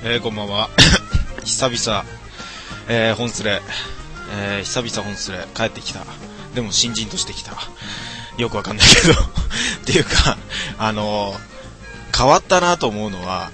こんばんは。久々、本スレ、久々本スレ帰ってきた。でも新人としてきた。よくわかんないけどっていうか、変わったなと思うのは、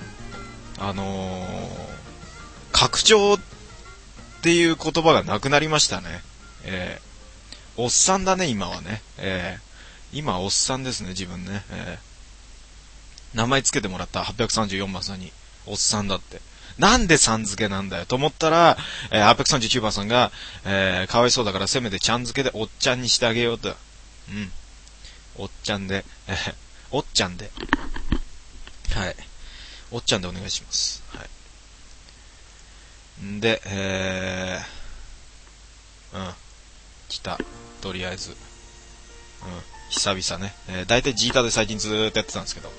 拡張っていう言葉がなくなりましたね。おっさんだね、今はね。今おっさんですね、自分ね。名前つけてもらった834番さんに、おっさんだって。なんでさん付けなんだよと思ったら、839番さんが、かわいそうだからせめてちゃん付けでおっちゃんにしてあげようと。うん。おっちゃんで、おっちゃんで。はい。おっちゃんでお願いします。はい。んで、来た。とりあえず。久々ね。だいたいジータで最近ずーっとやってたんですけど。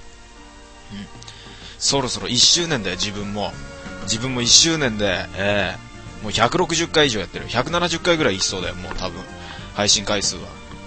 そろそろ1周年だよ、自分も1周年で、もう160回以上やってる。170回ぐらいいきそうだよ、もう多分。配信回数は。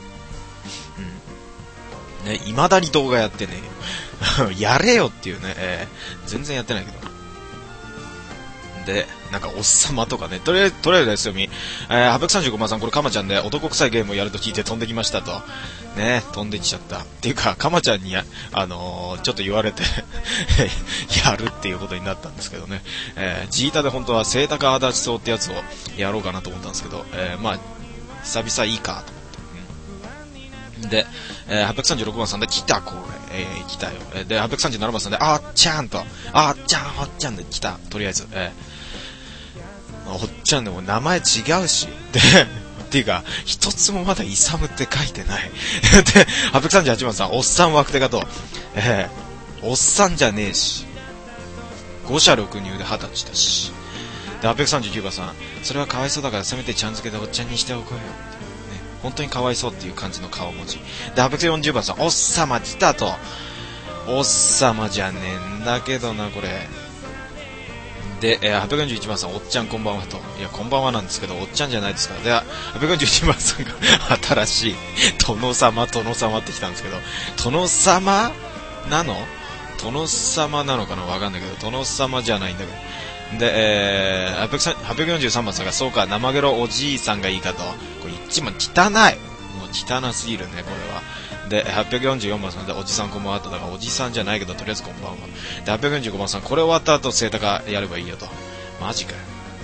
ね、未だに動画やってねえよ。やれよっていうね、全然やってないけど。で、なんかおっさまとかね、とりあえずですよ、835万さん、これカマちゃんで男臭いゲームをやると聞いて飛んできましたと。ね、飛んできちゃった。っていうか、カマちゃんにちょっと言われてやるっていうことになったんですけどね。ジータで本当はセイタカアダチソウってやつをやろうかなと思ったんですけど、まあ、久々いいかと思って。で、836番さんで来た、これ。来たよ。で、837番さんで、あっちゃんと、あっちゃんで来た。とりあえず、おっちゃんでも名前違うし、で、っていうか、一つもまだイサムって書いてない。で、838番さん、おっさん枠手かと、おっさんじゃねえし、5社6入で20歳だし、で、839番さん、それはかわいそうだからせめてちゃん付けでおっちゃんにしておこうよ。ね、本当にかわいそうっていう感じの顔文字。で、840番さん、おっさま来たと。おっさまじゃねえんだけどな、これ。で、841番さん、おっちゃんこんばんはと。いや、こんばんはなんですけど、おっちゃんじゃないですから。で、841番さんが、新しい、殿様って来たんですけど、殿様なの殿様なのかなわかんないけど、殿様じゃないんだけど。で、843番さんが、そうか、生ゲロおじいさんがいいかと。これ一番汚い。もう汚すぎるね、これは。で、844番さんで、おじさんこんばんはと。だからおじさんじゃないけど、とりあえずこんばんは。で、845番さん、これ終わった後、セイタカやればいいよと。マジかよ。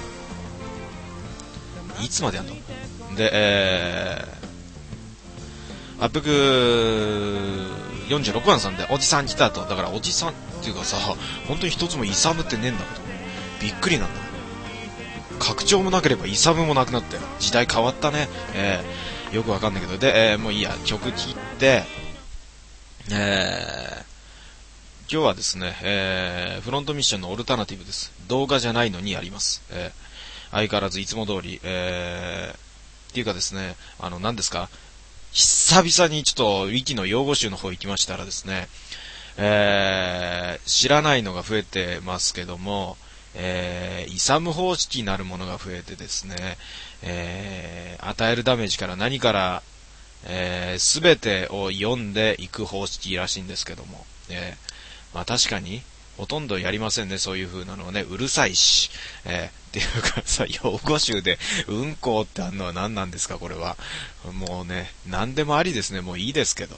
いつまでやんので、846番さんで、おじさん来たと。だからおじさんっていうかさ、本当に一つもイサムってねえんだけど、びっくりなんだ。拡張もなければイサムもなくなったよ。時代変わったね。よくわかんないけど。で、もういいや、曲切って、今日はですね、フロントミッションのオルタナティブです。動画じゃないのにやります。相変わらずいつも通り、っていうかですね、何ですか、久々にちょっとウィキの用語集の方行きましたらですね、知らないのが増えてますけども、イサム方式なるものが増えてですね、与えるダメージから何から、すべてを読んでいく方式らしいんですけども、まあ確かにほとんどやりませんね、そういう風なのはね。うるさいし、っていうかさ、用語集でうんこってあんのは何なんですか、これは。もうね、何でもありですね、もういいですけど、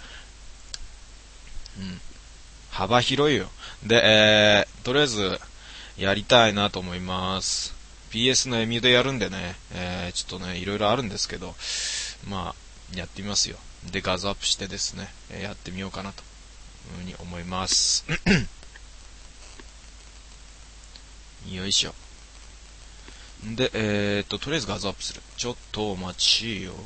幅広いよ。で、とりあえずやりたいなと思います。PS のエミュでやるんでね、ちょっとね、いろいろあるんですけど、まあやってみますよ。で、画像アップしてですね、やってみようかなというふうに思います。よいしょ。で、とりあえず画像アップする。ちょっとお待ちよ。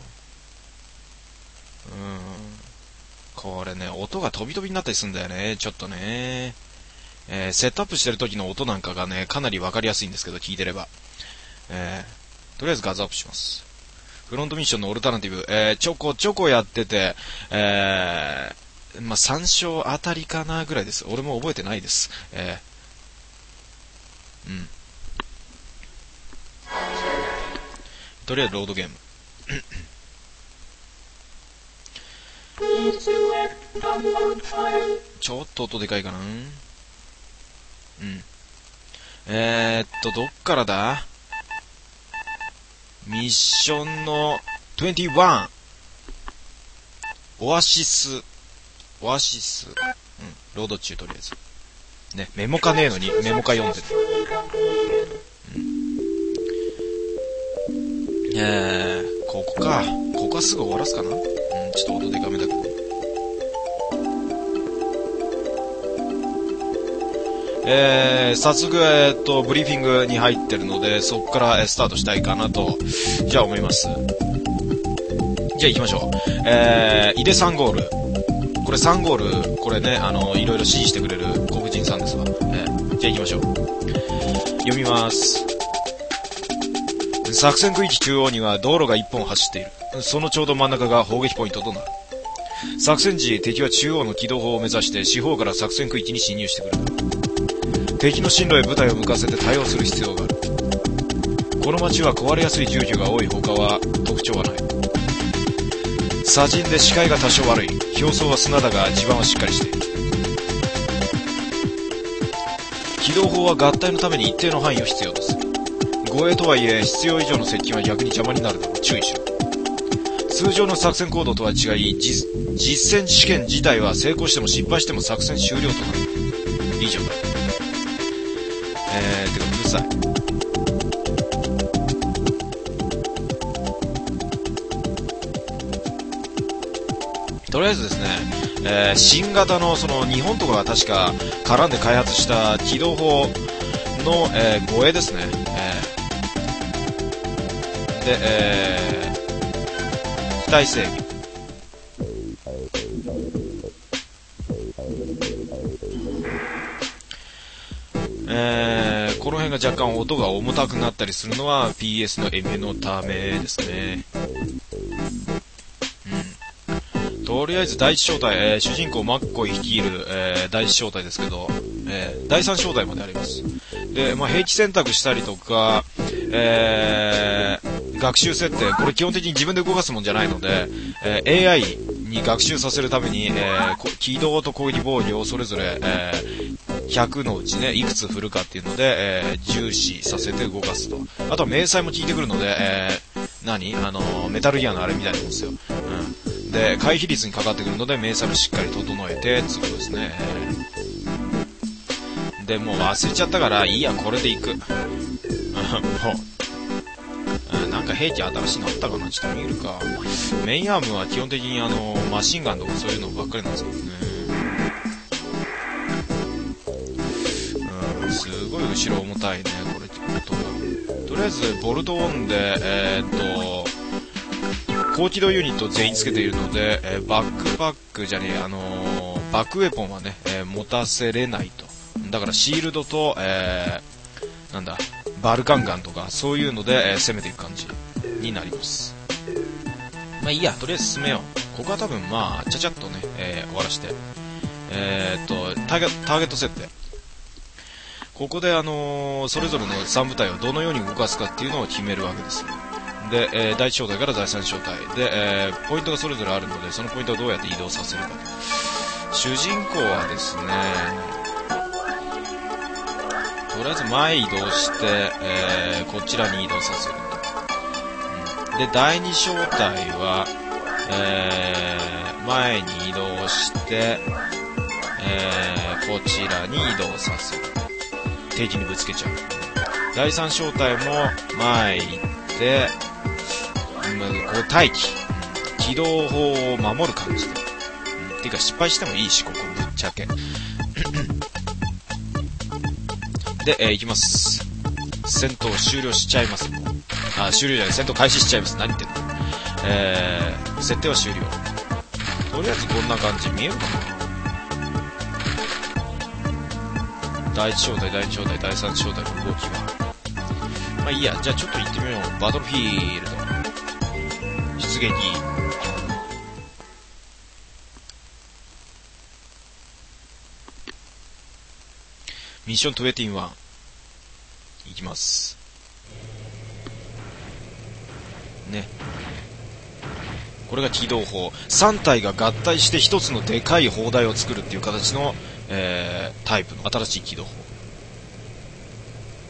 これね、音が飛び飛びになったりするんだよね。ちょっとね。セットアップしてる時の音なんかがね、かなりわかりやすいんですけど、聞いてれば。とりあえず画像アップします。フロントミッションのオルタナティブ、ちょこやってて、まあ、3勝あたりかなぐらいです。俺も覚えてないです。とりあえずロードゲーム。ちょっと音でかいかな。 どっからだ？ミッションの21。オアシス。ロード中とりあえず。ね、メモかねえのにメモか読んでる。ここか。ここはすぐ終わらすかな？ちょっと音でかめだけど。早速、ブリーフィングに入ってるので、そこから、スタートしたいかなと、じゃあ思います。じゃあ行きましょう。井出3ゴール。これ3ゴール、これね、いろいろ指示してくれる黒人さんですわ。じゃあ行きましょう。読みます。作戦区域中央には道路が1本走っている。そのちょうど真ん中が砲撃ポイントとなる。作戦時、敵は中央の軌道砲を目指して四方から作戦区域に侵入してくる。敵の進路へ部隊を向かせて対応する必要がある。この町は壊れやすい住居が多い他は特徴はない。砂塵で視界が多少悪い。表層は砂だが地盤はしっかりしている。軌道砲は合体のために一定の範囲を必要とする。護衛とはいえ必要以上の接近は逆に邪魔になるので注意しろ。通常の作戦行動とは違い、実戦試験自体は成功しても失敗しても作戦終了となる。以上だ。てかうるさい。とりあえずですね、新型のその日本とかが確か絡んで開発した機動砲の、護衛ですね。で、機体整備。この辺が若干音が重たくなったりするのは PS の MA のためですね。とりあえず第一小隊、主人公マッコイ率いる、第一小隊ですけど、第三小隊まであります。で、兵器選択したりとか、学習設定、これ基本的に自分で動かすもんじゃないので、AI に学習させるために、機動と攻撃防御をそれぞれ、100のうちね、いくつ振るかっていうので、重視させて動かすと。あとは明細も効いてくるので、メタルギアのあれみたいなんですよ。で、回避率にかかってくるので、明細もしっかり整えて、つうことですね。で、もう忘れちゃったから、いいや、これでいく。もう、なんか兵器新しいのあったかな、ちょっと見るか。メインアームは基本的にマシンガンとかそういうのばっかりなんですけどね。すごい後ろ重たいね、これ。とりあえず、ボルトオンで、高機動ユニット全員つけているので、バックパックじゃねえ、バックウェポンはね、持たせれないと。だからシールドと、バルカンガンとか、そういうので、攻めていく感じになります。まあいいや、とりあえず進めよう。ここは多分ちゃちゃっとね、終わらして。ターゲット設定。ここでそれぞれの3部隊をどのように動かすかっていうのを決めるわけです。で、第1小隊から第3小隊で、ポイントがそれぞれあるので、そのポイントをどうやって移動させるかと。主人公はですね、とりあえず前移動して、こちらに移動させると。で、第2小隊は、前に移動して、こちらに移動させる。敵にぶつけちゃう。第3小隊も前行って、こう待機。機動砲を守る感じで。てか失敗してもいいし、ここぶっちゃけ。で、行きます。戦闘終了しちゃいます。終了じゃない、戦闘開始しちゃいます。何言ってんの。設定は終了。とりあえずこんな感じ見えるかな。第1小隊、第2小隊、第3小隊の動きは。まあいいや、じゃあちょっと行ってみよう。バトルフィールド。出撃。ミッション21。いきます。ね。これが機動砲。3体が合体して1つのでかい砲台を作るっていう形の、タイプの新しい機動砲。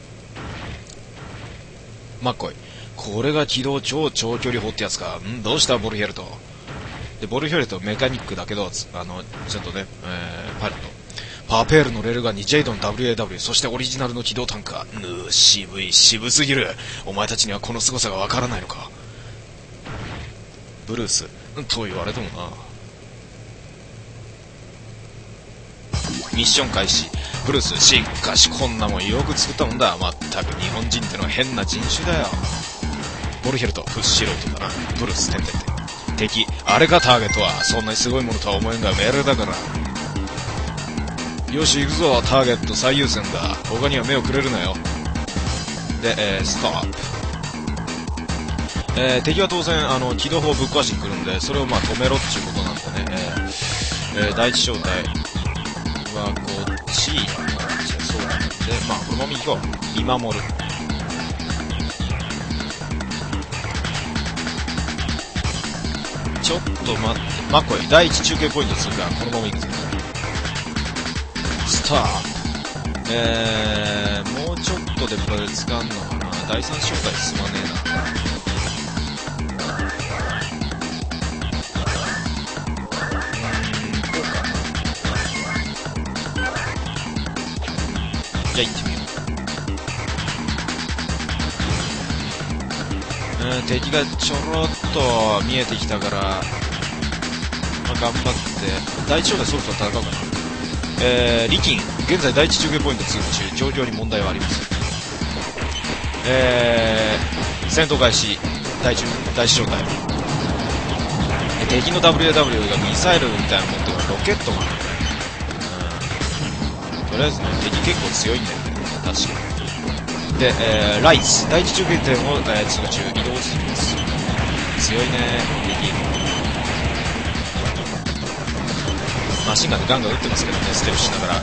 マッコイ。これが軌道超長距離砲ってやつか。どうしたボルヘルト。で、ボルヘルトメカニックだけど、ちょっとね、パイロット。パペールのレールガンにジェイドン WAW、そしてオリジナルの機動タンカー。渋すぎる。お前たちにはこの凄さがわからないのか。ブルース。と言われてもな。ミッション開始。ブルース、しかしこんなもんよく作ったもんだ。まったく日本人ってのは変な人種だよ。ボルヘルト、不素人だな。ブルース、敵、あれかターゲットは。そんなにすごいものとは思えんが命令だから。よし、行くぞ、ターゲット最優先だ。他には目をくれるなよ。で、ストップ。敵は当然、機動砲ぶっ壊しに来るんで、それをまあ止めろっていうことなんでね。第一小隊はこっち、そうなんで、まあ、このまま行こう。見守る。ちょっと待って、マッコイ、第一中継ポイントするから、このまま行くぞ。スタート。もうちょっとでこれ使うのかな。第三小隊進まねえな。こうか。じゃあ行ってみよう。敵がちょろっと見えてきたから、まあ、頑張って第一小隊そろそろ戦うかな。リキン、現在第一中継ポイント通過中、状況に問題はありません。戦闘開始、第一小隊。敵の WAW がミサイルみたいなの持ってるロケットが、とりあえずね、敵結構強いんだよね、確かに。で、ライツ、第一中継点を、通過中、移動しています。強いね、敵。マシンガンでガンガン撃ってますけどね、ステップしながら。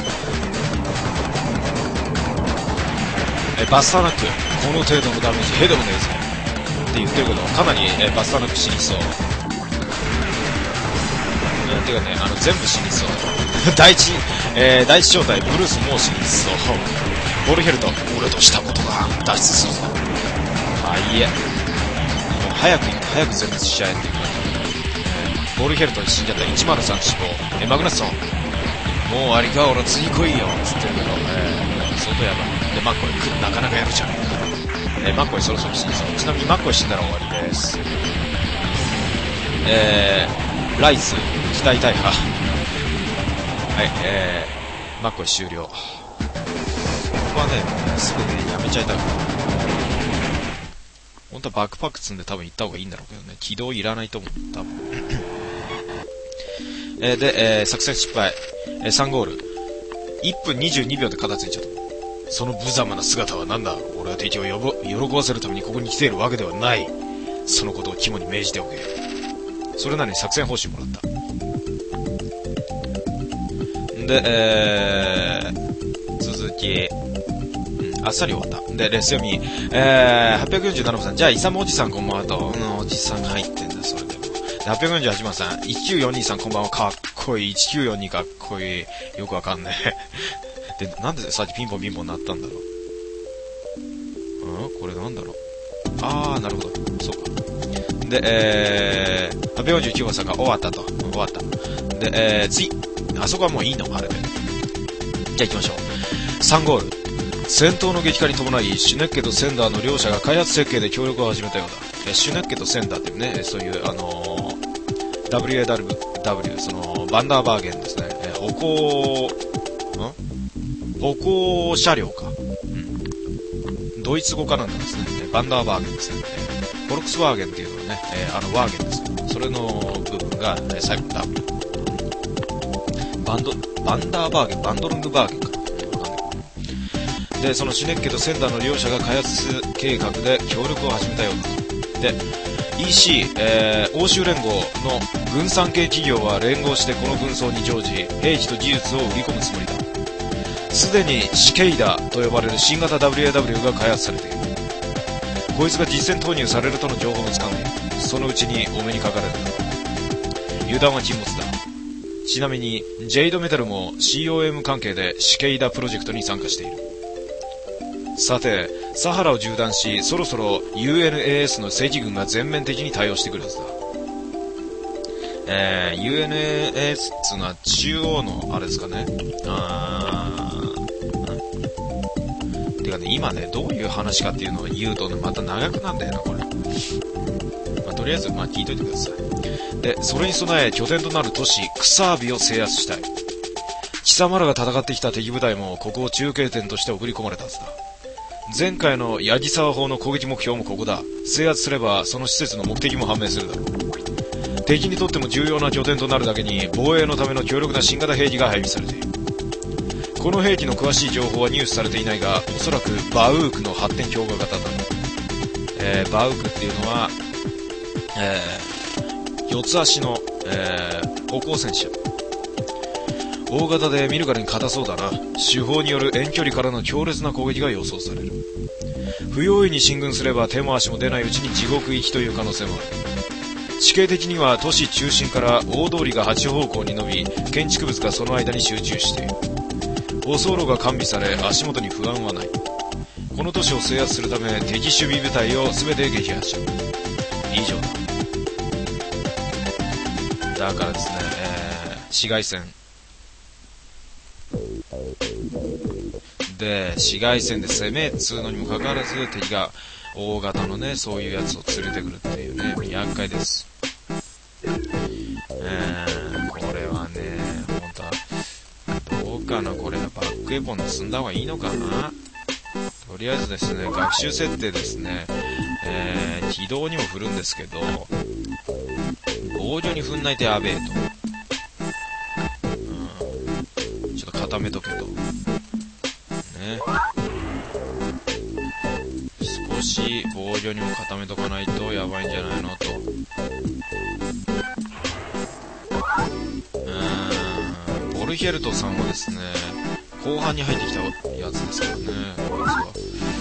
バスターナック、この程度のダメージヘドもねえぞって言ってるけど、かなり、バスターナック死にそう。てかね、全部死にそう。第一小隊、ブルースも死にそう。ボルヘルト、俺としたことが脱出するぞ。あ、いえ。もう早く全滅しちゃえっていう感じ。ボルヘルトに死んじゃった103死亡。マグナッソン、もう終わりか、俺次来いよつってるけど、相当やばい。で、マッコイ、なかなかやるじゃん。マッコイそろそろ死にそう。ちなみにマッコイ死んだら終わりです。ライズ、機体大破。はい、マッコイ終了。ここはね、すぐね、やめちゃいたい。本当はバックパック積んで多分行った方がいいんだろうけどね。軌道いらないと思う、多分。で、作戦失敗。3ゴール。1分22秒で片付いちゃった。その無様な姿は何だ。俺は敵を喜ばせるためにここに来ているわけではない。そのことを肝に銘じておけ。それなりに作戦報酬もらった。で、続き、あっさり終わった。で、レス読み、847番さん、じゃあ、イサムおじさんこんばんはと、おじさんが入ってんだ、それでも。で、848番さん、1942さんこんばんは、かっこいい。1942かっこいい。よくわかんねえ。で、なんでさっきピンポンピンポン鳴ったんだろう。これなんだろう。あー、なるほど。そうか。で、849番さんが終わったと。終わった。で、次。あそこはもういいのあれで。じゃあ行きましょう。3ゴール。戦闘の激化に伴い、シュネッケとセンダーの両者が開発設計で協力を始めたようだ。シュネッケとセンダーっていうね、そういう、WAW、その、バンダーバーゲンですね。歩行車両か。ドイツ語かなんかですね。バンダーバーゲンですね。フォルクスワーゲンっていうのはね、ワーゲンですけど、それの部分が、最後の W。バンダーバーゲン、バンドルングバーゲンか。で、そのシュネッケとセンダーの両者が開発計画で協力を始めたようだ。で、EC、欧州連合の軍産系企業は連合してこの紛争に乗じ、兵器と技術を売り込むつもりだ。すでにシケイダと呼ばれる新型 WAW が開発されている。こいつが実戦投入されるとの情報も掴んでいる。そのうちにお目にかかれる。油断は禁物だ。ちなみに、ジェイドメタルも COM 関係でシケイダプロジェクトに参加している。さて、 サハラを縦断し、そろそろ UNAS の正規軍が全面的に対応してくるはずだ。UNAS っていうのは中央のあれですかね。てかね、今ね、どういう話かっていうのを言うとね、また長くなんだよな、これ。とりあえず、聞いといてください。で、それに備え、拠点となる都市、クサービを制圧したい。貴様らが戦ってきた敵部隊も、ここを中継点として送り込まれたはずだ。前回の八木沢砲の攻撃目標もここだ。制圧すれば、その施設の目的も判明するだろう。敵にとっても重要な拠点となるだけに、防衛のための強力な新型兵器が配備されている。この兵器の詳しい情報は入手されていないが、おそらくバウークの発展強化型だ。バウークっていうのは、四つ足の、歩行戦車。大型で見るからに硬そうだな。手法による遠距離からの強烈な攻撃が予想される。不用意に進軍すれば手も足も出ないうちに地獄行きという可能性もある。地形的には都市中心から大通りが8方向に伸び、建築物がその間に集中している。舗装路が完備され、足元に不安はない。この都市を制圧するため、敵守備部隊を全て撃破しよう。以上だ。だからですね、市街戦で、市街戦で攻めっつうのにもかかわらず、敵が大型のね、そういうやつを連れてくるっていうね、厄介です。これはね、本当はどうかな、これはバックエポンで積んだ方がいいのかな。とりあえずですね、学習設定ですね、軌道にも振るんですけど、防御に振んないとやべえと、ちょっと固めとけとね、少し防御にも固めとかないとやばいんじゃないのと。ボルヒェルトさんはですね、後半に入ってきたやつですからね、こいつは。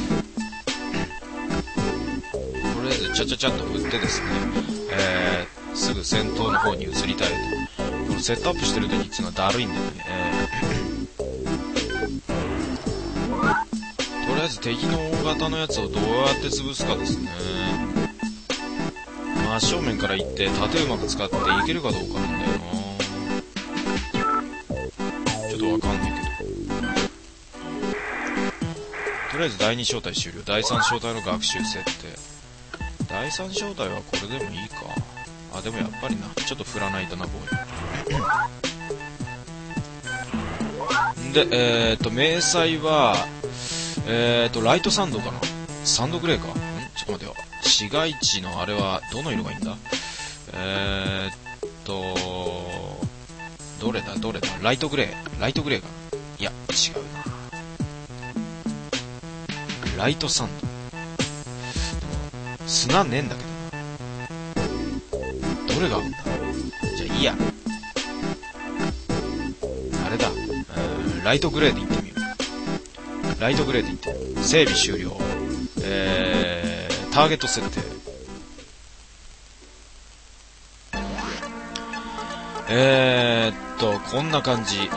とりあえずちゃちゃちゃっと振ってですね、すぐ戦闘の方に移りたいと。このセットアップしてる時っていうのはだるいんでね、とりあえず敵の大型のやつをどうやって潰すかですね。真正面から行って盾うまく使っていけるかどうかなんだよな。ちょっとわかんないけど、とりあえず第2小隊終了。第3小隊の学習設定。第3小隊はこれでもいいか。あ、でもやっぱりな、ちょっと振らないとな、防衛で、迷彩はライトサンドかな、サンドグレーか。ちょっと待てよ、市街地のあれはどの色がいいんだ。どれだライトグレーかな。いや違うな、ライトサンド。砂ねえんだけど、どれがあるんだ。じゃあいいや、あれだ、ライトグレーでいってみよう。ライトグレーでいってみよう。整備終了。ターゲット設定。こんな感じ。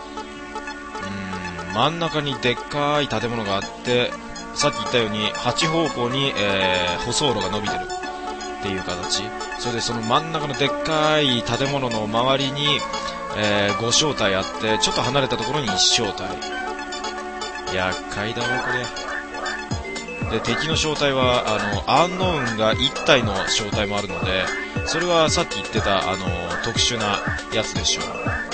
真ん中にでっかい建物があって、さっき言ったように8方向に、舗装路が伸びてるっていう形。それでその真ん中のでっかい建物の周りに、5小隊あって、ちょっと離れたところに1小隊。厄介だわこれ。で、敵の小隊はアンノーンが1体の小隊もあるので、それはさっき言ってた特殊なやつでしょう。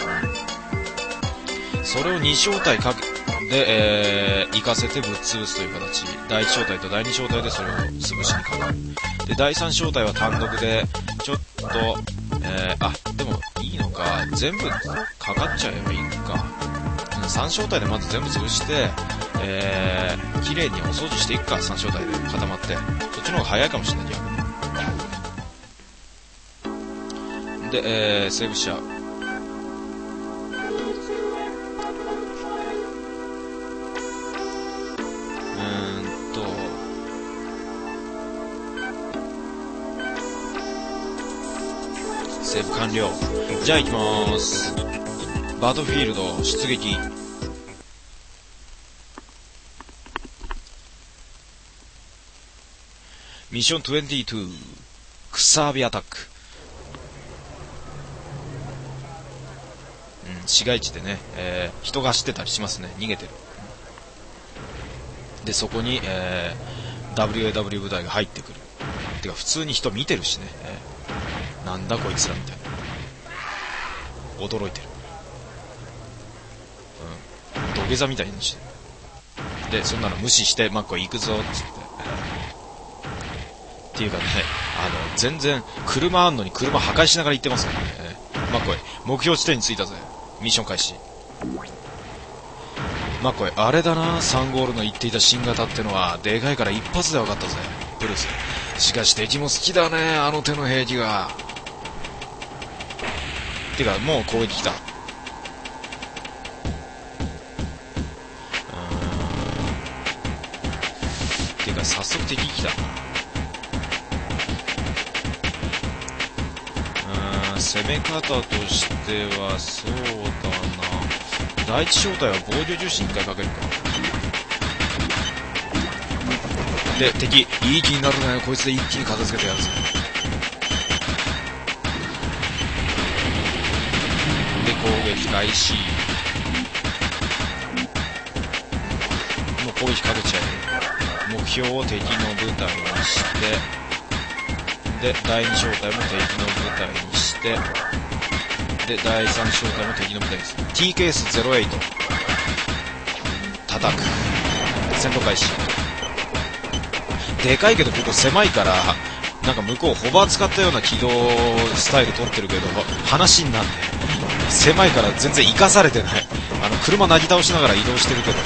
それを2小隊で、行かせてぶっ潰すという形。第1小隊と第2小隊でそれを潰しにかかる。で、第3小隊は単独でちょっと、でもいいのか、全部かかっちゃえばいいか。3小隊でまず全部潰して、綺麗にお掃除していくか。3小隊で固まって、そっちの方が早いかもしれない。で、セーブ者セーブ完了。じゃあ行きまーす。バトルフィールド出撃。 ミッション22、クサービアタック。市街地でね、人が走ってたりしますね。逃げてる。で、そこに、WAW 部隊が入ってくる。てか、普通に人見てるしね。なんだこいつらみたいな。驚いてる。土下座みたいにしてる。で、そんなの無視して、マッコイ行くぞ、つって。っていうかね、全然、車あんのに車破壊しながら行ってますよね。マッコイ、目標地点に着いたぜ。ミッション開始。マッコイ、あれだな、3ゴールの言っていた新型ってのは、でかいから一発で分かったぜ。ブルース。しかし敵も好きだね、あの手の兵器が。てか、もう攻撃来た。てか、早速敵来た。攻め方としては、そうだな。第一小隊は防御重視に1回かけるか。で、敵、いい気になるね。こいつで一気に片付けてやるぜ。で、攻撃開始。もう攻撃かけちゃえ。目標を敵の部隊にして、で、第2小隊も敵の部隊にして、で、第3小隊も敵の部隊です。T ケース08。叩く。戦闘開始。でかいけどここ狭いから、なんか向こうホバー使ったような起動スタイル取ってるけど、話になんね。狭いから全然活かされてない。車なぎ倒しながら移動してるけど、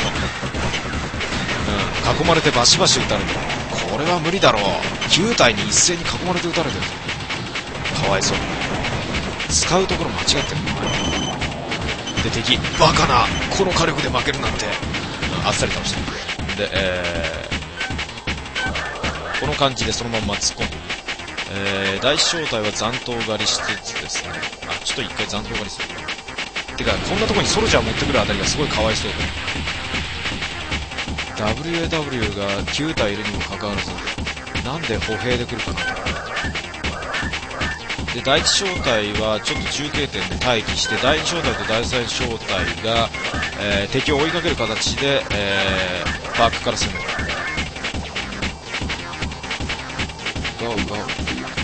囲まれてバシバシ撃たれてる。これは無理だろう。9体に一斉に囲まれて撃たれてる。かわいそう。使うところ間違ってる。で、敵、バカな、この火力で負けるなんて。あっさり倒してる。で、この感じでそのまんま突っ込んでる。第一小隊は残党狩りしつつですね。ちょっと一回残党狩りする。てか、こんなとこにソルジャー持ってくるあたりがすごいかわいそうで。WAW が9体いるにもかかわらず、なんで歩兵で来るかなと。で、第一小隊はちょっと中継点で待機して、第二小隊と第三小隊が、敵を追いかける形で、バックから攻める。ゴーゴー。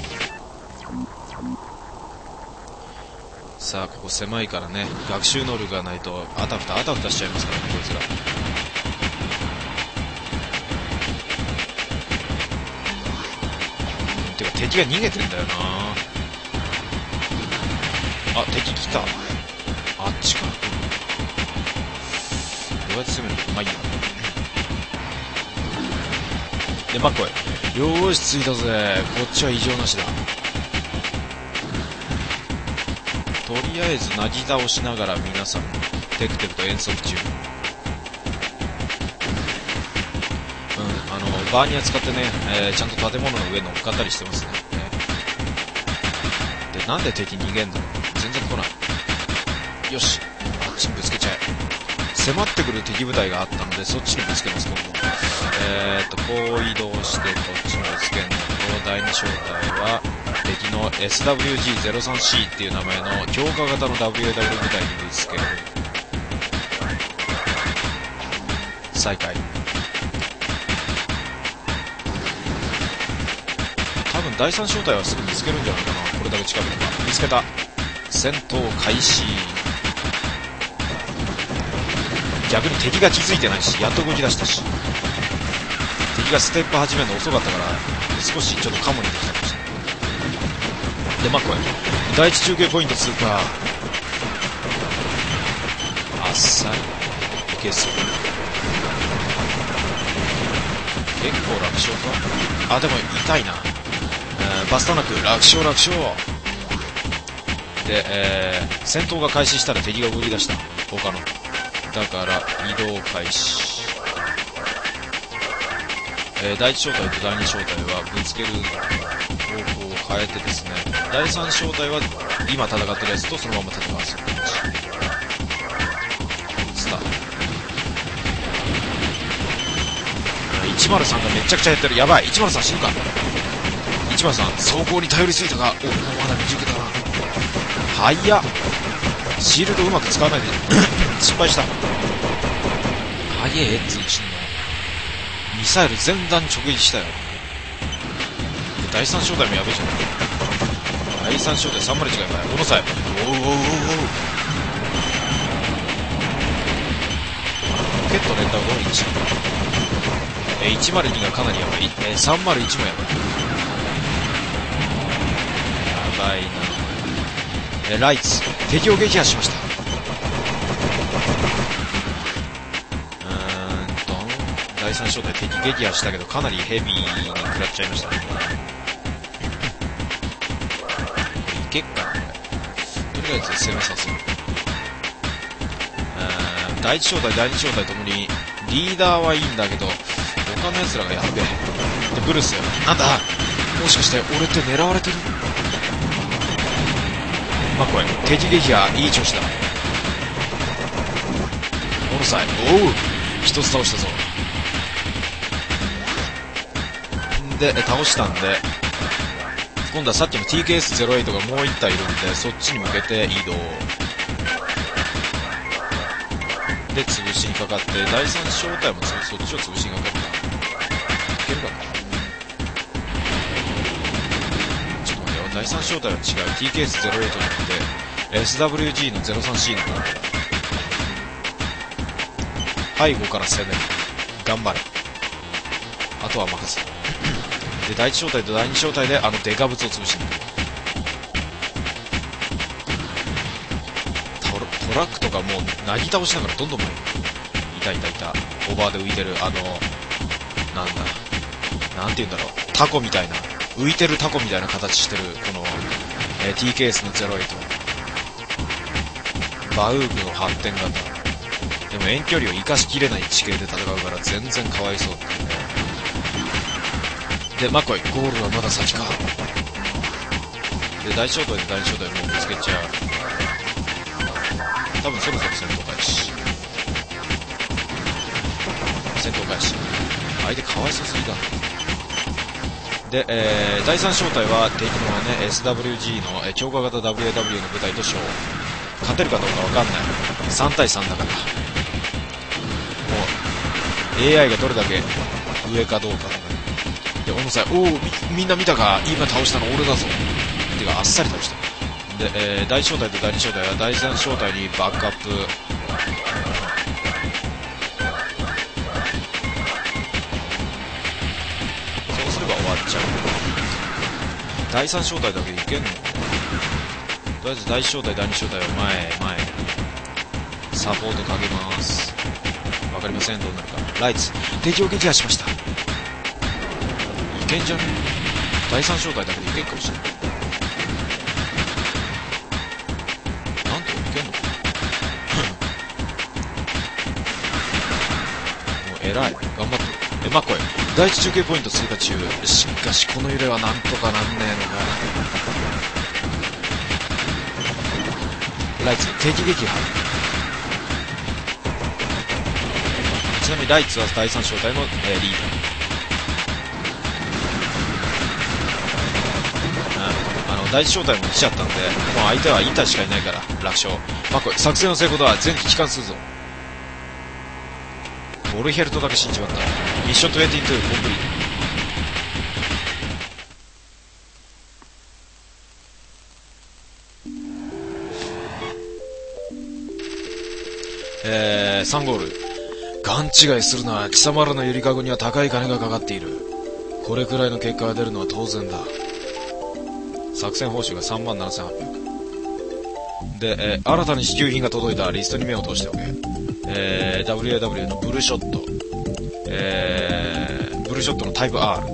さあ、ここ狭いからね、学習能力がないとあたふたしちゃいますからね、こいつら。てか敵が逃げてんだよな。あ、敵来た。あっちか。どうやって攻めるの？まあいいや。で、マッコイ。よーし、着いたぜ。こっちは異常なしだ。とりあえず、なぎ倒しながら皆さん、テクテクと遠足中。バーニア使ってね、ちゃんと建物の上乗っかったりしてますね。で、なんで敵逃げんの？全然来ない。よし、あっちにぶつけちゃえ。迫ってくる敵部隊があったので、そっちにぶつけます、今度。こう移動して、こっちにぶつけるのと、第2小隊は、敵の SWG-03C っていう名前の強化型の WAW 部隊にぶつける。再開。多分第3小隊はすぐ見つけるんじゃないかな。これだけ近くには見つけた。戦闘開始。逆に敵が気づいてないし、やっと動き出したし、敵がステップ始めるの遅かったから少しちょっとカモにできたかもしれない。で、まあこれ第一中継ポイント通過。あっさりいけそう。結構楽勝か。あ、でも痛いな。バスタナク楽勝。で、戦闘が開始したら敵が動き出した。他のだから移動開始。第一小隊と第二小隊はぶつける方向を変えてですね、第三小隊は今戦ってるやつとそのまま戦わせる感じ。スタート。一 103がめちゃくちゃやってる。やばい、103死ぬか。103走行に頼りすぎたが、まだ未熟だな。早っ。シールドうまく使わないで失敗した。早えっつう死ぬの。ミサイル全弾直撃したよ。第3小隊もやべえじゃん。第3小隊301がやばい。この際、おうおうおうおう。ロケット連打501。102がかなりやばい。301もやばい。やばいな。ライツ、敵を撃破しました。第3小隊敵撃破したけどかなりヘビーに食らっちゃいましたね。いけっかなこれ。とりあえず攻めさせる。第1小隊第2小隊ともにリーダーはいいんだけど他の奴らがやっべえ。でブルース、なんだもしかして俺って狙われてる？まあこれ敵撃破いい調子だ。この際、おう一つ倒したぞ。で倒したんで今度はさっきの TKS-08 がもう1体いるんでそっちに向けて移動で潰しにかかって、第3小隊もそっちを潰しにかかるか。いけるかな。ちょっと待ってよ、第3小隊は違う。 TKS-08 じゃなくて SWG の 03C の方。背後から攻める。頑張れ。あとは任せる。で第1小隊と第2小隊でデカブツを潰していく。トラックとかもうなぎ倒しながらどんどん前にいたオーバーで浮いてるなんだなんて言うんだろう、タコみたいな浮いてるタコみたいな形してるこの、TKS の08バウークの発展型でも遠距離を生かしきれない地形で戦うから全然かわいそうっていうね。で、まあこい、ゴールはまだ先か。で、大小隊で大小隊もうぶつけちゃう。多分そろそろ戦闘開始。戦闘開始。相手かわいそうすぎだ。で、第3小隊は敵のね、SWG の、強化型 WAW の部隊と勝勝てるかどうかわかんない。3対3だから。もう、AI がどれだけ上かどうかとか。で、おのさい、みんな見たか？今倒したの俺だぞ。てか、あっさり倒した。で、第1小隊と第2小隊は第3小隊にバックアップ。そうすれば終わっちゃう。第3小隊だけでいけんの？とりあえず第1小隊、第2小隊は前。サポートかけます。わかりません、どうなるか。ライツ、敵を撃破しました。いけんじゃね？第3小隊だけでいけんかもしれない。なんとかいけんのかもう偉い。頑張ってる。まあ、これ。第1中継ポイント追加中。しかし、この揺れはなんとかなんねえのか。ライツ、敵撃破。ちなみにライツは第3小隊の、リーダー。第1小隊も来ちゃったんで、もう相手はインターしかいないから楽勝。まあこれ作戦の成功とは全機帰還するぞ。ボルヘルトだけ死んじまった。ミッション22コンプリート。3ゴール。勘違いするな。貴様らのゆりかごには高い金がかかっている。これくらいの結果が出るのは当然だ。作戦報酬が 37,800 で、新たに支給品が届いた。リストに目を通しておけ。WAW のブルショット、ブルショットのタイプ R、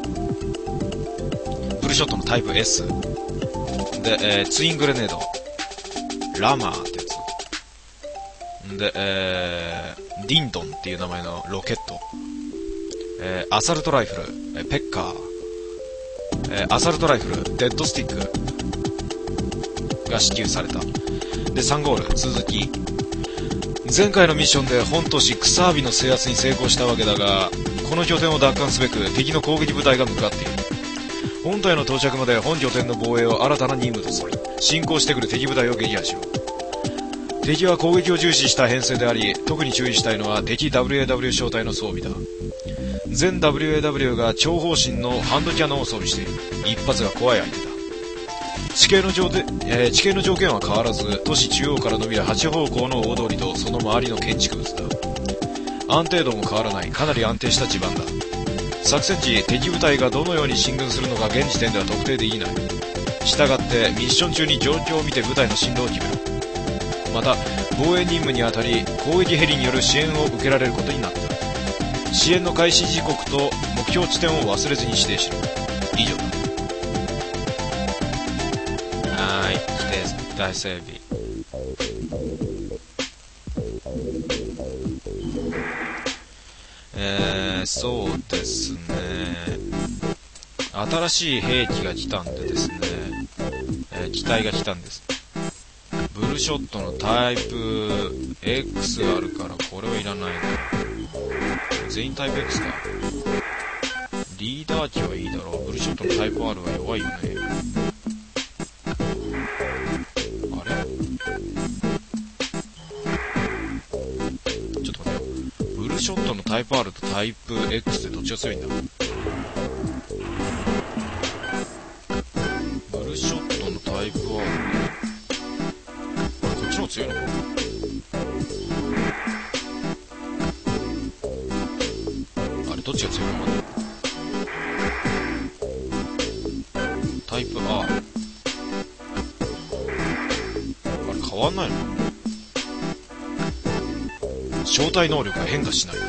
ブルショットのタイプ S で、ツイングレネードラマーってやつで、ディンドンっていう名前のロケット、アサルトライフル、ペッカー、アサルトライフル、デッドスティックが支給された。で、3ゴール、続き。前回のミッションで本都市クサービの制圧に成功したわけだが、 この拠点を奪還すべく敵の攻撃部隊が向かっている。本隊の到着まで本拠点の防衛を新たな任務とする。進行してくる敵部隊を撃破しろ。敵は攻撃を重視した編成であり、特に注意したいのは敵 WAW 小隊の装備だ。全 WAW が超方針のハンドキャノンを装備している。一発が怖い相手だ。地形の条件は変わらず、都市中央から伸びる8方向の大通りとその周りの建築物だ。安定度も変わらない、かなり安定した地盤だ。作戦時、敵部隊がどのように進軍するのか現時点では特定できない。したがってミッション中に状況を見て部隊の進路を決める。また防衛任務にあたり攻撃ヘリによる支援を受けられることになった。支援の開始時刻と目標地点を忘れずに指定しろ。以上だ。はーい、指定大整備。そうですね、新しい兵器が来たんでですね、機体が来たんです。ブルショットのタイプ X があるからこれはいらないな。全員タイプ X か。リーダー機はいいだろう。ブルショットのタイプ R は弱いよね。あれちょっと待ってよ。ブルショットのタイプ R とタイプ X ってどっちが強いんだ。ブルショットのタイプ R ね。こっちの方が強いのか。あれどっちが強いのかな。タイプ R あれ変わんないの。招待能力が変化しない。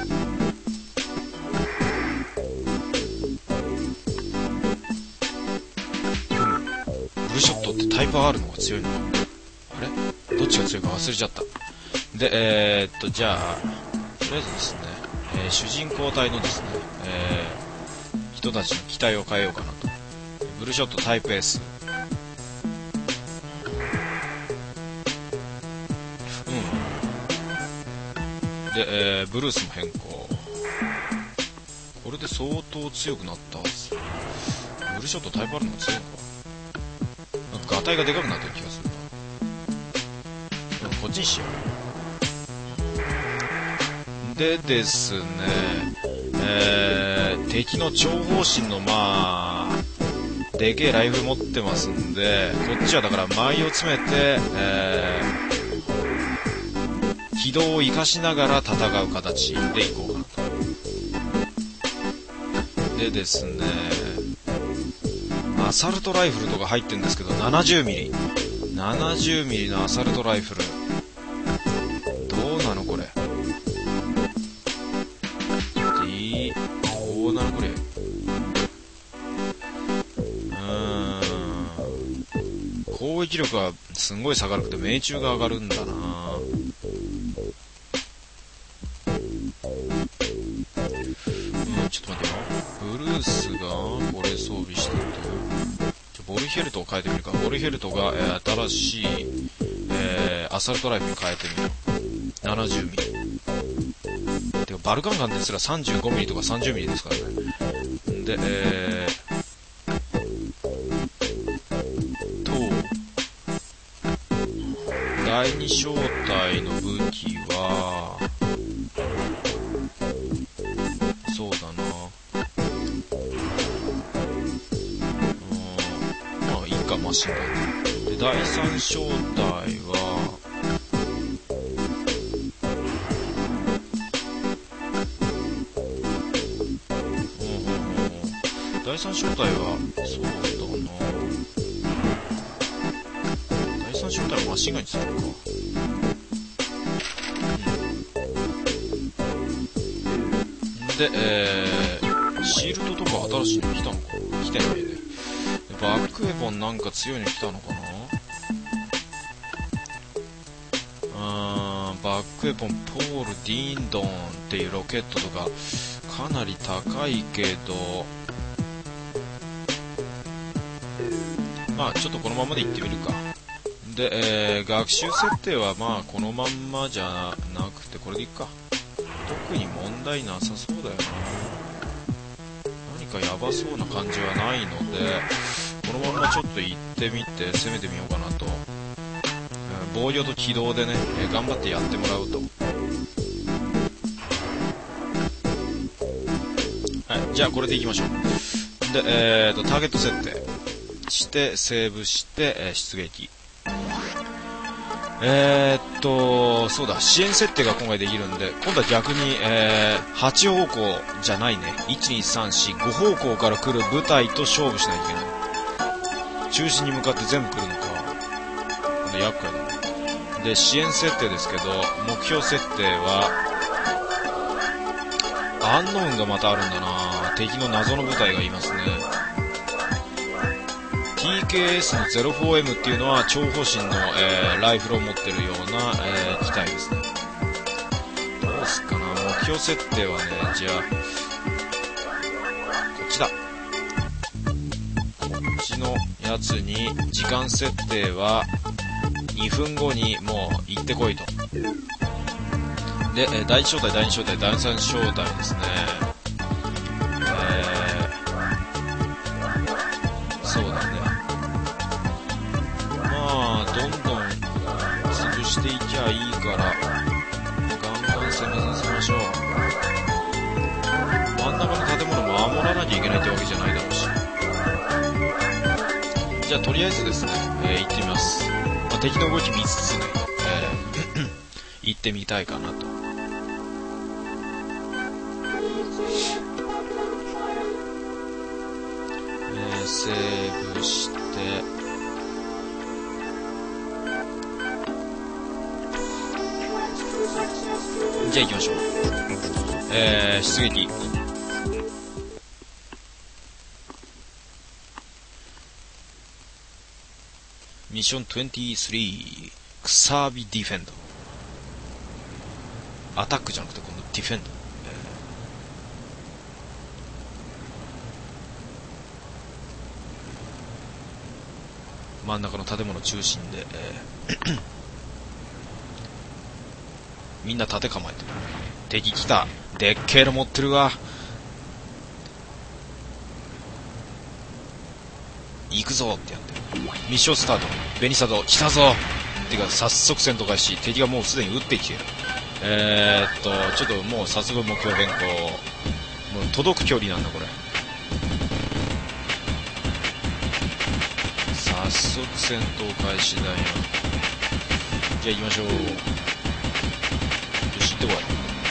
ブルショットってタイプ R の方が強いのか。あれどっちが強いか忘れちゃった。で、じゃあとりあえずですね、主人公隊のですね、人たちの機体を変えようかなと。ブルショットタイプ S。で、ブルースも変更。これで相当強くなったはず。ブルショットタイプあるのが強いのか。なんかガタイがでかくなってる気がするな。こっちにしよう。でですね、敵の超方針のでけえライフル持ってますんで、こっちはだから舞を詰めて、軌道を生かしながら戦う形でいこうかなと。でですね、アサルトライフルとか入ってるんですけど、70ミリのアサルトライフルどうなのこれ。どうなのこれ。攻撃力はすんごい下がるくて命中が上がるんだな。ちょっと待ってよ。ブルースがこれ装備してて、ボルヘルトを変えてみるか。ボルヘルトが、新しい、アサルトライフルに変えてみよう。70ミリ。てかバルカンガンですら35ミリとか30ミリですからね。で、第二小隊の武器はそうだな、まあいいか、マシンガンで。第三小隊は第三小隊はそうだな、第三小隊はマシンガンにするか。で、シールドとか新しいの来たのか。来てないね。バックウェポンなんか強いの来たのかな。バックウェポンポール・ディーンドンっていうロケットとかかなり高いけど、まあちょっとこのままでいってみるか。で、学習設定はまあこのまんまじゃなくてこれでいっか。特に問題なさそうだよな。 かヤバそうな感じはないので、このままちょっと行ってみて攻めてみようかなと。防御と機動でね、頑張ってやってもらうと。はい、じゃあこれでいきましょう。で、ターゲット設定してセーブして、出撃。そうだ、支援設定が今回できるんで、今度は逆に、8方向じゃないね。1、2、3、4、5方向から来る部隊と勝負しないといけない。中心に向かって全部来るのか。この厄介だね。で、支援設定ですけど、目標設定は、アンノーンがまたあるんだな。敵の謎の部隊がいますね。TKS の 04M っていうのは超方針の、ライフルを持ってるような、機体ですね。どうすっかな。目標設定はね、じゃあこっちだ。こっちのやつに時間設定は2分後にもう行ってこいと。で、第1小隊、第2小隊、第3小隊ですね。そうだね。まあどんどん潰していきゃいいからガンガン攻めさせましょう。真ん中の建物も守らなきゃいけないってわけじゃないだろうし。じゃあとりあえずですね、行ってみます。まあ、敵の動き見つつね、行ってみたいかなと。セーブしてじゃあ行きましょう。出撃。ミッション23くさびディフェンド。アタックじゃなくて今度ディフェンド。真ん中の建物中心で、みんな盾構えてる。敵来た。でっけえの持ってるわ。行くぞってやってる。ミッションスタート。ベニサド来たぞ。てか早速戦闘開始。敵がもうすでに撃ってきている。ちょっともう早速目標変更。もう届く距離なんだこれ。早速戦闘開始だよ。じゃあ行きましょう。よし行ってこい。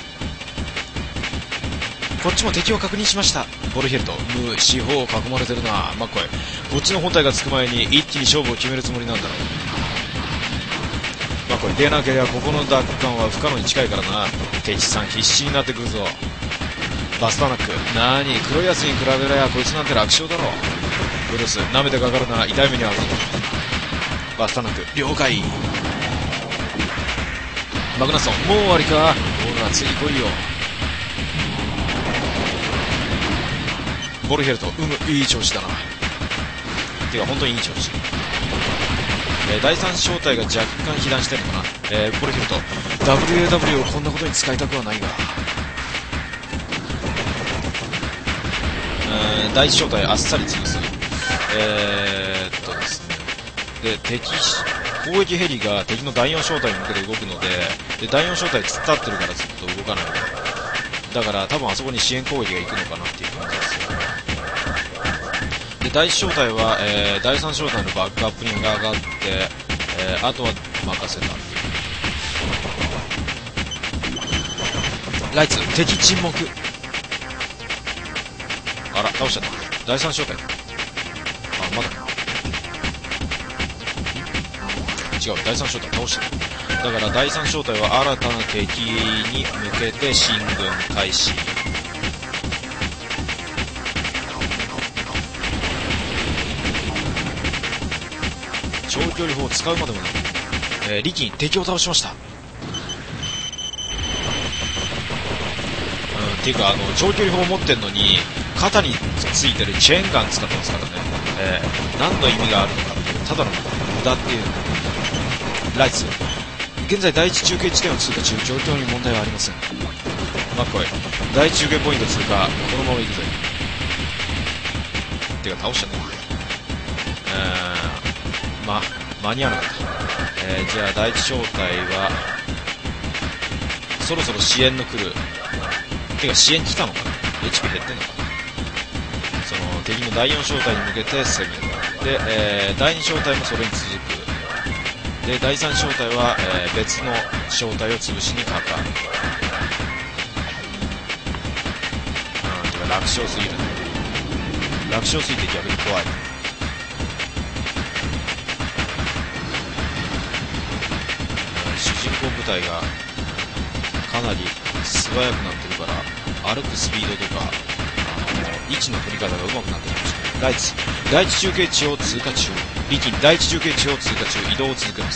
こっちも敵を確認しました。ボルヘルト、四方を囲まれてるな。まっこい。こっちの本体がつく前に一気に勝負を決めるつもりなんだろう。まっこい。出なければここの奪還は不可能に近いからな。敵さん必死になってくるぞ。バスターナック。なーに、黒いやつに比べりゃこいつなんて楽勝だろ。ブルース、舐めてかかるな。痛い目に遭うぞ。バスターナック。了解。マグナソン、もう終わりか。ほら次来いよ。ボルヘルト、いい調子だな。てか本当にいい調子。第3小隊が若干被弾してるのかな。ボルヘルト、 WAW をこんなことに使いたくはないが。第1小隊あっさり潰す。ですね。で、攻撃ヘリが敵の第4小隊に向けて動くので、第4小隊突っ立ってるからずっと動かない。だから多分あそこに支援攻撃が行くのかなっていう感じですよ。で、第1小隊は、第3小隊のバックアップに上がって、あとは任せたっていう。ライツ、敵沈黙。あら、倒しちゃった。第3小隊。あ、まだ違う、第3小隊倒した。だから第3小隊は新たな敵に向けて進軍開始。長距離砲を使うまでもない。力に敵を倒しました。っていうか長距離砲を持ってんのに肩にくっついてるチェーンガン使ってますからね。何の意味があるのかっていう、ただの無駄っていう。ライツ、現在第1中継地点を通過中、状況に問題はありません。マッコイ、第1中継ポイント通過、このまま行くぜ。 っていうか倒しちゃった間に合わなかった。じゃあ第一小隊はそろそろ支援の来る。てか支援来たのかな。 HP 減ってんのかな。その敵の第4小隊に向けて攻める。で、第2小隊もそれに続く。で第3小隊は、別の小隊を潰しにかかる。てか楽勝すぎる。楽勝すぎて逆に怖い。主人公部隊がかなり素早くなってるから歩くスピードとか位置の取り方が上手くなってるかもしれない。第一中継地を通過中。力第一中継地を通過中。移動を続けます。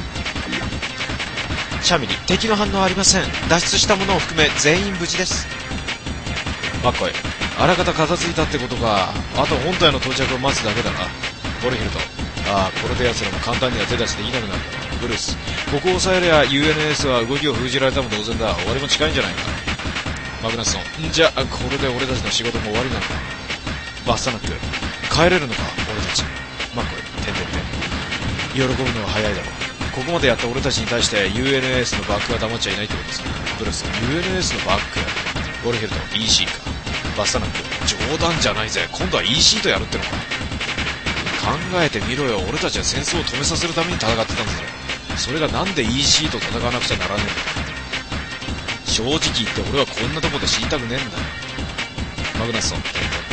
シャミリ、敵の反応はありません。脱出した者を含め全員無事です。マッコイ、あらかた片付いたってことか。あと本体の到着を待つだけだな。ボルヒルト、これで奴らも簡単には手出しできなくなる。ブルース、ここを抑えりゃ UNS は動きを封じられたも同然だ。終わりも近いんじゃないか。マグナッソン、じゃあこれで俺たちの仕事も終わりなのか。バスタナック、帰れるのか俺たち。マッコイ、喜ぶのは早いだろう。ここまでやった俺たちに対して UNS のバックは黙っちゃいないってことさ。ブルース、UNS のバック。ボルヒルト、 EC か。バスタナック、冗談じゃないぜ。今度は EC とやるってのか。考えてみろよ。俺たちは戦争を止めさせるために戦ってたんだぞ。それがなんで EC と戦わなくちゃならねえんだ。正直言って俺はこんなとこで死にたくねえんだよ。マグナッソン、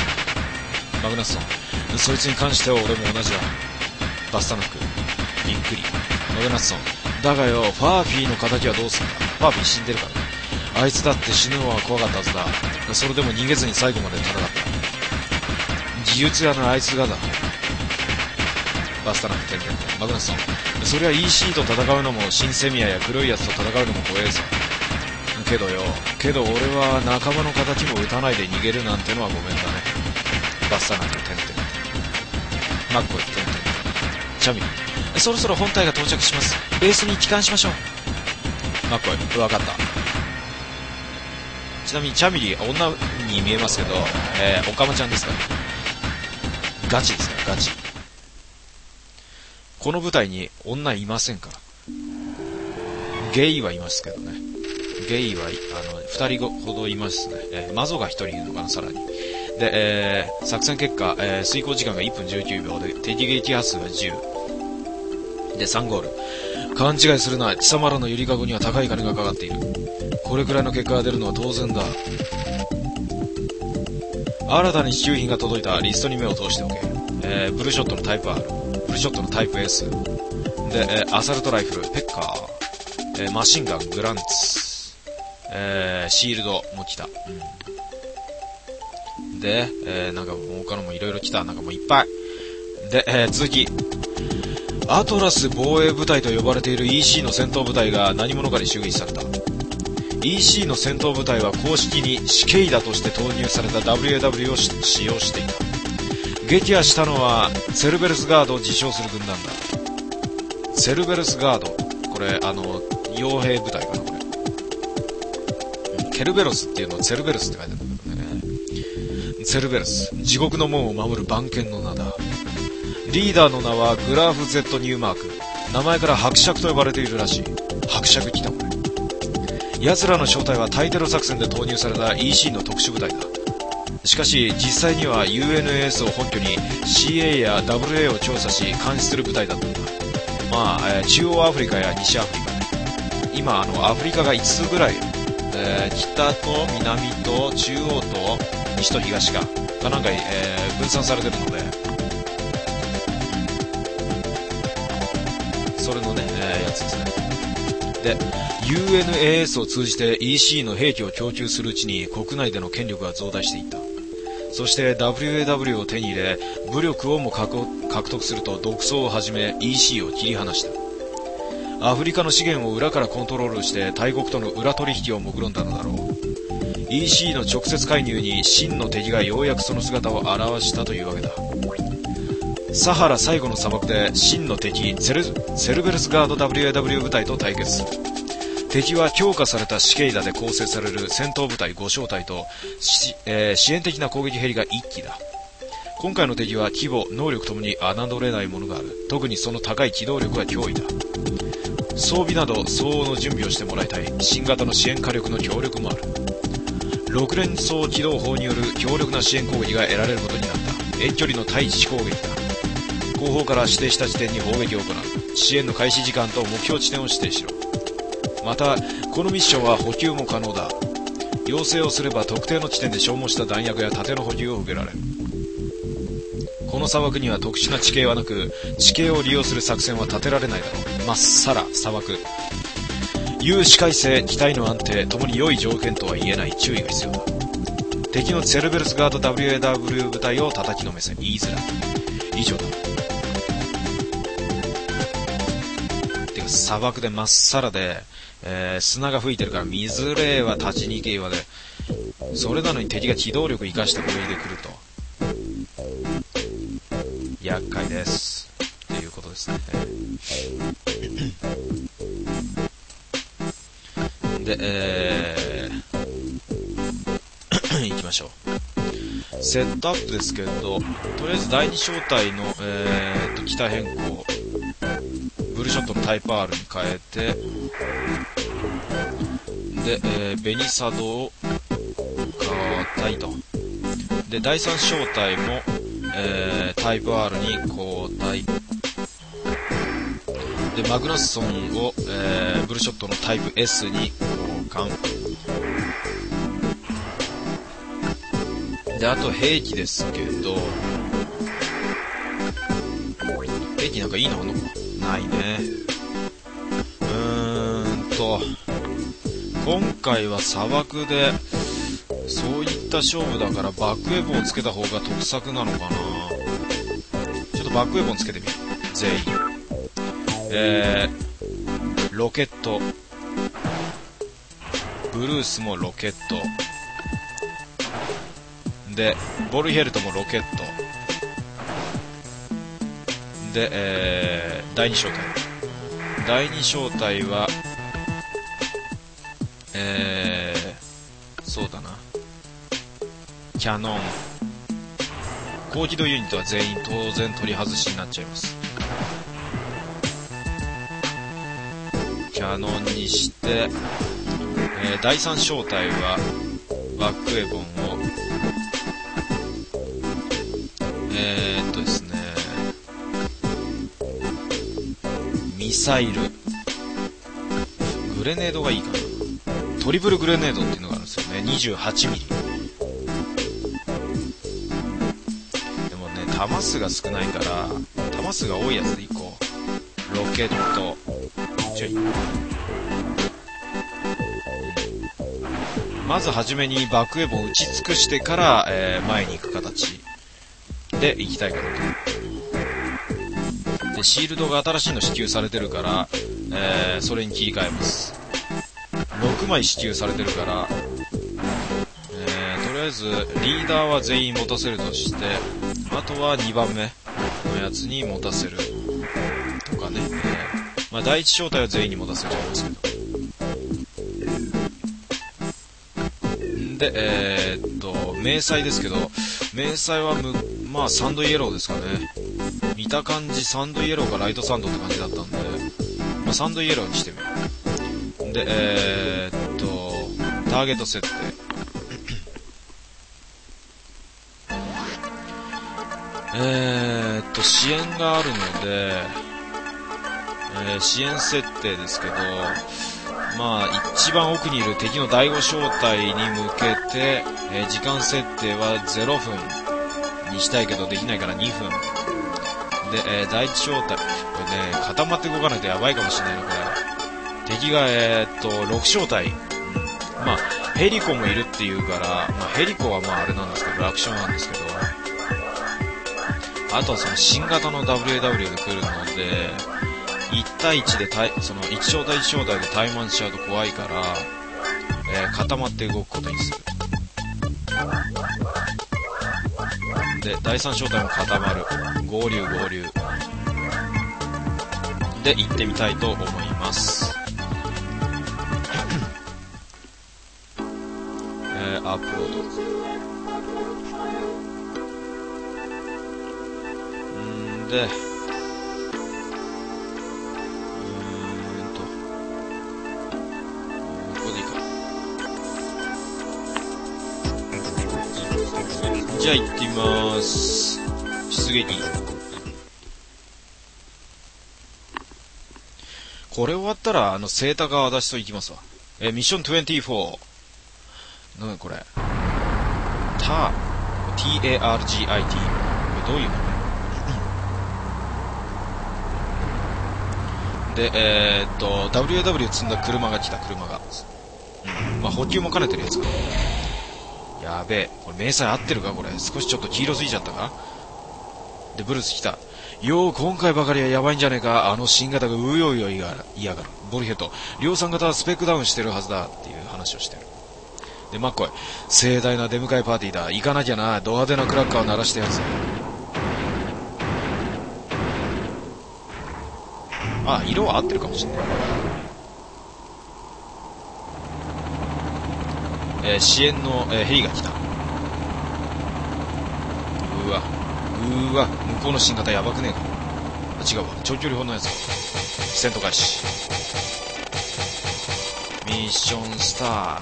そいつに関しては俺も同じだ。バスタナック、びっくり。マグナッソン、だがよ、ファーフィーの仇はどうすんだ。ファーフィー死んでるからね。あいつだって死ぬのは怖かったはずだ。それでも逃げずに最後まで戦った。技術屋のあいつがだ。バスタナック、マグナッソン、そりゃ EC と戦うのも新セミアや黒いやつと戦うのも怖えさ。けど俺は仲間の敵も撃たないで逃げるなんてのはごめんだね。バスタナック、マッコイ、チャミリ、そろそろ本体が到着します。ベースに帰還しましょう。マッコイ、分かった。ちなみにチャミリ、女に見えますけど、オカマちゃんですから。ガチですから、ガチ。この部隊に女いませんから。ゲイはいますけどね。ゲイは2人ほどいますね。マゾが1人いるのかな、さらに。で、作戦結果、遂行時間が1分19秒で、敵撃破数が10。で、3ゴール。勘違いするな。貴様らのゆりかごには高い金がかかっている。これくらいの結果が出るのは当然だ。新たに支給品が届いた。リストに目を通しておけ。ブルーショットのタイプ R。ブルーショットのタイプ S。で、アサルトライフル、ペッカー。マシンガン、グランツ。シールドも来た。で、なんか他のもいろいろ来た。なんかもういっぱい。で、続き。アトラス防衛部隊と呼ばれている EC の戦闘部隊が何者かに襲撃された。EC の戦闘部隊は公式に死刑だとして投入された WAW を使用していた。撃破したのはセルベルスガードを自称する軍団だ。セルベルスガード、これ傭兵部隊かな、これ。ケルベロスっていうのはセルベルスって書いてあるんだけどね。セルベルス、地獄の門を守る番犬の名だ。リーダーの名はグラフ Z ニューマーク。名前から伯爵と呼ばれているらしい。伯爵来たこれ。奴らの正体はタイテロ作戦で投入された EC の特殊部隊だ。しかし実際には UNS を本拠に CA や WA を調査し監視する部隊だったんだ。まあ、中央アフリカや西アフリカね。今アフリカが5つぐらい、北と南と中央と西と東かなんか、分散されてるので、それのね、やつですね。で、UNAS を通じて EC の兵器を供給するうちに国内での権力が増大していった。そして WAW を手に入れ、武力をも獲得すると独走を始め EC を切り離した。アフリカの資源を裏からコントロールして大国との裏取引を目論んだのだろう。EC の直接介入に真の敵がようやくその姿を現したというわけだ。サハラ最後の砂漠で真の敵セルベルスガード WAW 部隊と対決する。敵は強化されたシケイダで構成される戦闘部隊5小隊と、支援的な攻撃ヘリが1機だ。 今回の敵は規模、能力ともに侮れないものがある。特にその高い機動力は脅威だ。装備など相応の準備をしてもらいたい。新型の支援火力の協力もある。6連装機動砲による強力な支援攻撃が得られることになった。遠距離の対地攻撃だ。後方から指定した地点に砲撃を行う。支援の開始時間と目標地点を指定しろ。またこのミッションは補給も可能だ。要請をすれば特定の地点で消耗した弾薬や盾の補給を受けられる。この砂漠には特殊な地形はなく、地形を利用する作戦は立てられないだろう。まっさら砂漠。有視界性、機体の安定ともに良い条件とは言えない。注意が必要だ。敵のセルベルスガード WAW 部隊を叩きのめせ。言いづらい。以上だ。てか砂漠でまっさらで、砂が吹いてるから見づれーは立ちにけーわで、それなのに敵が機動力生かしてこれで来ると厄介ですっていうことですね。で、行きましょう。セットアップですけど、とりあえず第2小隊の、機体変更、ブルショットのタイプ R に変えて、で、ベニサドを交代と。で、第3小隊も、タイプ R に交代。で、マグナッソンを、ブルショットのタイプ S に交換。で、あと兵器ですけど、兵器なんかいいのあんのかないね。今回は砂漠でそういった勝負だからバックウェポンをつけた方が得策なのかな。ちょっとバックウェポンつけてみよう。全員ロケット、ブルースもロケットで、ボルヘルトもロケットで、第2小隊。第2小隊はそうだな、キャノン、高機動ユニットは全員当然取り外しになっちゃいます。キャノンにして、第3小隊はバックウェポンをですね、ミサイル、グレネードがいいかな。トリプルグレネードっていうのがあるんですよね。28ミリ。でもね、弾数が少ないから、弾数が多いやつでいこう。ロケット。まずはじめにバックウェポンを打ち尽くしてから、前に行く形で行きたいかなと。で、シールドが新しいの支給されてるから、それに切り替えます。6枚支給されてるから、とりあえずリーダーは全員持たせるとして、あとは2番目のやつに持たせるとかね。まあ第1小隊は全員に持たせちゃいますけど。で、迷彩ですけど、迷彩はまあサンドイエローですかね。見た感じサンドイエローかライトサンドって感じだったんで、まあサンドイエローにしてみよう。で、ターゲット設定。支援があるので、支援設定ですけど、まあ、一番奥にいる敵の第5小隊に向けて、時間設定は0分にしたいけど、できないから2分。で、第1小隊、これね、固まって動かないとやばいかもしれないな、これ。敵が、6小隊。まあ、ヘリコもいるっていうから、まあ、ヘリコはまああれなんですけど、楽勝なんですけど、あとはその新型の WAW で来るので、1対1でその1小隊1小隊で対マンしちゃうと怖いから、固まって動くことにする。で、第3小隊も固まる。合流。で、行ってみたいと思います。アップロード。 で、ここでいいか。じゃあ行ってみまーす。出撃。これ終わったら、セータが私と行きますわ。ミッション24。なんだこれ。T-A-R-G-I-T。これどういうので、WAW 積んだ車が来た、車が。まあ、補給も兼ねてるやつか。やべえ。これ、明細合ってるかこれ。少しちょっと黄色づいちゃったか。で、ブルース来た。よー、今回ばかりはやばいんじゃねえか。新型がうようよ嫌がる。ボルヘッド。量産型はスペックダウンしてるはずだ。っていう話をしてる。で、マッコイ。盛大な出迎えパーティーだ。行かなきゃな。ド派手なクラッカーを鳴らしてやるぜ。あ、色は合ってるかもしれない。支援の、ヘリが来た。うわ、向こうの新型やばくねえか。あ、違うわ、長距離砲のやつ。戦闘開始。ミッションスター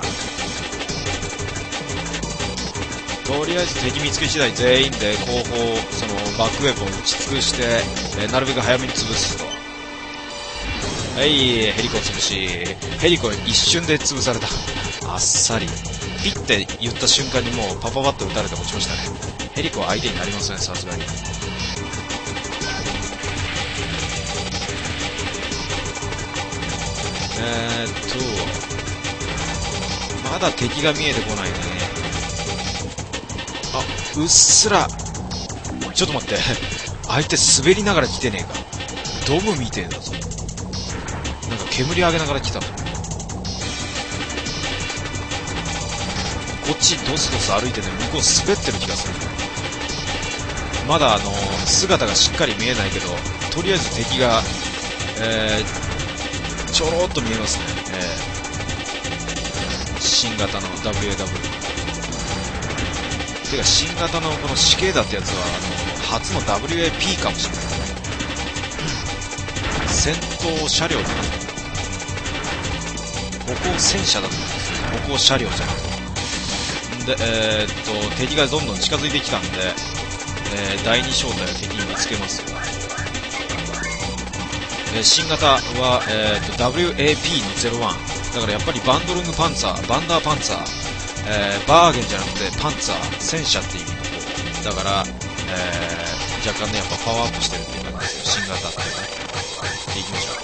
ト。とりあえず敵見つけ次第全員で後方、そのバックウェポンを打ち尽くして、なるべく早めに潰すと。はい、ヘリコを潰し、ヘリコ一瞬で潰された。あっさり。ピッて言った瞬間にもうパパパッと撃たれて落ちましたね。ヘリコは相手になりません、さすがに。まだ敵が見えてこないね。あ、うっすら。ちょっと待って。相手滑りながら来てねえか。ドムみてえだぞ。なんか煙上げながら来たぞ。こっちドスドス歩いてね、向こう滑ってる気がする。まだ姿がしっかり見えないけど、とりあえず敵が、ちょろっと見えますね。新型の WAW。てか新型のこの死刑だってやつは初の WAP かもしれない。戦闘車両かな。歩行戦車だと思うんですよ。歩行車両じゃなくて。で、敵がどんどん近づいてきたんで、第2小隊を敵に見つけますよ。新型は、WAP の01。だからやっぱりバンドルングパンツァー、バンダーパンツァー、バーゲンじゃなくてパンツァー、戦車っていう意味の方。だから、若干ね、やっぱパワーアップしてるっていう感じですよ、新型ってね。で、行きましょう。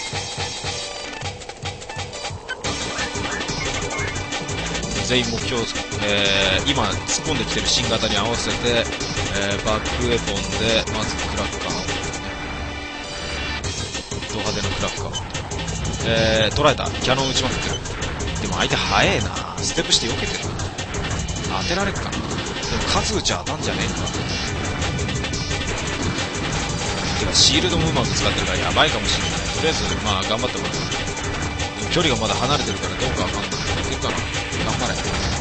全員目標、今突っ込んできてる新型に合わせて、バックウェポンでまずクラッカーを、ド派手なクラッカーを、捉えた。キャノン撃ちまくってる。でも相手早えな。ステップして避けてるな。当てられるかな。でも数撃ち当たんじゃねえのか。てかシールドもうまく使ってるからやばいかもしれない。とりあえずまあ頑張ってもらう。でも距離がまだ離れてるからどうかわかんない。いけるかな。頑張れ。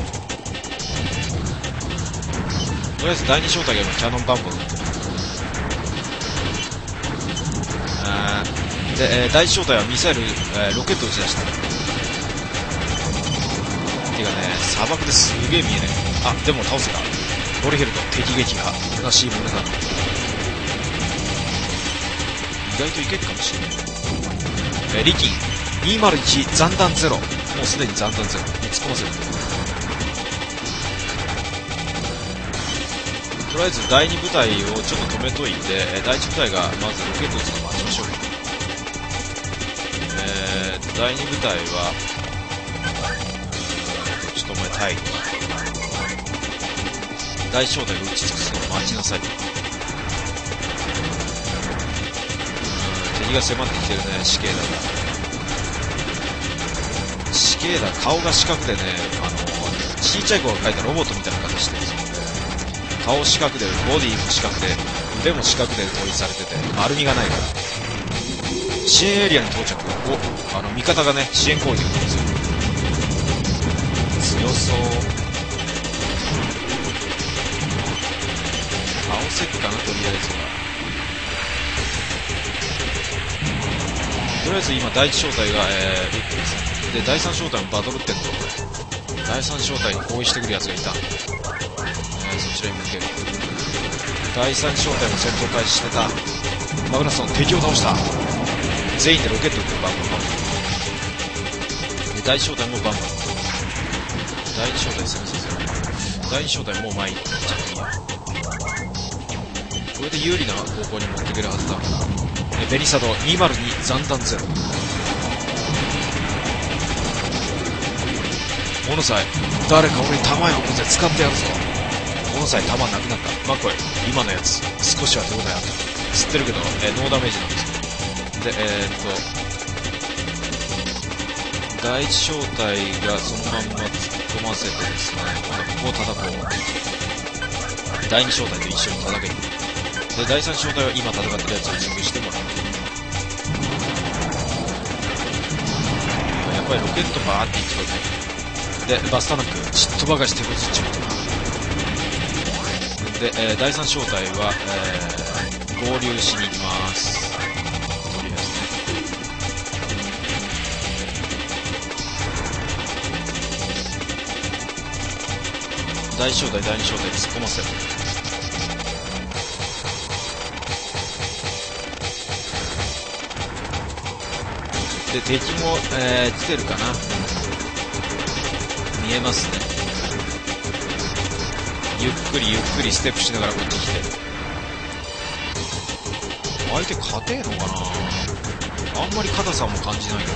とりあえず第2小隊が今キャノンバンバン撃ってる。で、第1小隊はミサイル、ロケット撃ち出した。てかね、砂漠ですげえ見えない。あ、でも倒せた。ボルヘルト、敵撃破。虚しいものだ。意外といけるかもしれない。リキン、201、残弾0。もうすでに残弾0。突っ込ませる。とりあえず第2部隊をちょっと止めといて、第1部隊がまずロケット撃つの待ちましょう。第2部隊は、ちょっとお前待機。第1小隊が撃ち尽くすのを待ちなさい。敵が迫ってきてるね、死刑だが。死刑だ、顔が四角でね、ちいちゃい子が描いたロボットみたいな形してるんですよ。顔四角で、ボディも四角で、腕も四角で統一されてて、丸みがないから。支援エリアに到着。味方がね、支援攻撃をする。強そう。倒せっかな、とりあえずは。 とりあえず今第一小隊が、撃ってますね。で第三小隊もバトルってんの。第三小隊に包囲してくるやつがいた。そちらに向ける。第三小隊も戦闘開始してた。マグナスの敵を倒した。全員でロケット撃ってバンバンバンバン。で第一小隊もバンバン。第一小隊攻めさせる。第二小隊もう前に行っちゃっていいや。これで有利な方向に持っていけるはずだ。ベニサド202残弾ゼロ。モノサイ、誰か俺に弾よこせ、使ってやるぞ。モノサイ弾なくなった。まあこれ今のやつ少しは手応えあった。知ってるけど、ノーダメージなんですよ。で第一小隊がそのまんま突っ込ませてですね、今度ここを叩こう。第二小隊と一緒に叩ける。で第三小隊は今戦ってるやつを潰してもらう。やっぱりロケットバーっていっちゃうね。でバスタナックちっとばかし手こずっちまったな。で、第三小隊は、合流しに行きます。とりあえずね。第一小隊第二小隊突っ込ませる。で敵も、来てるかな。見えますね。ゆっくりゆっくりステップしながらこっち来てる。相手勝てえのかな。あんまり硬さも感じないけ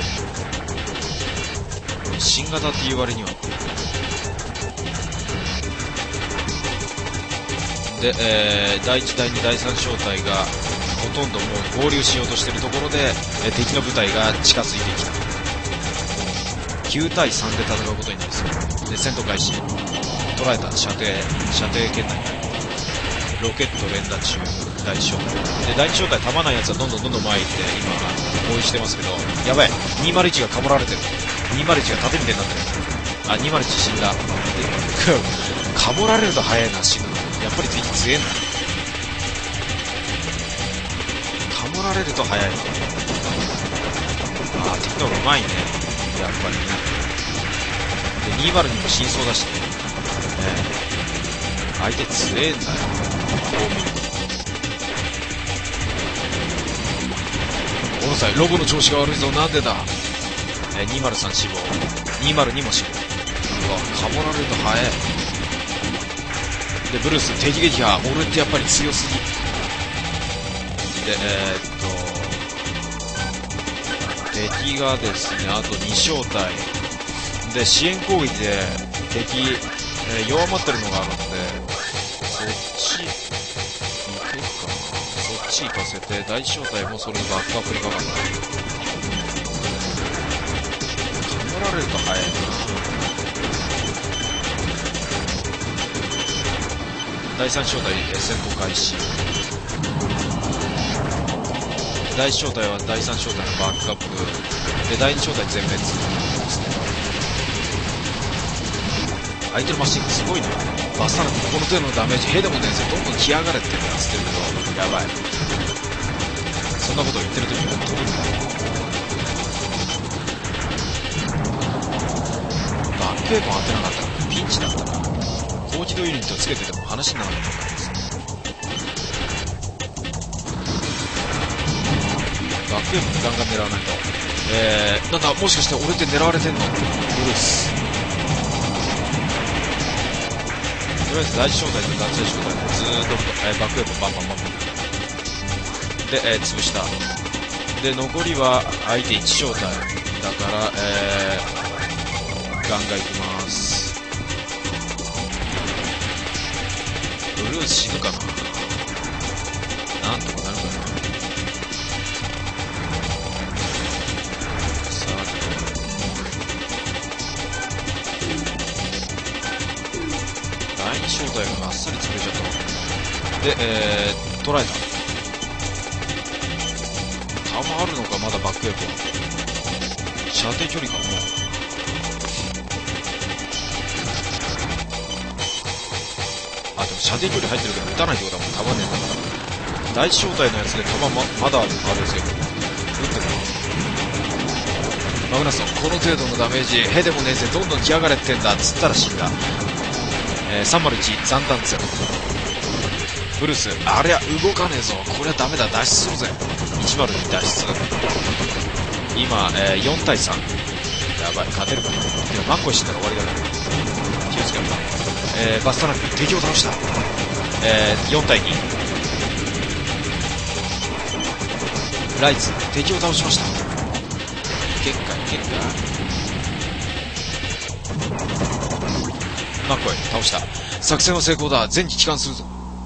ど、新型っていう割には。で、第1第2第3小隊がほとんどもう合流しようとしているところで、敵の部隊が近づいてきた。9対3で戦うことになりそう。で戦闘開始。捉えた。射程圏内。ロケット連打中。第1小隊で第2小隊弾ないやつはどんどん前行って今包囲してますけど、やばい201がかもられてる。201が盾みたいになってる。あ、201死んだ。かもられると早いな、死ぬの。やっぱり敵強えんだ。かもられると早い。ああ、敵の方がうまいね、やっぱりね。で202も真相だしね、相手強えんだよ、こう見ると。おろさい、ロボの調子が悪いぞ、なんでだ。203死亡、202も死亡。うわ、かもられると早い。でブルース敵撃破、俺ってやっぱり強すぎ。で敵がですねあと2小隊で支援攻撃で敵、弱まってるのがあるので、そっち行くかな。そっち行かせて第一小隊もそれでバックアップにかかる。かもられると早いな。第3小隊戦闘開始。第1小隊は第3小隊のバックアップで第2小隊全滅ですね。相手のマシンすごいな。バスタナックこの程度のダメージ兵でもねえぜ、どんどん来やがれって言ってるけど、やばい。そんなこと言ってる時に飛ぶんだ。バックエーポン当てなかったらピンチだったな。高機動ユニットをつけてても話にならなかったんです。バックエーポンガンガン狙わないと。なんだ、もしかして俺って狙われてんの？ブルース。とりあえず第一小隊と男性小隊でずーっと、バックエーポンバンバンバンバンで、潰した。で残りは相手1小隊だから、ガンガンいきます。ブルース死ぬかな。なんとかなるかな。さあ第2小隊があっさり潰れちゃった。で、捉えた。弾あるのか、まだバックエーポン。射程距離かも。あ、でも射程距離入ってるけど撃たないってことはもう弾ねえんだから。第一小隊のやつで弾まだあるんですよ。撃ってた。 マグナスのこの程度のダメージへでもねえぜ、どんどん来やがれってんだっつったら死んだ。301残弾ゼロ。ブルース、ありゃ動かねえぞ、これはダメだ、脱出するぜ。102脱出。今、4対3。やばい、勝てるかな。でもマッコイ死んだら終わりだね。気をつけろ。バスタナック敵を倒した。4対2。ライツ敵を倒しました。結果マッコイ倒した。作戦は成功だ、全機帰還するぞ。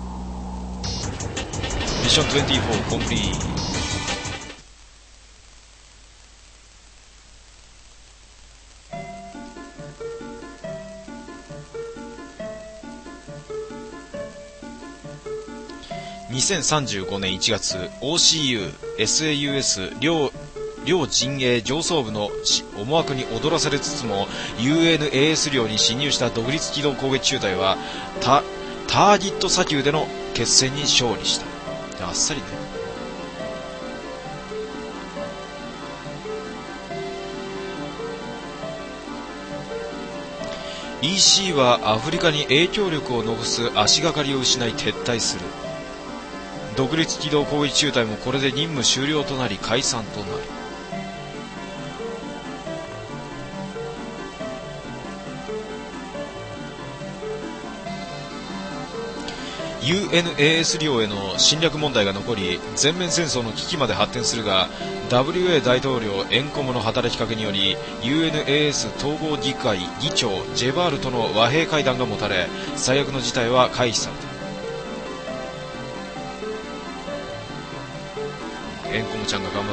ミッション24コンプリート。2035年1月 OCU、SAUS 両陣営上層部の思惑に踊らされつつも UNAS 領に侵入した独立機動攻撃中隊はターギット砂丘での決戦に勝利した。あっさりね。EC はアフリカに影響力を残す足がかりを失い撤退する。独立機動攻撃中隊もこれで任務終了となり解散となる。UNAS 領への侵略問題が残り全面戦争の危機まで発展するが WA 大統領エンコムの働きかけにより UNAS 統合議会議長ジェバールとの和平会談が持たれ最悪の事態は回避された。エンコムちゃんが頑張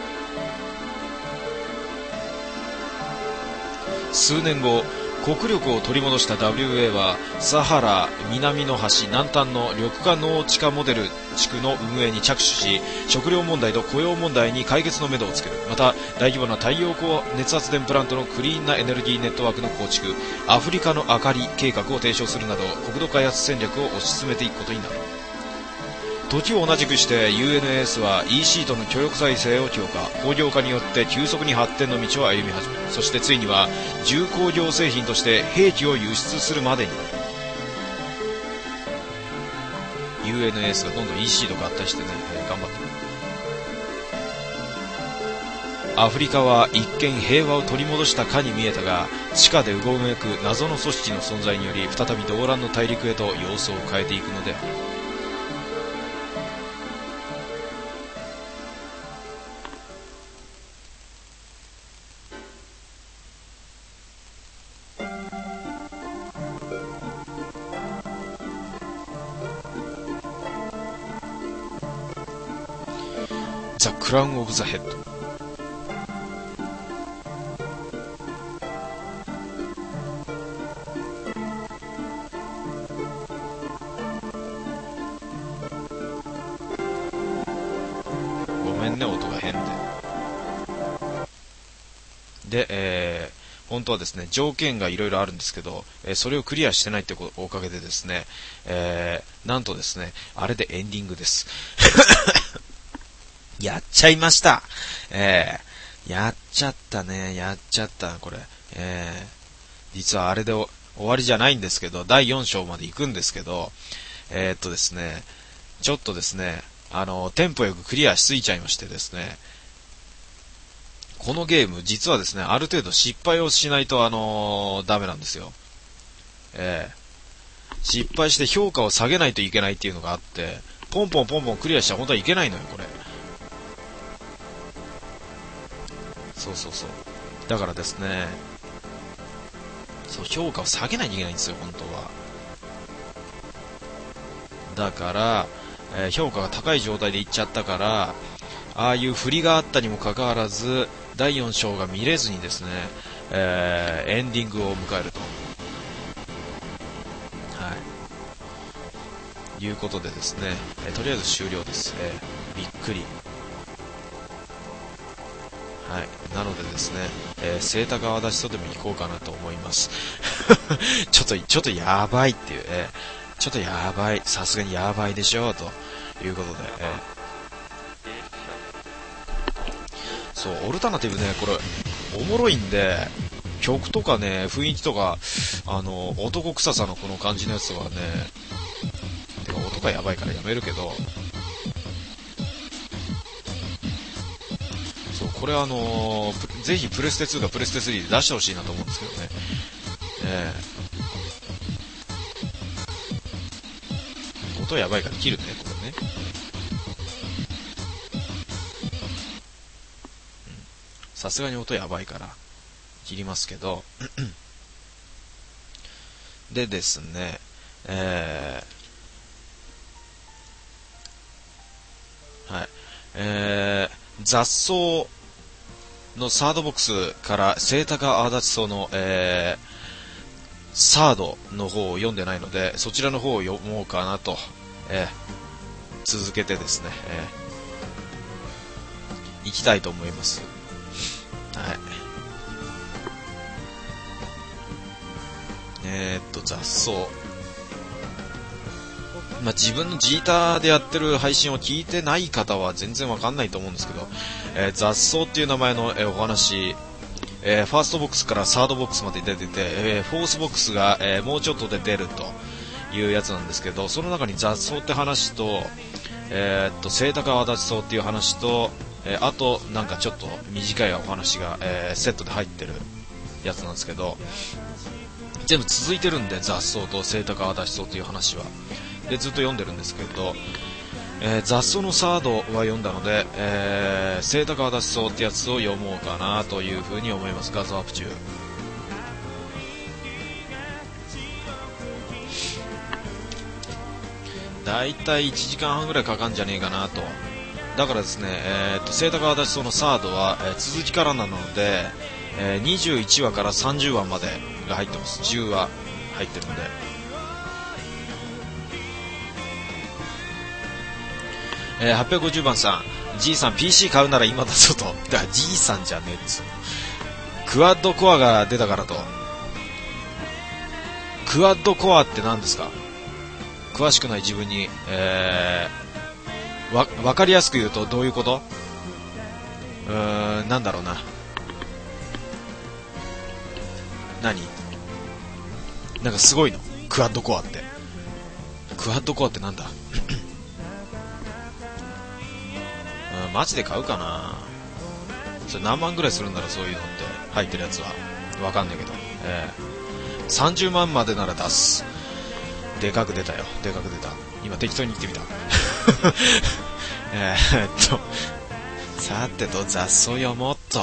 った。数年後国力を取り戻した WA はサハラ南の端南端の緑化農地化モデル地区の運営に着手し食料問題と雇用問題に解決のめどをつける。また大規模な太陽光熱発電プラントのクリーンなエネルギーネットワークの構築、アフリカの明かり計画を提唱するなど国土開発戦略を推し進めていくことになる。時を同じくして UNAS は EC との協力体制を強化、工業化によって急速に発展の道を歩み始める。そしてついには重工業製品として兵器を輸出するまでになる。 UNAS がどんどん EC と合体してね、頑張ってる。アフリカは一見平和を取り戻したかに見えたが地下でうごめく謎の組織の存在により再び動乱の大陸へと様相を変えていくのである。ザ・クラウン・オブ・ザ・ヘッド。ごめんね、音が変で。本当はですね、条件がいろいろあるんですけど、それをクリアしてないっておかげでですね、なんとですね、あれでエンディングです。やっちゃいました。やっちゃったね。これ。実はあれで終わりじゃないんですけど、第4章まで行くんですけど、ですね、ちょっとですね、テンポよくクリアしすぎちゃいましてですね、このゲーム、実はですね、ある程度失敗をしないと、ダメなんですよ。失敗して評価を下げないといけないっていうのがあって、ポンポンクリアしたら本当はいけないのよ、これ。そう。だからですね、評価を下げないといけないんですよ、本当は。だから、評価が高い状態でいっちゃったから、ああいう振りがあったにもかかわらず、第4章が見れずにですね、エンディングを迎えると。はい。いうことでですね、とりあえず終了です。びっくり。はい。なのでですね、セータ川出しとでも行こうかなと思います。ちょっとやばいっていう、ちょっとやばい。さすがにやばいでしょう、ということで、そう、オルタナティブね、これ、 おもろいんで、曲とかね、雰囲気とか、男臭さのこの感じのやつはね、てか音がやばいからやめるけど、そう、これぜひプレステ2かプレステ3で出してほしいなと思うんですけどね。音やばいから切るね、これね。さすがに音やばいから切りますけどでですね、はい、雑草のサードボックスから清高足立草の、サードの方を読んでないので、そちらの方を読もうかなと、続けてですね、行きたいと思います。はい。雑草。自分のジーターでやってる配信を聞いてない方は全然わかんないと思うんですけど、雑草っていう名前の、お話、ファーストボックスからサードボックスまで出てて、フォースボックスが、もうちょっとで出るというやつなんですけど、その中に雑草って話と、清高足立草っていう話と、あとなんかちょっと短いお話が、セットで入ってるやつなんですけど、全部続いてるんで、雑草と清高足立草っていう話はでずっと読んでるんですけど、雑草のサードは読んだので、清高足立草ってやつを読もうかなというふうに思います。画像アップ中。だいたい1時間半ぐらいかかんじゃねえかなと。だからですね、清高足立草のサードは、続きからなので、21話から30話までが入ってます。10話入ってるので、850番さん、G さん PC 買うなら今だぞと。だから G さんじゃねえっつう。クワッドコアが出たからと。クワッドコアって何ですか？詳しくない自分に、わかりやすく言うとどういうこと？なんだろうな。何？なんかすごいの？クワッドコアって。クワッドコアってなんだ？マジで買うかな。それ何万ぐらいするんだろう、そういうのって入ってるやつは。わかんないけど、30万までなら出す。でかく出たよ、でかく出た。今適当に言ってみたさてと雑草読もっと。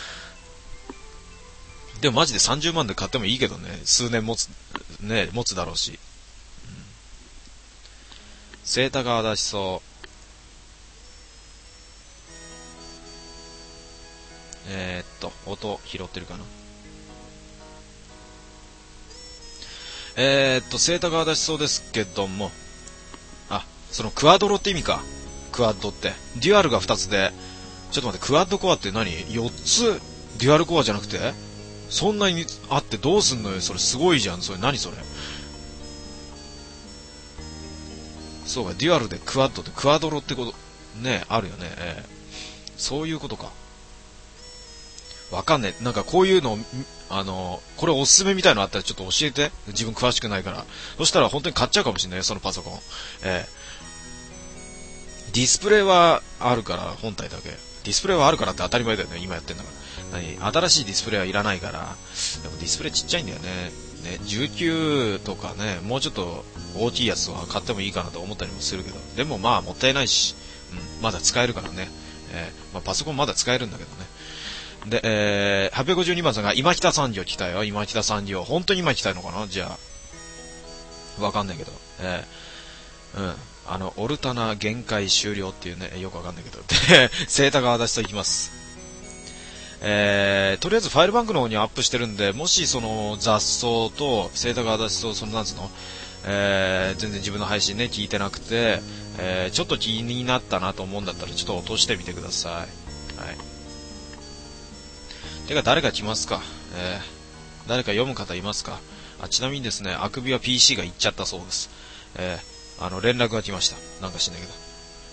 でもマジで30万で買ってもいいけどね、数年持つだろうし。清高足立草、音拾ってるかな。清高足立草ですけども、そのクワドロって意味か。クワッドってデュアルが2つで、ちょっと待って、クワッドコアって何？ 4 つデュアルコアじゃなくて、そんなにあってどうすんのよ。それすごいじゃん。それ何それ。そうか、デュアルでクワッドってクワドロってことね、あるよね。そういうことか。わかんねえ。なんかこういうの、これおすすめみたいのあったらちょっと教えて。自分詳しくないから。そしたら本当に買っちゃうかもしれないよ、そのパソコン。ディスプレイはあるから、本体だけ。ディスプレイはあるからって当たり前だよね、今やってんだから。新しいディスプレイはいらないから。でもディスプレイちっちゃいんだよね。19とかね、もうちょっと大きいやつは買ってもいいかなと思ったりもするけど。でもまあもったいないし、まだ使えるからね。パソコンまだ使えるんだけどね。で、852番さんが今北産業来たよ。今北産業。本当に今来たいのかな？じゃあ。わかんないけど。オルタナ限界終了っていうね、よくわかんないけど。で、清高足立といきます。とりあえずファイルバンクの方にアップしてるんで、もしその雑草と清高足立とそのなんつうの、全然自分の配信ね、聞いてなくて、ちょっと気になったなと思うんだったらちょっと落としてみてください。はい。てか誰か来ますか？誰か読む方いますか？ちなみにですね、あくびは PC が行っちゃったそうです。連絡が来ました。なんか知んないけど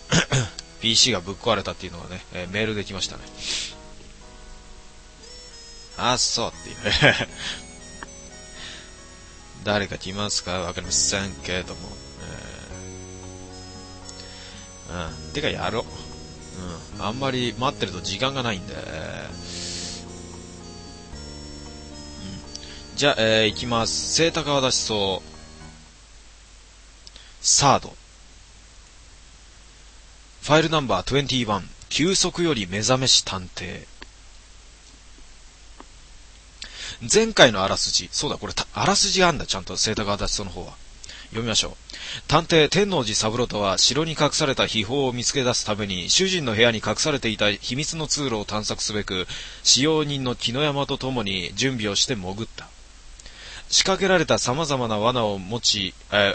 PC がぶっ壊れたっていうのがね、メールで来ましたね。 あ、そうっていう。誰か来ますかわかりませんけども。てかやろう。あんまり待ってると時間がないんで。じゃあ、行きます。聖高和田思想。サード。ファイルナンバー21。休息より目覚めし探偵。前回のあらすじ。そうだ、これ、あらすじがあんだ、ちゃんと、聖高和田思想の方は。読みましょう。探偵天王寺三郎とは城に隠された秘宝を見つけ出すために主人の部屋に隠されていた秘密の通路を探索すべく使用人の木の山と共に準備をして潜った。仕掛けられた様々な罠を持ち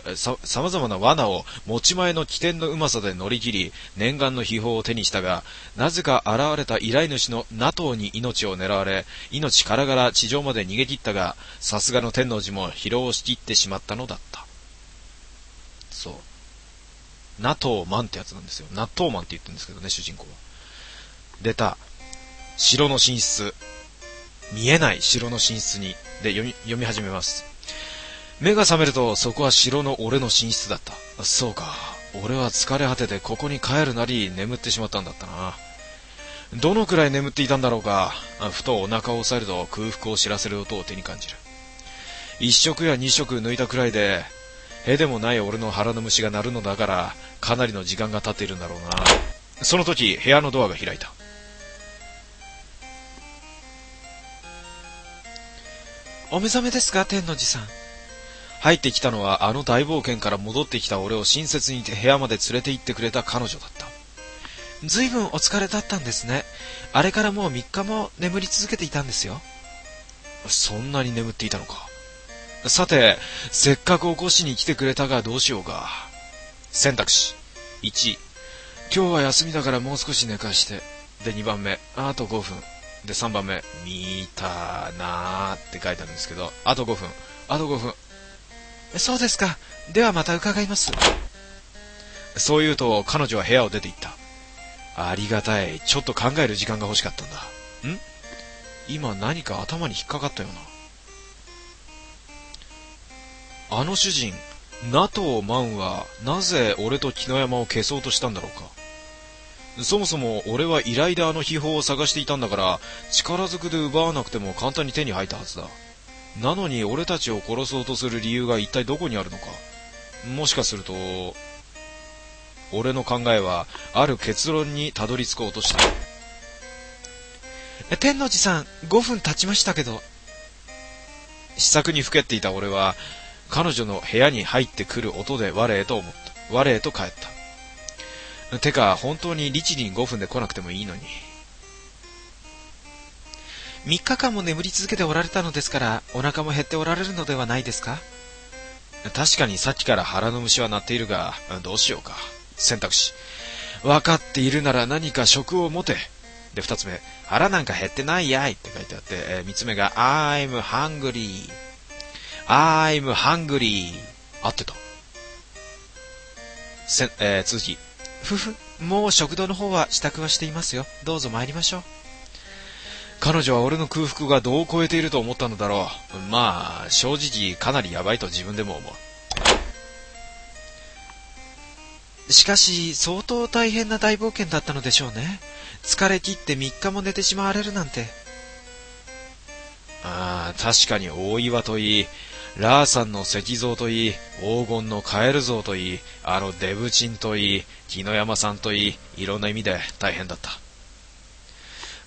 前の起点のうまさで乗り切り念願の秘宝を手にしたが、なぜか現れた依頼主の名刀に命を狙われ命からがら地上まで逃げ切ったが、さすがの天王寺も疲労しきってしまったのだった。そう。ナトーマンってやつなんですよ。納豆マンって言ってるんですけどね、主人公は。出た。城の寝室。見えない城の寝室に。で、読み始めます。目が覚めると、そこは城の俺の寝室だった。そうか。俺は疲れ果ててここに帰るなり眠ってしまったんだったな。どのくらい眠っていたんだろうか。ふとお腹を押さえると空腹を知らせる音を手に感じる。一食や二食抜いたくらいで、へでもない俺の腹の虫が鳴るのだから、かなりの時間が経っているんだろうな。その時、部屋のドアが開いた。お目覚めですか、天王寺さん。入ってきたのは、あの大冒険から戻ってきた俺を親切に部屋まで連れて行ってくれた彼女だった。ずいぶんお疲れだったんですね。あれからもう3日も眠り続けていたんですよ。そんなに眠っていたのか。さて、せっかく起こしに来てくれたがどうしようか。選択肢。1、今日は休みだからもう少し寝かして。で、2番目、あと5分。で、3番目、見たなーって書いてあるんですけど、あと5分。あと5分。そうですか。ではまた伺います。そう言うと、彼女は部屋を出て行った。ありがたい。ちょっと考える時間が欲しかったんだ。今何か頭に引っかかったような。あの主人、ナトーマンはなぜ俺と木の山を消そうとしたんだろうか。そもそも俺は依頼であの秘宝を探していたんだから、力ずくで奪わなくても簡単に手に入ったはずだ。なのに俺たちを殺そうとする理由が一体どこにあるのか。もしかすると、俺の考えはある結論にたどり着こうとした。天王寺さん、5分経ちましたけど。試作にふけっていた俺は、彼女の部屋に入ってくる音で我へと帰った。てか、本当に律儀に5分で来なくてもいいのに。3日間も眠り続けておられたのですから、お腹も減っておられるのではないですか。確かにさっきから腹の虫は鳴っているが、どうしようか。選択肢。分かっているなら何か食を持て。で、2つ目、腹なんか減ってないやいって書いてあって、3つ目が I'm hungry。I'm hungry。合ってた。続き。もう食堂の方は支度はしていますよ。どうぞ参りましょう。彼女は俺の空腹が度を超えていると思ったのだろう。まあ、正直かなりやばいと自分でも思う。しかし、相当大変な大冒険だったのでしょうね。疲れ切って3日も寝てしまわれるなんて。確かに大岩といい、ラーさんの石像といい、黄金のカエル像といい、あのデブチンといい、木の山さんといい、いろんな意味で大変だった。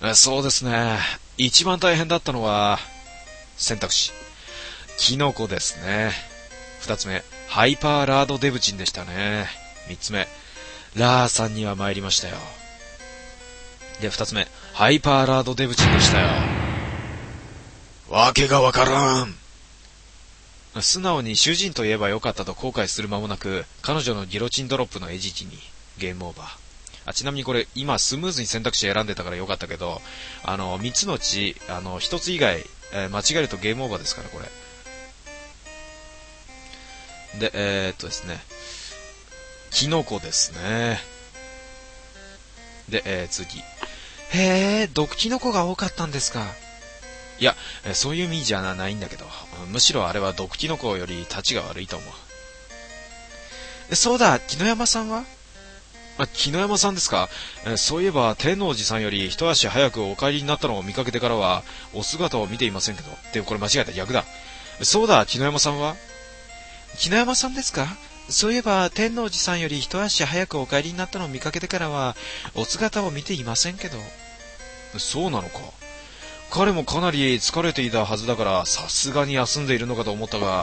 そうですね。一番大変だったのは、選択肢。キノコですね。二つ目、ハイパーラードデブチンでしたね。三つ目、ラーさんには参りましたよ。で、二つ目、ハイパーラードデブチンでしたよ。わけがわからん。素直に主人と言えばよかったと後悔する間もなく、彼女のギロチンドロップの餌食にゲームオーバー。ちなみにこれ今スムーズに選択肢選んでたからよかったけど、3つのうち1つ以外、間違えるとゲームオーバーですからこれ。で、ですね、キノコですね。で、次。毒キノコが多かったんですか。 いや、そういう意味じゃないんだけど、むしろあれは毒キノコより立ちが悪いと思う。そうだ、木野山さんは？木野山さんですか。そういえば天王寺さんより一足早くお帰りになったのを見かけてからはお姿を見ていませんけど。でもこれ間違えた、逆だ。そうだ、木野山さんは？木野山さんですか。そういえば天王寺さんより一足早くお帰りになったのを見かけてからはお姿を見ていませんけど。そうなのか。彼もかなり疲れていたはずだからさすがに休んでいるのかと思ったが。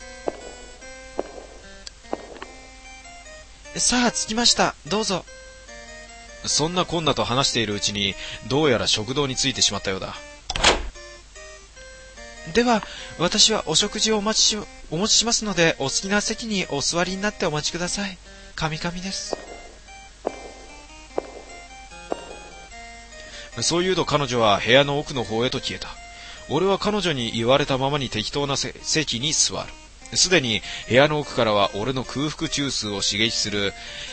さあ着きました、どうぞ。そんなこんなと話しているうちにどうやら食堂に着いてしまったようだ。では私はお食事をお持ちしますので、お好きな席にお座りになってお待ちください。カミカミです。そう言うと彼女は部屋の奥の方へと消えた。俺は彼女に言われたままに適当な席に座る。すでに部屋の奥からは俺の空腹中枢を刺激する、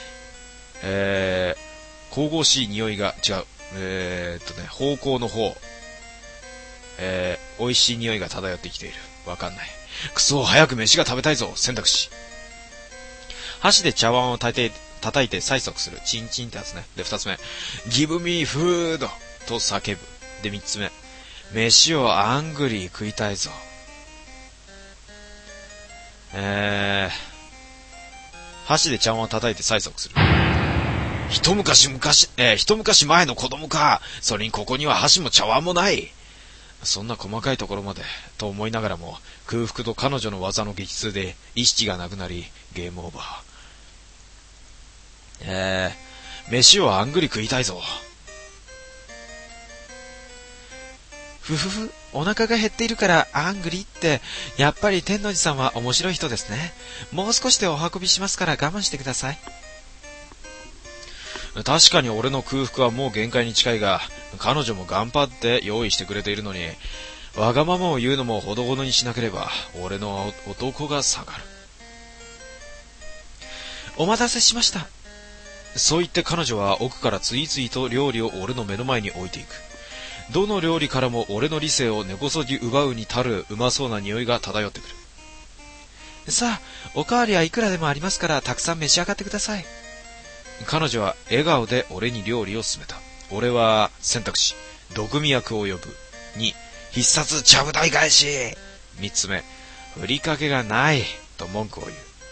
神々しい匂いが違う。方向の方。美味しい匂いが漂ってきている。わかんない。くそ、早く飯が食べたいぞ。選択肢。箸で茶碗を叩いて催促する。チンチンってやつね。で、二つ目。Give me food と叫ぶ。で、三つ目。飯をアングリー食いたいぞ。箸で茶碗を叩いて催促する。一昔前の子供か。それにここには箸も茶碗もない。そんな細かいところまでと思いながらも、空腹と彼女の技の激痛で意識がなくなりゲームオーバー。飯をあんぐり食いたいぞ。ふふふ、お腹が減っているからあんぐりって、やっぱり天王寺さんは面白い人ですね。もう少しでお運びしますから我慢してください。確かに俺の空腹はもう限界に近いが、彼女も頑張って用意してくれているのに、わがままを言うのもほどほどにしなければ俺の男が下がる。お待たせしました。そう言って彼女は奥から次々と料理を俺の目の前に置いていく。どの料理からも俺の理性を根こそぎ奪うに足るうまそうな匂いが漂ってくる。さあ、おかわりはいくらでもありますからたくさん召し上がってください。彼女は笑顔で俺に料理を勧めた。俺は選択肢、毒味役を呼ぶ。2、必殺ちゃぶ台返し。3つ目、ふりかけがないと文句を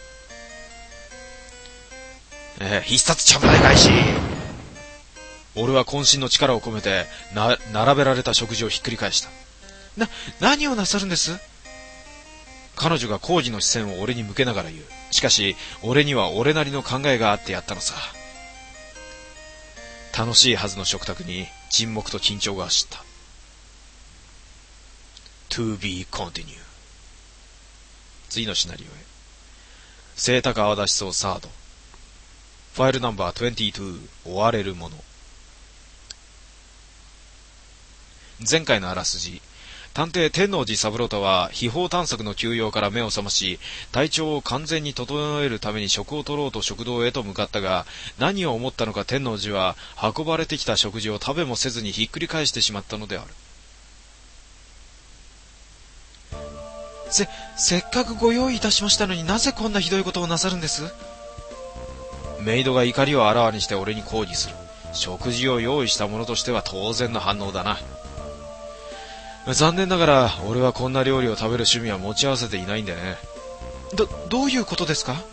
言う。必殺ちゃぶ台返し。俺は渾身の力を込めて並べられた食事をひっくり返した。何をなさるんです？彼女が抗議の視線を俺に向けながら言う。しかし俺には俺なりの考えがあってやったのさ。楽しいはずの食卓に沈黙と緊張が走った。 To be continue。 次のシナリオへ。清高泡立ちそうサード。ファイルナンバー22、追われるもの。前回のあらすじ。探偵天王寺三郎太は秘宝探索の休養から目を覚まし、体調を完全に整えるために食を取ろうと食堂へと向かったが、何を思ったのか天王寺は運ばれてきた食事を食べもせずにひっくり返してしまったのである。せっかくご用意いたしましたのに、なぜこんなひどいことをなさるんです？メイドが怒りをあらわにして俺に抗議する。食事を用意した者としては当然の反応だな。残念ながら俺はこんな料理を食べる趣味は持ち合わせていないんでね。どういうことですか？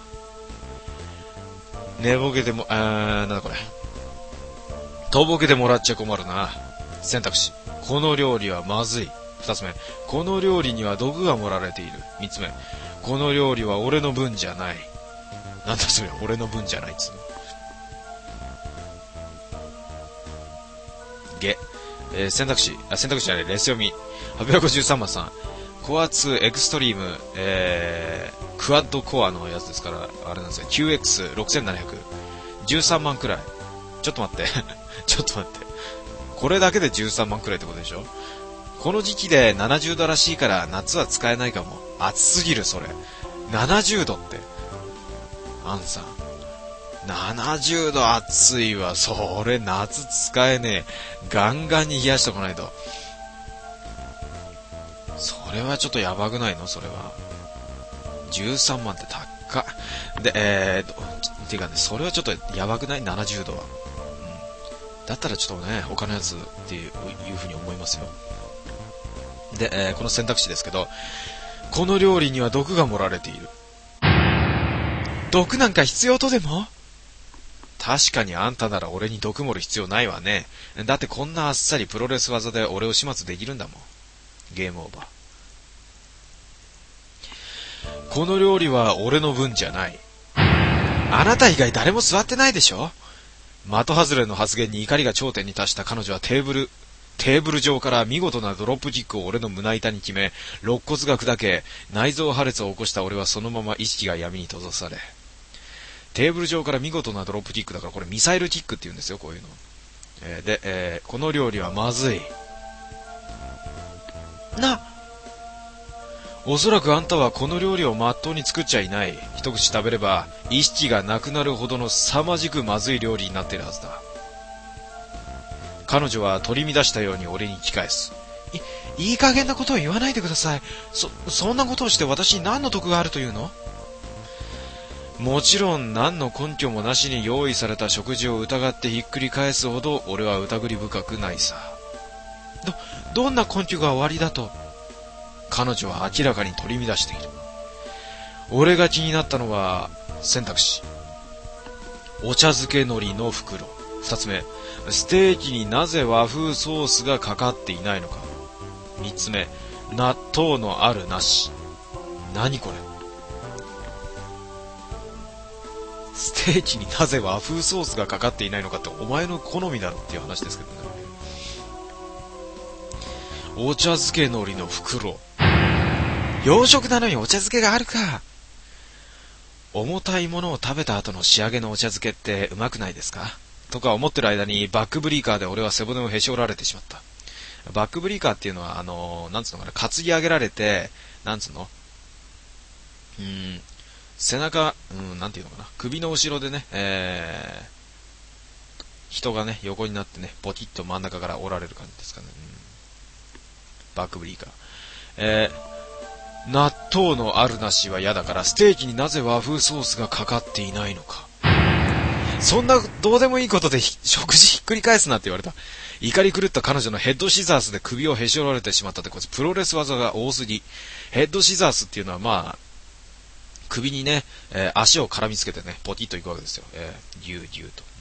寝ぼけても、なんだこれ。とぼけてもらっちゃ困るな。選択肢、この料理はまずい。二つ目、この料理には毒が盛られている。三つ目、この料理は俺の分じゃない。なんだそれ、俺の分じゃないっつうの。選択肢じゃない、レス読み。853番さん。コア2エクストリーム、クワッドコアのやつですから、あれなんですよ。QX6700。13万くらい。ちょっと待って。ちょっと待って。これだけで13万くらいってことでしょ？この時期で70度らしいから夏は使えないかも。暑すぎる、それ。70度って。アンさん。70度暑いわ。それ夏使えねえ。ガンガンに冷やしとかないと。 それはちょっとやばくないの？それは13万って高っ。でていうかね、それはちょっとやばくない？70度は、だったらちょっとね他のやつっていう風に思いますよ。で、この選択肢ですけど、この料理には毒が盛られている。毒なんか必要とでも？確かにあんたなら俺に毒盛る必要ないわね。だってこんなあっさりプロレス技で俺を始末できるんだもん。ゲームオーバー。この料理は俺の分じゃない。あなた以外誰も座ってないでしょ？的外れの発言に怒りが頂点に達した彼女はテーブル上から見事なドロップキックを俺の胸板に決め、肋骨が砕け、内臓破裂を起こした俺はそのまま意識が闇に閉ざされ。テーブル上から見事なドロップキックだから、これミサイルキックって言うんですよ、こういうの。で、この料理はまずい。おそらくあんたはこの料理をまっとうに作っちゃいない。一口食べれば意識がなくなるほどの凄まじくまずい料理になっているはずだ。彼女は取り乱したように俺に聞き返す。いい加減なことを言わないでください。そんなことをして私に何の得があるというの？もちろん何の根拠もなしに用意された食事を疑ってひっくり返すほど俺は疑り深くないさ。どんな根拠がおありだと？彼女は明らかに取り乱している。俺が気になったのは選択肢。お茶漬け海苔の袋。二つ目、ステーキになぜ和風ソースがかかっていないのか。三つ目、納豆のあるなし。何これ？ステーキになぜ和風ソースがかかっていないのかってお前の好みだろっていう話ですけどね。お茶漬け海苔の袋。洋食なのにお茶漬けがあるか。重たいものを食べた後の仕上げのお茶漬けってうまくないですか？とか思ってる間にバックブリーカーで俺は背骨をへし折られてしまった。バックブリーカーっていうのはなんつうのかな、担ぎ上げられて、なんつうの、背中、なんていうのかな、首の後ろでね、人がね横になってねポキッと真ん中から折られる感じですかね。バックブリーカー。納豆のあるなしは嫌だから、ステーキになぜ和風ソースがかかっていないのか。そんなどうでもいいことで食事ひっくり返すなって言われた。怒り狂った彼女のヘッドシザースで首をへし折られてしまったって、こいつプロレス技が多すぎ。ヘッドシザースっていうのはまあ首にね、足を絡みつけてねポキッといくわけですよ。ギューギューと、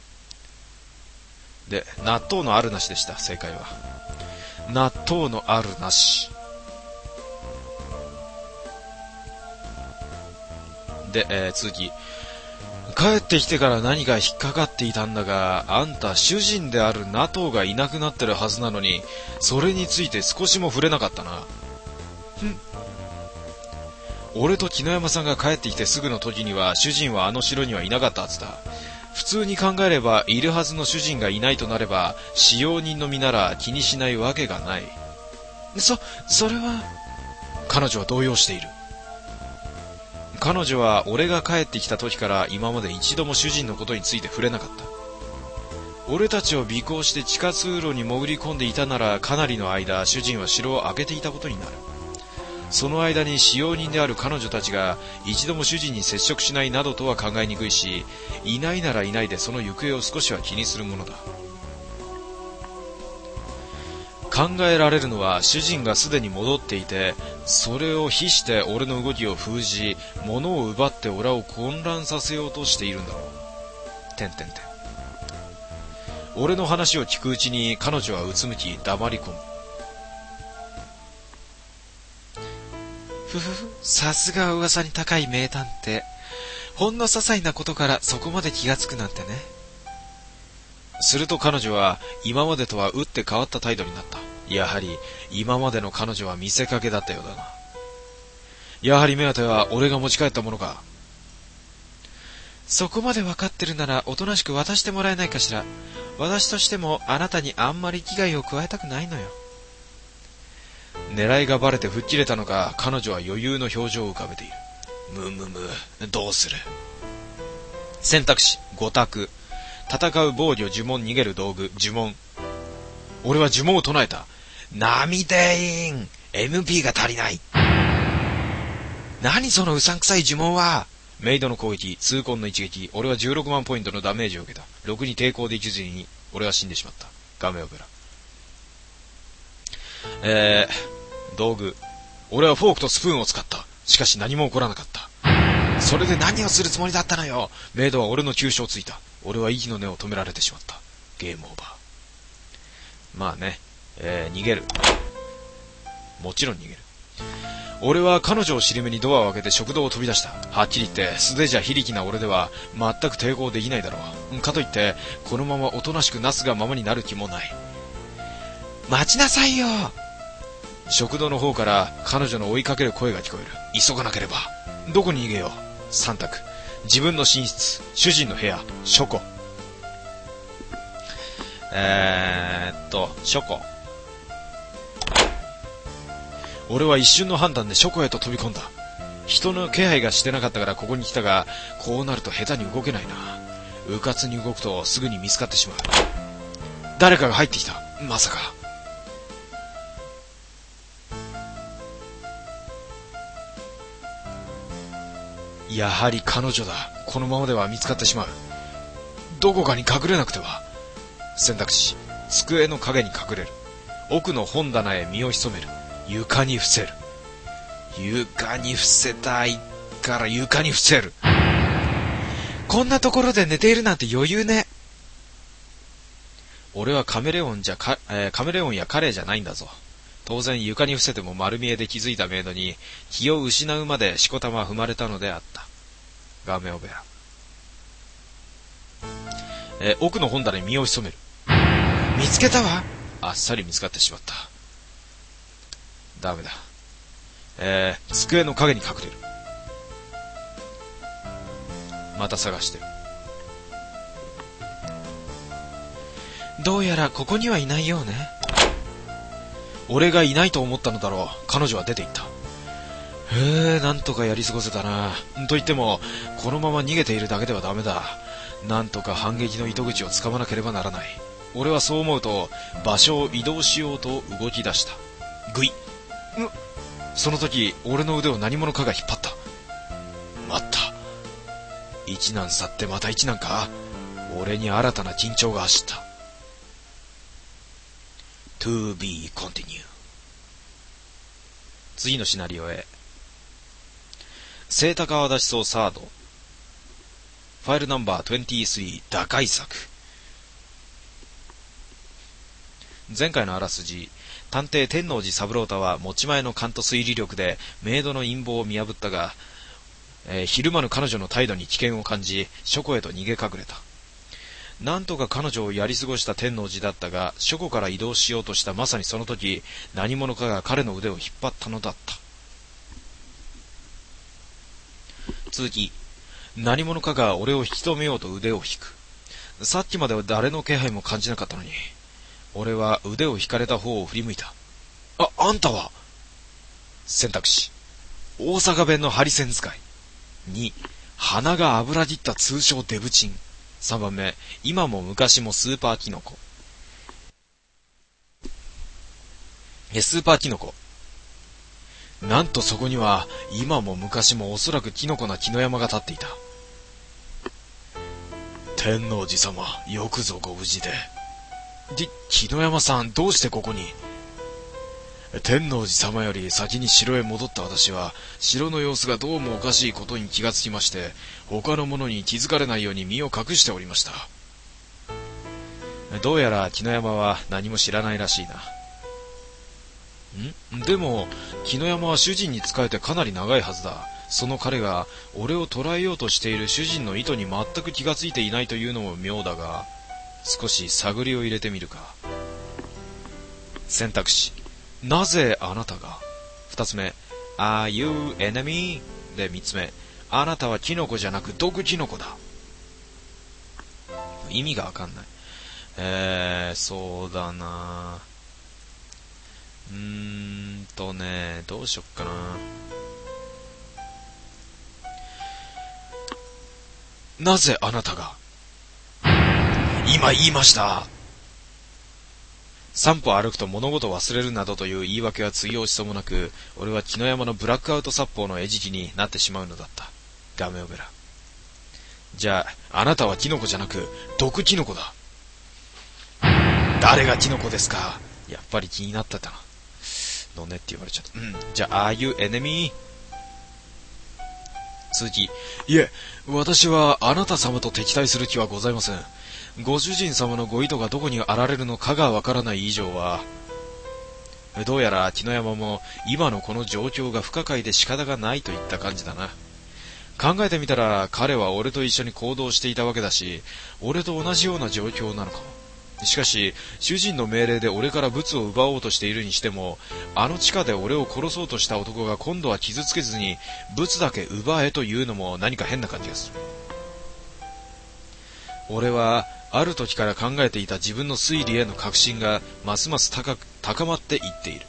で納豆のあるなしでした。正解は納豆のあるなしで、続き。帰ってきてから何か引っかかっていたんだが、あんた主人であるナトウがいなくなってるはずなのに、それについて少しも触れなかったな。俺と木野山さんが帰ってきてすぐの時には主人はあの城にはいなかったはずだ。普通に考えればいるはずの主人がいないとなれば、使用人の身なら気にしないわけがない。それは。彼女は動揺している。彼女は俺が帰ってきた時から今まで一度も主人のことについて触れなかった。俺たちを尾行して地下通路に潜り込んでいたなら、かなりの間主人は城を開けていたことになる。その間に使用人である彼女たちが一度も主人に接触しないなどとは考えにくいし、いないならいないでその行方を少しは気にするものだ。考えられるのは主人がすでに戻っていて、それを非して俺の動きを封じ、物を奪って俺を混乱させようとしているんだろう。俺の話を聞くうちに彼女はうつむき黙り込む。さすが噂に高い名探偵。ほんの些細なことからそこまで気がつくなんてね。すると彼女は今までとは打って変わった態度になった。やはり今までの彼女は見せかけだったようだな。やはり目当ては俺が持ち帰ったものか。そこまで分かってるならおとなしく渡してもらえないかしら。私としてもあなたにあんまり危害を加えたくないのよ。狙いがバレて吹っ切れたのか、彼女は余裕の表情を浮かべている。どうする。選択肢5択。戦う防御、呪文、逃げる道具、呪文。俺は呪文を唱えた。ナミデイン、 MP が足りない。何そのうさんくさい呪文は。メイドの攻撃、痛恨の一撃。俺は16万ポイントのダメージを受けた。ろくに抵抗できずに俺は死んでしまった。ガメオペラ。道具。俺はフォークとスプーンを使った。しかし何も起こらなかった。それで何をするつもりだったのよ。メイドは俺の急所をついた。俺は息の根を止められてしまった。ゲームオーバー。まあね、逃げる。もちろん逃げる。俺は彼女を尻目にドアを開けて食堂を飛び出した。はっきり言って素手じゃ非力な俺では全く抵抗できないだろう。かといってこのままおとなしくなすがままになる気もない。待ちなさいよ。食堂の方から彼女の追いかける声が聞こえる。急がなければ。どこに逃げよう。3択。自分の寝室、主人の部屋、書庫。書庫。俺は一瞬の判断で書庫へと飛び込んだ。人の気配がしてなかったからここに来たが、こうなると下手に動けないな。うかつに動くとすぐに見つかってしまう。誰かが入ってきた。まさか。やはり彼女だ。このままでは見つかってしまう。どこかに隠れなくては。選択肢。机の影に隠れる。奥の本棚へ身を潜める。床に伏せる。床に伏せたいから床に伏せる。こんなところで寝ているなんて余裕ね。俺はカメレオンやカレーじゃないんだぞ。当然床に伏せても丸見えで気づいたメイドに気を失うまでしこたま踏まれたのであった。ガメオベラ。奥の本棚に身を潜める。見つけたわ。あっさり見つかってしまった。ダメだ。机の影に隠れる。また探してる。どうやらここにはいないようね。俺がいないと思ったのだろう。彼女は出て行った。なんとかやり過ごせたな。と言ってもこのまま逃げているだけではダメだ。なんとか反撃の糸口をつかまなければならない。俺はそう思うと場所を移動しようと動き出した。ぐい。その時俺の腕を何者かが引っ張った。待った。一難去ってまた一難か。俺に新たな緊張が走った。To be continue。 次のシナリオへ。清高川立ちそうサード。ファイルナンバー23打開策。前回のあらすじ。探偵天王寺三郎太は持ち前の勘と推理力でメイドの陰謀を見破ったが、ひるまぬ彼女の態度に危険を感じ書庫へと逃げ隠れた。なんとか彼女をやり過ごした天王寺だったが、書庫から移動しようとしたまさにその時、何者かが彼の腕を引っ張ったのだった。続き。何者かが俺を引き止めようと腕を引く。さっきまでは誰の気配も感じなかったのに、俺は腕を引かれた方を振り向いた。あんたは。選択肢。大阪弁のハリセン使い。2、鼻が油ぎった通称デブチン。3番目、今も昔もスーパーキノコ。スーパーキノコ。なんとそこには今も昔もおそらくキノコな木の山が立っていた。天王寺様、よくぞご無事で。木の山さん、どうしてここに？天王寺様より先に城へ戻った私は、城の様子がどうもおかしいことに気がつきまして、他の者に気づかれないように身を隠しておりました。どうやら木の山は何も知らないらしいな。でも木の山は主人に仕えてかなり長いはずだ。その彼が俺を捕らえようとしている主人の意図に全く気がついていないというのも妙だが、少し探りを入れてみるか。選択肢。なぜあなたが。二つ目、Are you enemy? で、三つ目、あなたはキノコじゃなく毒キノコだ。意味がわかんない。そうだな。どうしよっかな。なぜあなたが。今言いました。 3歩歩くと物事を忘れるなどという言い訳は通用しそうもなく、俺は木の山のブラックアウト殺法の餌食になってしまうのだった。ガメオベラ。じゃあ、あなたはキノコじゃなく、毒キノコだ。誰がキノコですか？やっぱり気になってたな。のねって言われちゃった。じゃあ、you enemy？ 続き。いえ、私はあなた様と敵対する気はございません。ご主人様のご意図がどこにあられるのかがわからない以上は、どうやら木の山も今のこの状況が不可解で仕方がないといった感じだな。考えてみたら彼は俺と一緒に行動していたわけだし、俺と同じような状況なのかも。しかし主人の命令で俺からブツを奪おうとしているにしても、あの地下で俺を殺そうとした男が今度は傷つけずにブツだけ奪えというのも何か変な感じがする。俺はある時から考えていた自分の推理への確信がますます高まっていっている。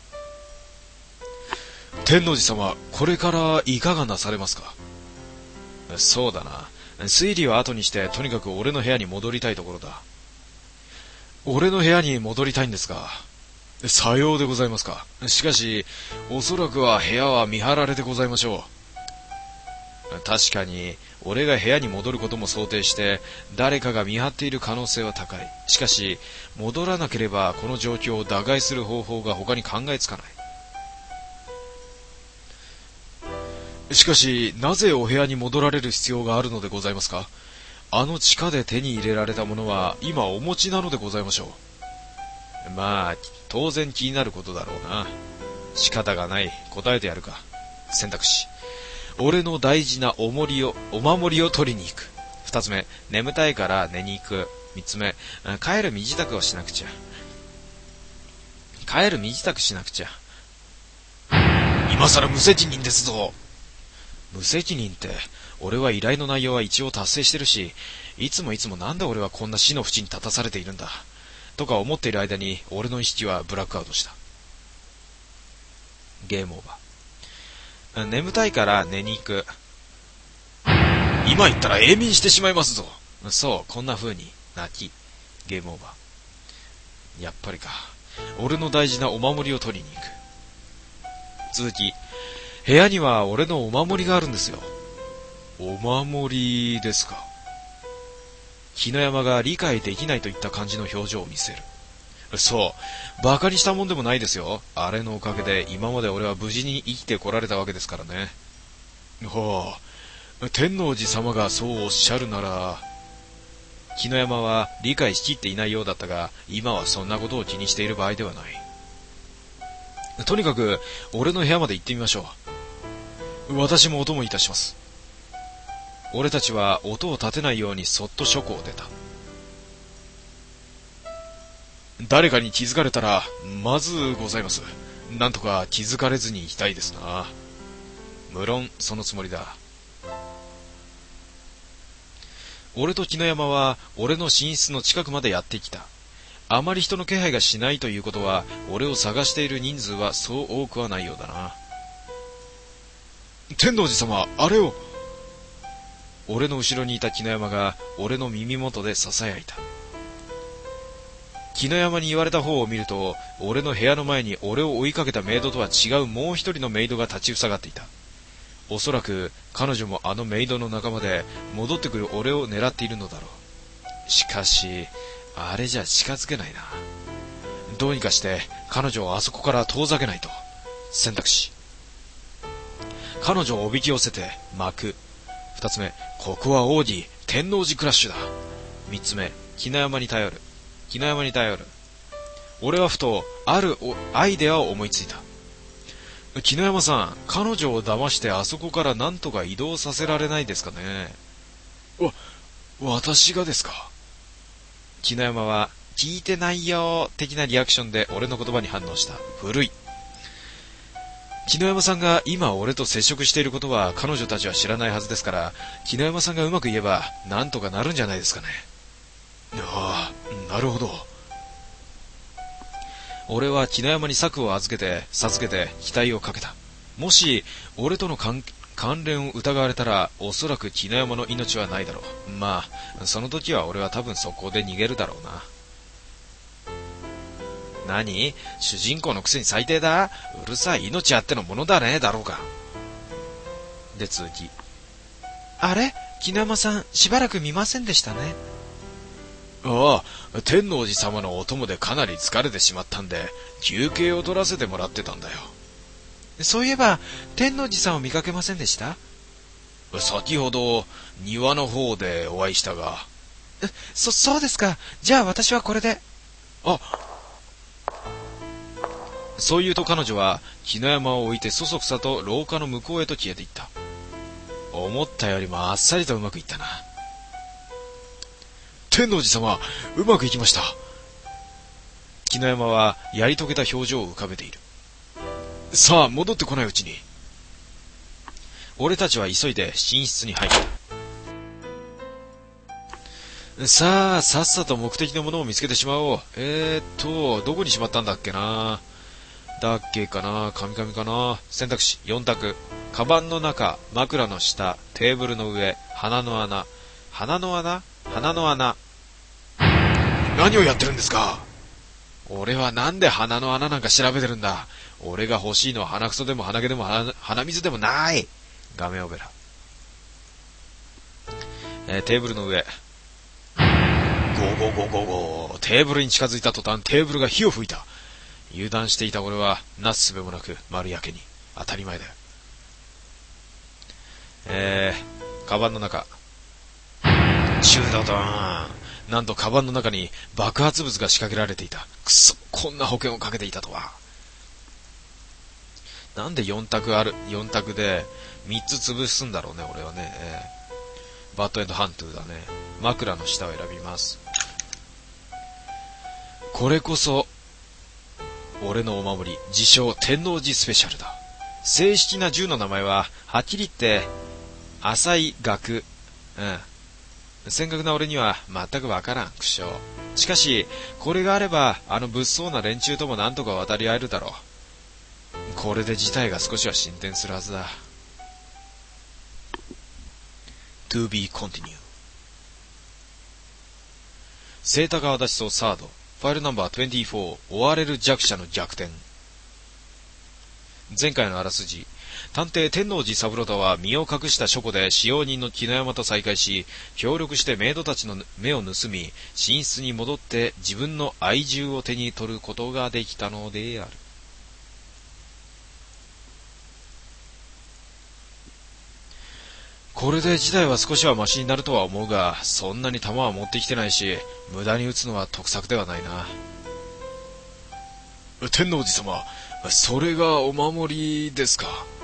天王寺様、これからいかがなされますか？そうだな。推理は後にして、とにかく俺の部屋に戻りたいところだ。俺の部屋に戻りたいんですか？さようでございますか。しかし、おそらくは部屋は見張られてございましょう。確かに、俺が部屋に戻ることも想定して、誰かが見張っている可能性は高い。しかし、戻らなければこの状況を打開する方法が他に考えつかない。しかし、なぜお部屋に戻られる必要があるのでございますか？あの地下で手に入れられたものは今お持ちなのでございましょう。まあ、当然気になることだろうな。仕方がない。答えてやるか。選択肢。俺の大事なお守りを取りに行く。二つ目、眠たいから寝に行く。三つ目、帰る身支度をしなくちゃ。帰る身支度しなくちゃ。今さら無責任ですぞ。無責任って、俺は依頼の内容は一応達成してるし、いつもなんで俺はこんな死の淵に立たされているんだ。とか思っている間に、俺の意識はブラックアウトした。ゲームオーバー。眠たいから寝に行く。今言ったら永眠してしまいますぞ。そう、こんな風に泣き。ゲームオーバー。やっぱりか。俺の大事なお守りを取りに行く。続き。部屋には俺のお守りがあるんですよ。お守りですか。木の山が理解できないといった感じの表情を見せる。そう、馬鹿にしたもんでもないですよ。あれのおかげで今まで俺は無事に生きてこられたわけですからね。ほう、天王寺様がそうおっしゃるなら。木の山は理解しきっていないようだったが、今はそんなことを気にしている場合ではない。とにかく俺の部屋まで行ってみましょう。私もお供いたします。俺たちは音を立てないようにそっと書庫を出た。誰かに気づかれたらまずございます。なんとか気づかれずに行きたいですな。無論そのつもりだ。俺と木の山は俺の寝室の近くまでやってきた。あまり人の気配がしないということは、俺を探している人数はそう多くはないようだな。天王寺様、あれを。俺の後ろにいた木の山が俺の耳元で囁いた。木の山に言われた方を見ると、俺の部屋の前に俺を追いかけたメイドとは違うもう一人のメイドが立ちふさがっていた。おそらく彼女もあのメイドの仲間で、戻ってくる俺を狙っているのだろう。しかしあれじゃ近づけないな。どうにかして彼女をあそこから遠ざけないと。選択肢。彼女をおびき寄せて巻く。二つ目、ここはオーディ天王寺クラッシュだ。三つ目、木の山に頼る。俺はふとあるアイデアを思いついた。木の山さん、彼女を騙してあそこから何とか移動させられないですかね。私がですか。木の山は聞いてないよ的なリアクションで俺の言葉に反応した。古い。木の山さんが今俺と接触していることは彼女たちは知らないはずですから、木の山さんがうまく言えばなんとかなるんじゃないですかね。ああ、なるほど。俺は木の山に策を授けて期待をかけた。もし俺との関連を疑われたら、おそらく木の山の命はないだろう。まあその時は俺は多分そこで逃げるだろうな。 何？主人公のくせに最低だ。うるさい、命あってのものだね、だろうか。で、続き。あれ？絹山さん、しばらく見ませんでしたね。ああ、天王寺様のお供でかなり疲れてしまったんで、休憩を取らせてもらってたんだよ。そういえば、天王寺さんを見かけませんでした？先ほど、庭の方でお会いしたが。そうですか。じゃあ私はこれで。あ、そう言うと彼女は、絹山を置いてそそくさと廊下の向こうへと消えていった。思ったよりもあっさりとうまくいったな。天王寺様、うまくいきました。絹山はやり遂げた表情を浮かべている。さあ、戻ってこないうちに。俺たちは急いで寝室に入った。さあ、さっさと目的のものを見つけてしまおう。どこにしまったんだっけな。だっけかな、カミカミかな。選択肢4択。カバンの中、枕の下、テーブルの上、鼻の穴。鼻の穴？鼻の穴。何をやってるんですか？俺はなんで鼻の穴なんか調べてるんだ。俺が欲しいのは鼻くそでも鼻毛でも鼻水でもない。ガメオベラ。テーブルの上。ゴーゴーゴーゴーゴー。テーブルに近づいた途端、テーブルが火を吹いた。油断していた俺は、なすすべもなく丸焼けに。当たり前だよ。カバンの中。チュードドーン。なんとカバンの中に爆発物が仕掛けられていた。くそ、こんな保険をかけていたとは。なんで4択で3つ潰すんだろうね、俺はね。バッドエンドハントゥーだね。枕の下を選びます。これこそ、俺のお守り、自称天王寺スペシャルだ。正式な銃の名前は、はっきり言って、浅い学。正確な俺には全くわからん、苦笑。しかし、これがあれば、あの物騒な連中ともなんとか渡り合えるだろう。これで事態が少しは進展するはずだ。To be continued。清高足立荘サード、ファイルナンバー24、追われる弱者の逆転。前回のあらすじ。探偵天王寺三郎太は身を隠した書庫で使用人の絹山と再会し、協力してメイドたちの目を盗み、寝室に戻って自分の愛銃を手に取ることができたのである。これで事態は少しはマシになるとは思うが、そんなに弾は持ってきてないし、無駄に撃つのは得策ではないな。天王寺様、それがお守りですか？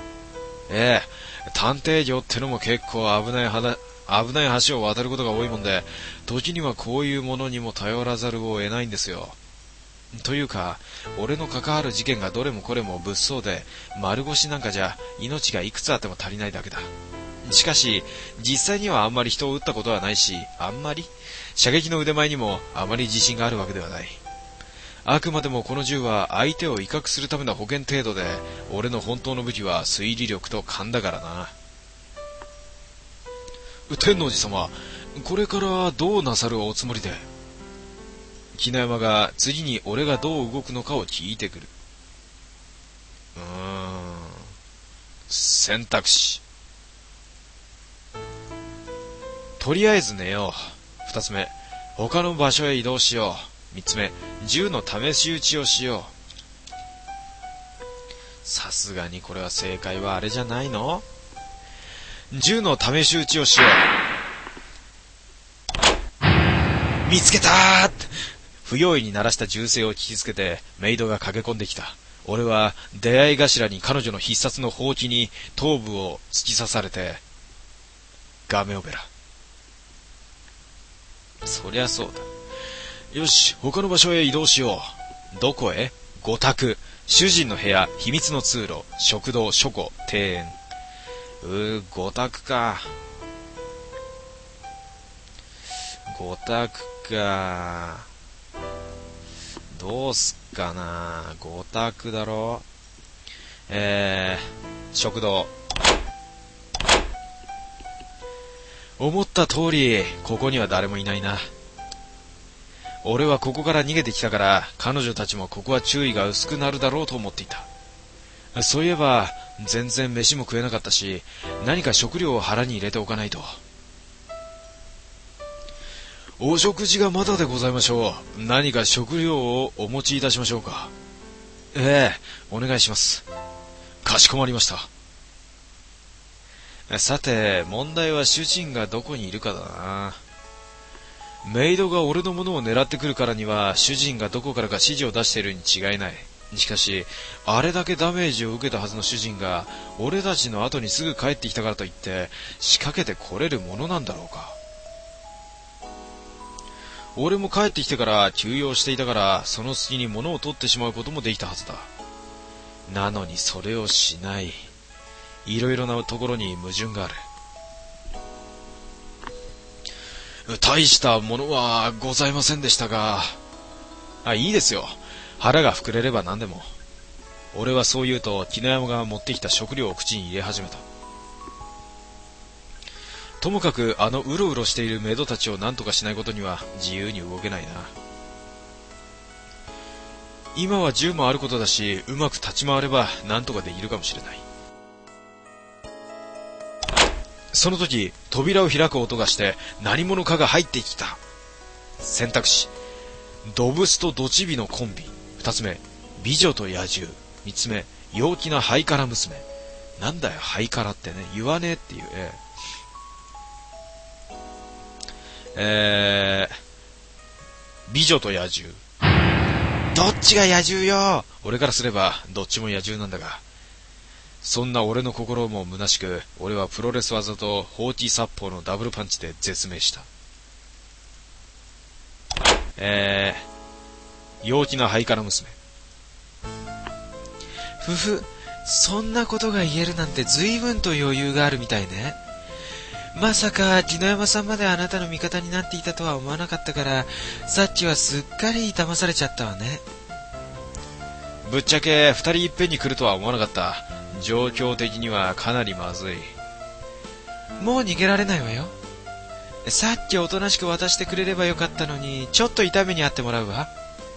探偵業ってのも結構危ない橋を渡ることが多いもんで、時にはこういうものにも頼らざるを得ないんですよ。というか、俺の関わる事件がどれもこれも物騒で、丸腰なんかじゃ命がいくつあっても足りないだけだ。しかし、実際にはあんまり人を撃ったことはないし、射撃の腕前にもあまり自信があるわけではない。あくまでもこの銃は相手を威嚇するための保険程度で、俺の本当の武器は推理力と勘だからな。天王寺様、これからどうなさるおつもりで？絹山が次に俺がどう動くのかを聞いてくる。選択肢。とりあえず寝よう。二つ目、他の場所へ移動しよう。三つ目、銃の試し撃ちをしよう。さすがにこれは正解はあれじゃないの？銃の試し撃ちをしよう。見つけたー！不用意に鳴らした銃声を聞きつけてメイドが駆け込んできた。俺は出会い頭に彼女の必殺のほうきに頭部を突き刺されて、ガメオベラ。そりゃそうだ。よし、他の場所へ移動しよう。どこへ？5択。主人の部屋、秘密の通路、食堂、書庫、庭園。5択か。5択か。どうすっかな。5択だろ。食堂。思った通り、ここには誰もいないな。 俺はここから逃げてきたから、彼女たちもここは注意が薄くなるだろうと思っていた。そういえば、全然飯も食えなかったし、何か食料を腹に入れておかないと。お食事がまだでございましょう。何か食料をお持ちいたしましょうか。お願いします。かしこまりました。さて、問題は主人がどこにいるかだな。メイドが俺のものを狙ってくるからには、主人がどこからか指示を出しているに違いない。しかし、あれだけダメージを受けたはずの主人が、俺たちの後にすぐ帰ってきたからといって、仕掛けてこれるものなんだろうか。俺も帰ってきてから休養していたから、その隙に物を取ってしまうこともできたはずだ。なのにそれをしない。いろいろなところに矛盾がある。大したものはございませんでしたが。いいですよ。腹が膨れれば何でも。俺はそう言うと、絹山が持ってきた食料を口に入れ始めた。ともかくあのうろうろしているメイドたちを何とかしないことには自由に動けないな。今は銃もあることだし、うまく立ち回れば何とかできるかもしれない。その時、扉を開く音がして何者かが入ってきた。選択肢、ドブスとドチビのコンビ。二つ目、美女と野獣。三つ目、陽気なハイカラ娘。なんだよハイカラってね、言わねえっていう。美女と野獣。どっちが野獣よ。俺からすればどっちも野獣なんだが、そんな俺の心も虚しく、俺はプロレス技とホーティー殺法のダブルパンチで絶命した。陽気なハイカラ娘。ふふ、そんなことが言えるなんて随分と余裕があるみたいね。まさか絹山さんまであなたの味方になっていたとは思わなかったから、さっきはすっかり騙されちゃったわね。ぶっちゃけ二人いっぺんに来るとは思わなかった。状況的にはかなりまずい。もう逃げられないわよ。さっきおとなしく渡してくれればよかったのに、ちょっと痛めにあってもらうわ。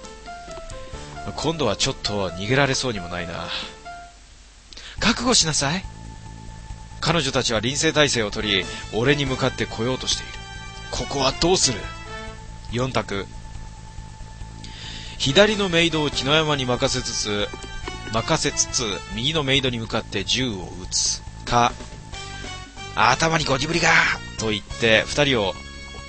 今度はちょっと逃げられそうにもないな。覚悟しなさい。彼女たちは臨戦態勢を取り、俺に向かって来ようとしている。ここはどうする？4択。左のメイドを木の山に任せつつ、右のメイドに向かって銃を撃つか、頭にゴキブリがと言って二人を、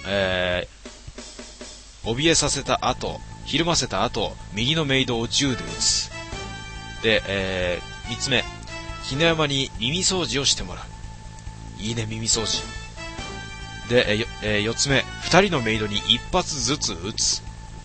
怯えさせた後、ひるませた後、右のメイドを銃で撃つ。で、三つ目、絹山に耳掃除をしてもらう。いいね、耳掃除。で、四つ目、二人のメイドに一発ずつ撃つ。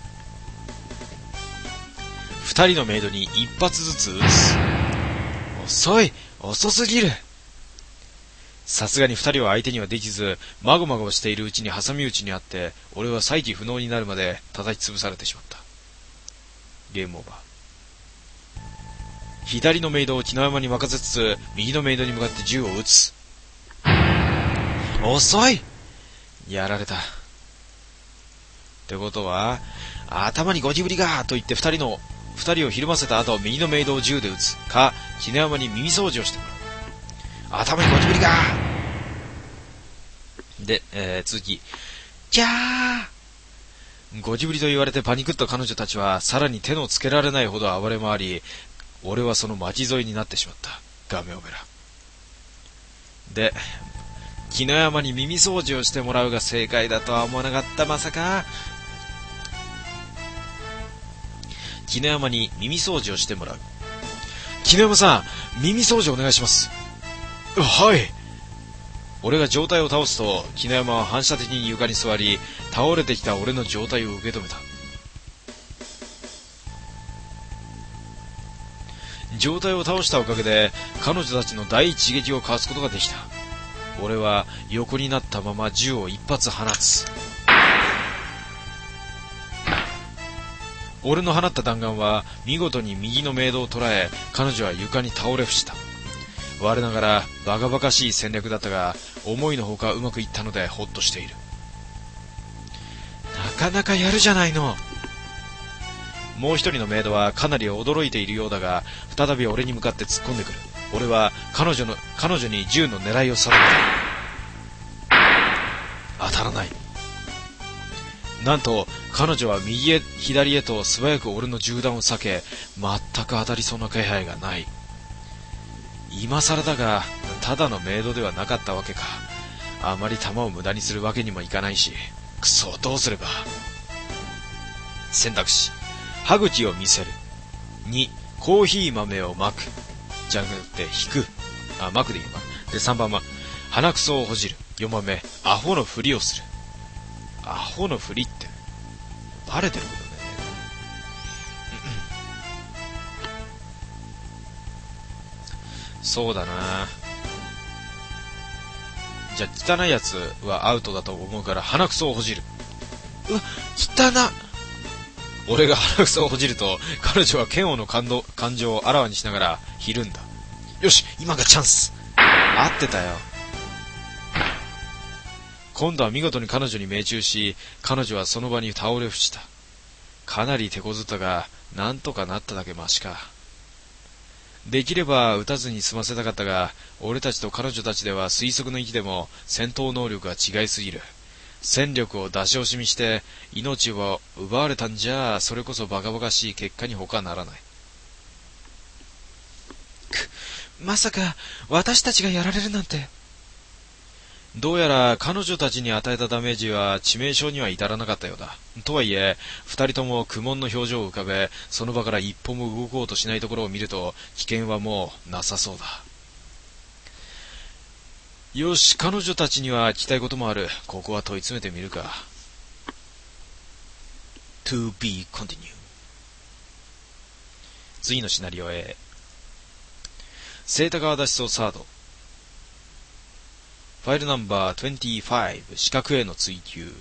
二人のメイドに一発ずつ撃つ。遅すぎる。さすがに二人は相手にはできず、まごまごしているうちに挟み撃ちにあって、俺は再起不能になるまで叩き潰されてしまった。ゲームオーバー。左のメイドを木の山に任せつつ、右のメイドに向かって銃を撃つ。遅い。やられた。ってことは、頭にゴキブリがと言って二人をひるませた後、右のメイドを銃で撃つか、木の山に耳掃除をしてもらう。頭にゴキブリがで、次。キャー。ゴキブリと言われてパニクった彼女たちは、さらに手のつけられないほど暴れ回り、俺はその巻き添えになってしまった。ガメオベラ。で、木の山に耳掃除をしてもらうが正解だとは思わなかった。まさか。木の山に耳掃除をしてもらう。木の山さん、耳掃除お願いします。はい。俺が状態を倒すと、木の山は反射的に床に座り、倒れてきた俺の状態を受け止めた。状態を倒したおかげで、彼女たちの第一撃をかわすことができた。俺は横になったまま銃を一発放つ。俺の放った弾丸は見事に右のメイドを捉え、彼女は床に倒れ伏した。我ながらバカバカしい戦略だったが、思いのほかうまくいったのでほっとしている。なかなかやるじゃないの。もう一人のメイドはかなり驚いているようだが、再び俺に向かって突っ込んでくる。俺は彼女に銃の狙いを定めた。当たらない。なんと彼女は右へ左へと素早く俺の銃弾を避け、全く当たりそうな気配がない。今更だが、ただのメイドではなかったわけか。あまり弾を無駄にするわけにもいかないし、くそ、どうすれば。選択肢、歯茎を見せる。2、コーヒー豆をまく。じゃなくて引く。まくでいいのか。で、3番は鼻くそをほじる。4番目、アホのふりをする。アホのふりってバレてることね。そうだな。じゃあ汚いやつはアウトだと思うから鼻くそをほじる。汚な。俺が鼻くそをほじると彼女は嫌悪の感情をあらわにしながらひるんだ。よし、今がチャンス。合ってたよ。今度は見事に彼女に命中し、彼女はその場に倒れ伏した。かなり手こずったが、なんとかなっただけマシか。できれば撃たずに済ませたかったが、俺たちと彼女たちでは推測の域でも戦闘能力が違いすぎる。戦力を出し惜しみして命を奪われたんじゃ、それこそバカバカしい結果に他ならない。まさか私たちがやられるなんて。どうやら彼女たちに与えたダメージは致命傷には至らなかったようだ。とはいえ、二人とも苦悶の表情を浮かべ、その場から一歩も動こうとしないところを見ると、危険はもうなさそうだ。よし、彼女たちには聞きたいこともある。ここは問い詰めてみるか。To be continued。 次のシナリオへ。セータ川脱走サード。ファイルナンバー25、視覚への追求。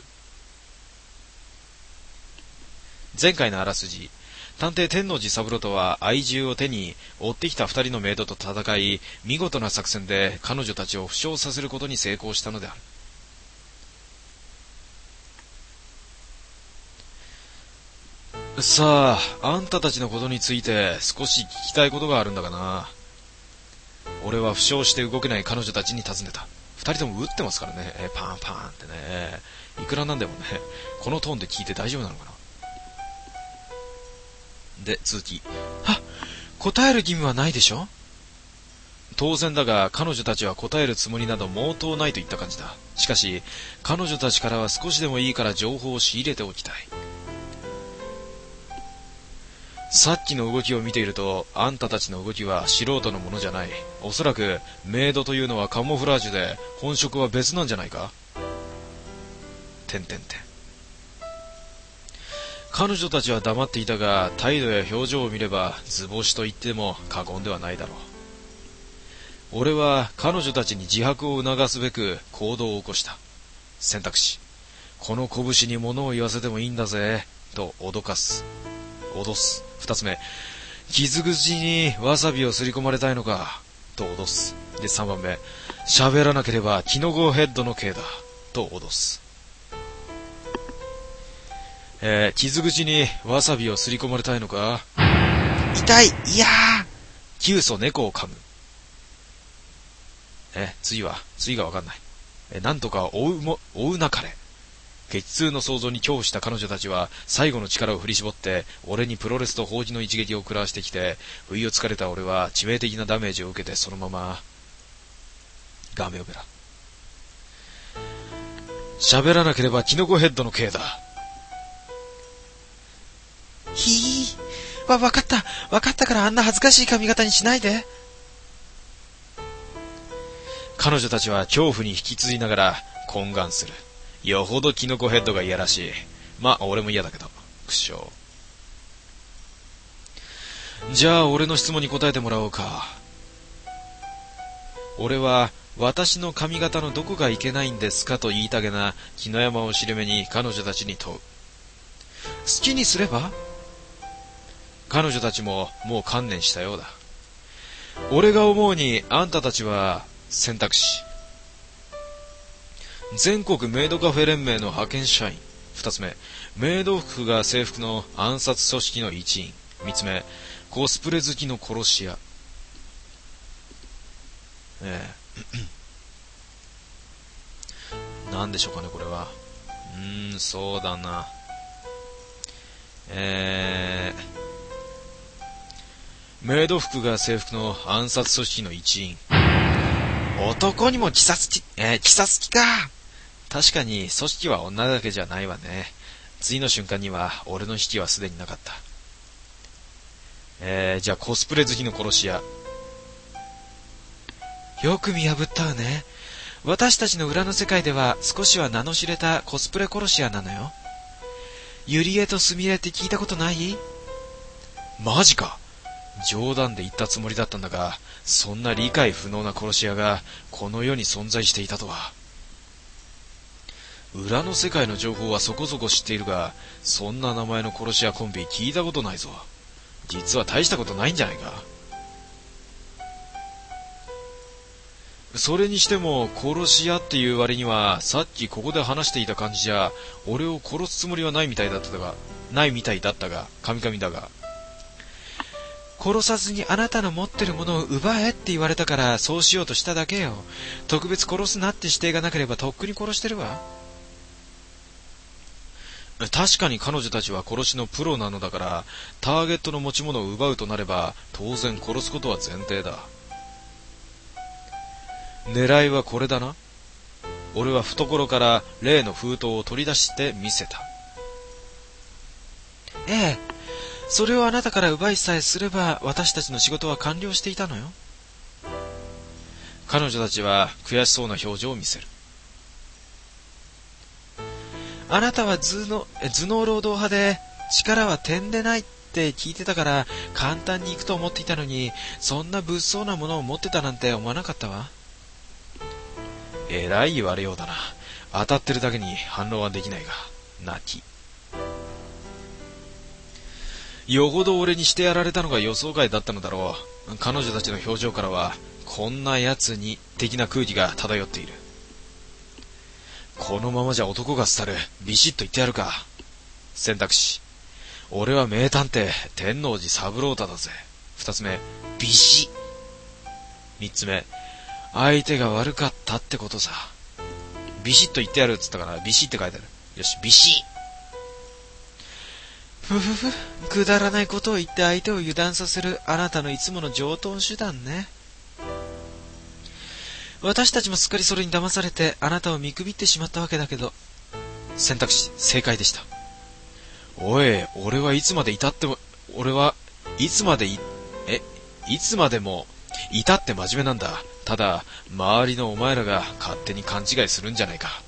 前回のあらすじ、探偵天王寺三郎とは愛銃を手に追ってきた二人のメイドと戦い、見事な作戦で彼女たちを負傷させることに成功したのである。さあ、あんたたちのことについて少し聞きたいことがあるんだがな。俺は負傷して動けない彼女たちに尋ねた。二人とも撃ってますからね。パンパンってね。いくらなんでもね、このトーンで聞いて大丈夫なのかな。で、続き。答える義務はないでしょ。当然だが、彼女たちは答えるつもりなど毛頭ないといった感じだ。しかし、彼女たちからは少しでもいいから情報を仕入れておきたい。さっきの動きを見ていると、あんたたちの動きは素人のものじゃない。おそらくメイドというのはカモフラージュで、本職は別なんじゃないか。彼女たちは黙っていたが、態度や表情を見れば図星と言っても過言ではないだろう。俺は彼女たちに自白を促すべく行動を起こした。選択肢、この拳に物を言わせてもいいんだぜと脅す。二つ目、傷口にわさびをすり込まれたいのかと脅す。で、三番目、喋らなければキノコヘッドの刑だと脅す。傷口にわさびをすり込まれたいのか。痛い、いやー。キュウソ猫を噛む。次がわかんない。なんとか追うなかれ。激痛の想像に恐怖した彼女たちは最後の力を振り絞って俺にプロレスと砲撃の一撃を食らわしてきて、不意をつかれた俺は致命的なダメージを受けてそのままガメオペラ。喋らなければキノコヘッドの刑だ。わかったからあんな恥ずかしい髪型にしないで。彼女たちは恐怖に引き継ぎながら懇願する。よほどキノコヘッドが嫌らしい。まあ俺も嫌だけど。苦笑。じゃあ俺の質問に答えてもらおうか。俺は私の髪型のどこがいけないんですかと言いたげな木の山を尻目に彼女たちに問う。好きにすれば。彼女たちももう観念したようだ。俺が思うにあんたたちは選択肢、全国メイドカフェ連盟の派遣社員。二つ目、 メイド服が制服の暗殺組織の一員。三つ目、コスプレ好きの殺し屋。なんでしょうかね、これは。そうだな。メイド服が制服の暗殺組織の一員。男にも鬼殺鬼か。確かに組織は女だけじゃないわね。次の瞬間には俺の引きはすでになかった。じゃあコスプレ好きの殺し屋。よく見破ったわね。私たちの裏の世界では少しは名の知れたコスプレ殺し屋なのよ。ユリエとスミレって聞いたことない？マジか。冗談で言ったつもりだったんだが、そんな理解不能な殺し屋がこの世に存在していたとは。裏の世界の情報はそこそこ知っているが、そんな名前の殺し屋コンビ聞いたことないぞ。実は大したことないんじゃないか。それにしても殺し屋っていう割には、さっきここで話していた感じじゃ俺を殺すつもりはないみたいだったが、カミカミだが、殺さずにあなたの持ってるものを奪えって言われたからそうしようとしただけよ。特別殺すなって指定がなければとっくに殺してるわ。確かに彼女たちは殺しのプロなのだから、ターゲットの持ち物を奪うとなれば当然殺すことは前提だ。狙いはこれだな。俺は懐から例の封筒を取り出して見せた。ええ、それをあなたから奪いさえすれば私たちの仕事は完了していたのよ。彼女たちは悔しそうな表情を見せる。あなたは頭脳労働派で力は点でないって聞いてたから簡単に行くと思っていたのに、そんな物騒なものを持ってたなんて思わなかったわ。えらい言われようだな。当たってるだけに反論はできないが、泣き。よほど俺にしてやられたのが予想外だったのだろう。彼女たちの表情からは、こんな奴に的な空気が漂っている。このままじゃ男が廃る。ビシッと言ってやるか。選択肢。俺は名探偵、天王寺三郎太だぜ。二つ目、ビシ。三つ目、相手が悪かったってことさ。ビシッと言ってやるっつったから、ビシって書いてある。よし、ビシ。ふふふ、くだらないことを言って相手を油断させるあなたのいつもの常套手段ね。私たちもすっかりそれに騙されてあなたを見くびってしまったわけだけど、選択肢正解でした。おい、俺はいつまでも至って真面目なんだ。ただ周りのお前らが勝手に勘違いするんじゃないか。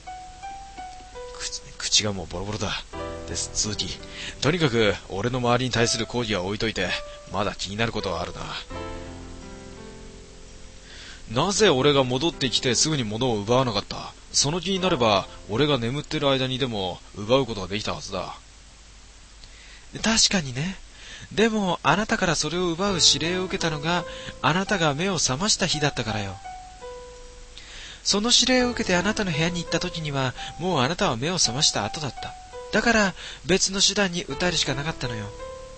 口がもうボロボロだ。です続き。とにかく俺の周りに対する抗議は置いといて、まだ気になることはあるな。なぜ俺が戻ってきてすぐに物を奪わなかった？その気になれば俺が眠ってる間にでも奪うことができたはずだ。確かにね。でもあなたからそれを奪う指令を受けたのがあなたが目を覚ました日だったからよ。その指令を受けてあなたの部屋に行った時にはもうあなたは目を覚ました後だった。だから別の手段に訴えるしかなかったのよ。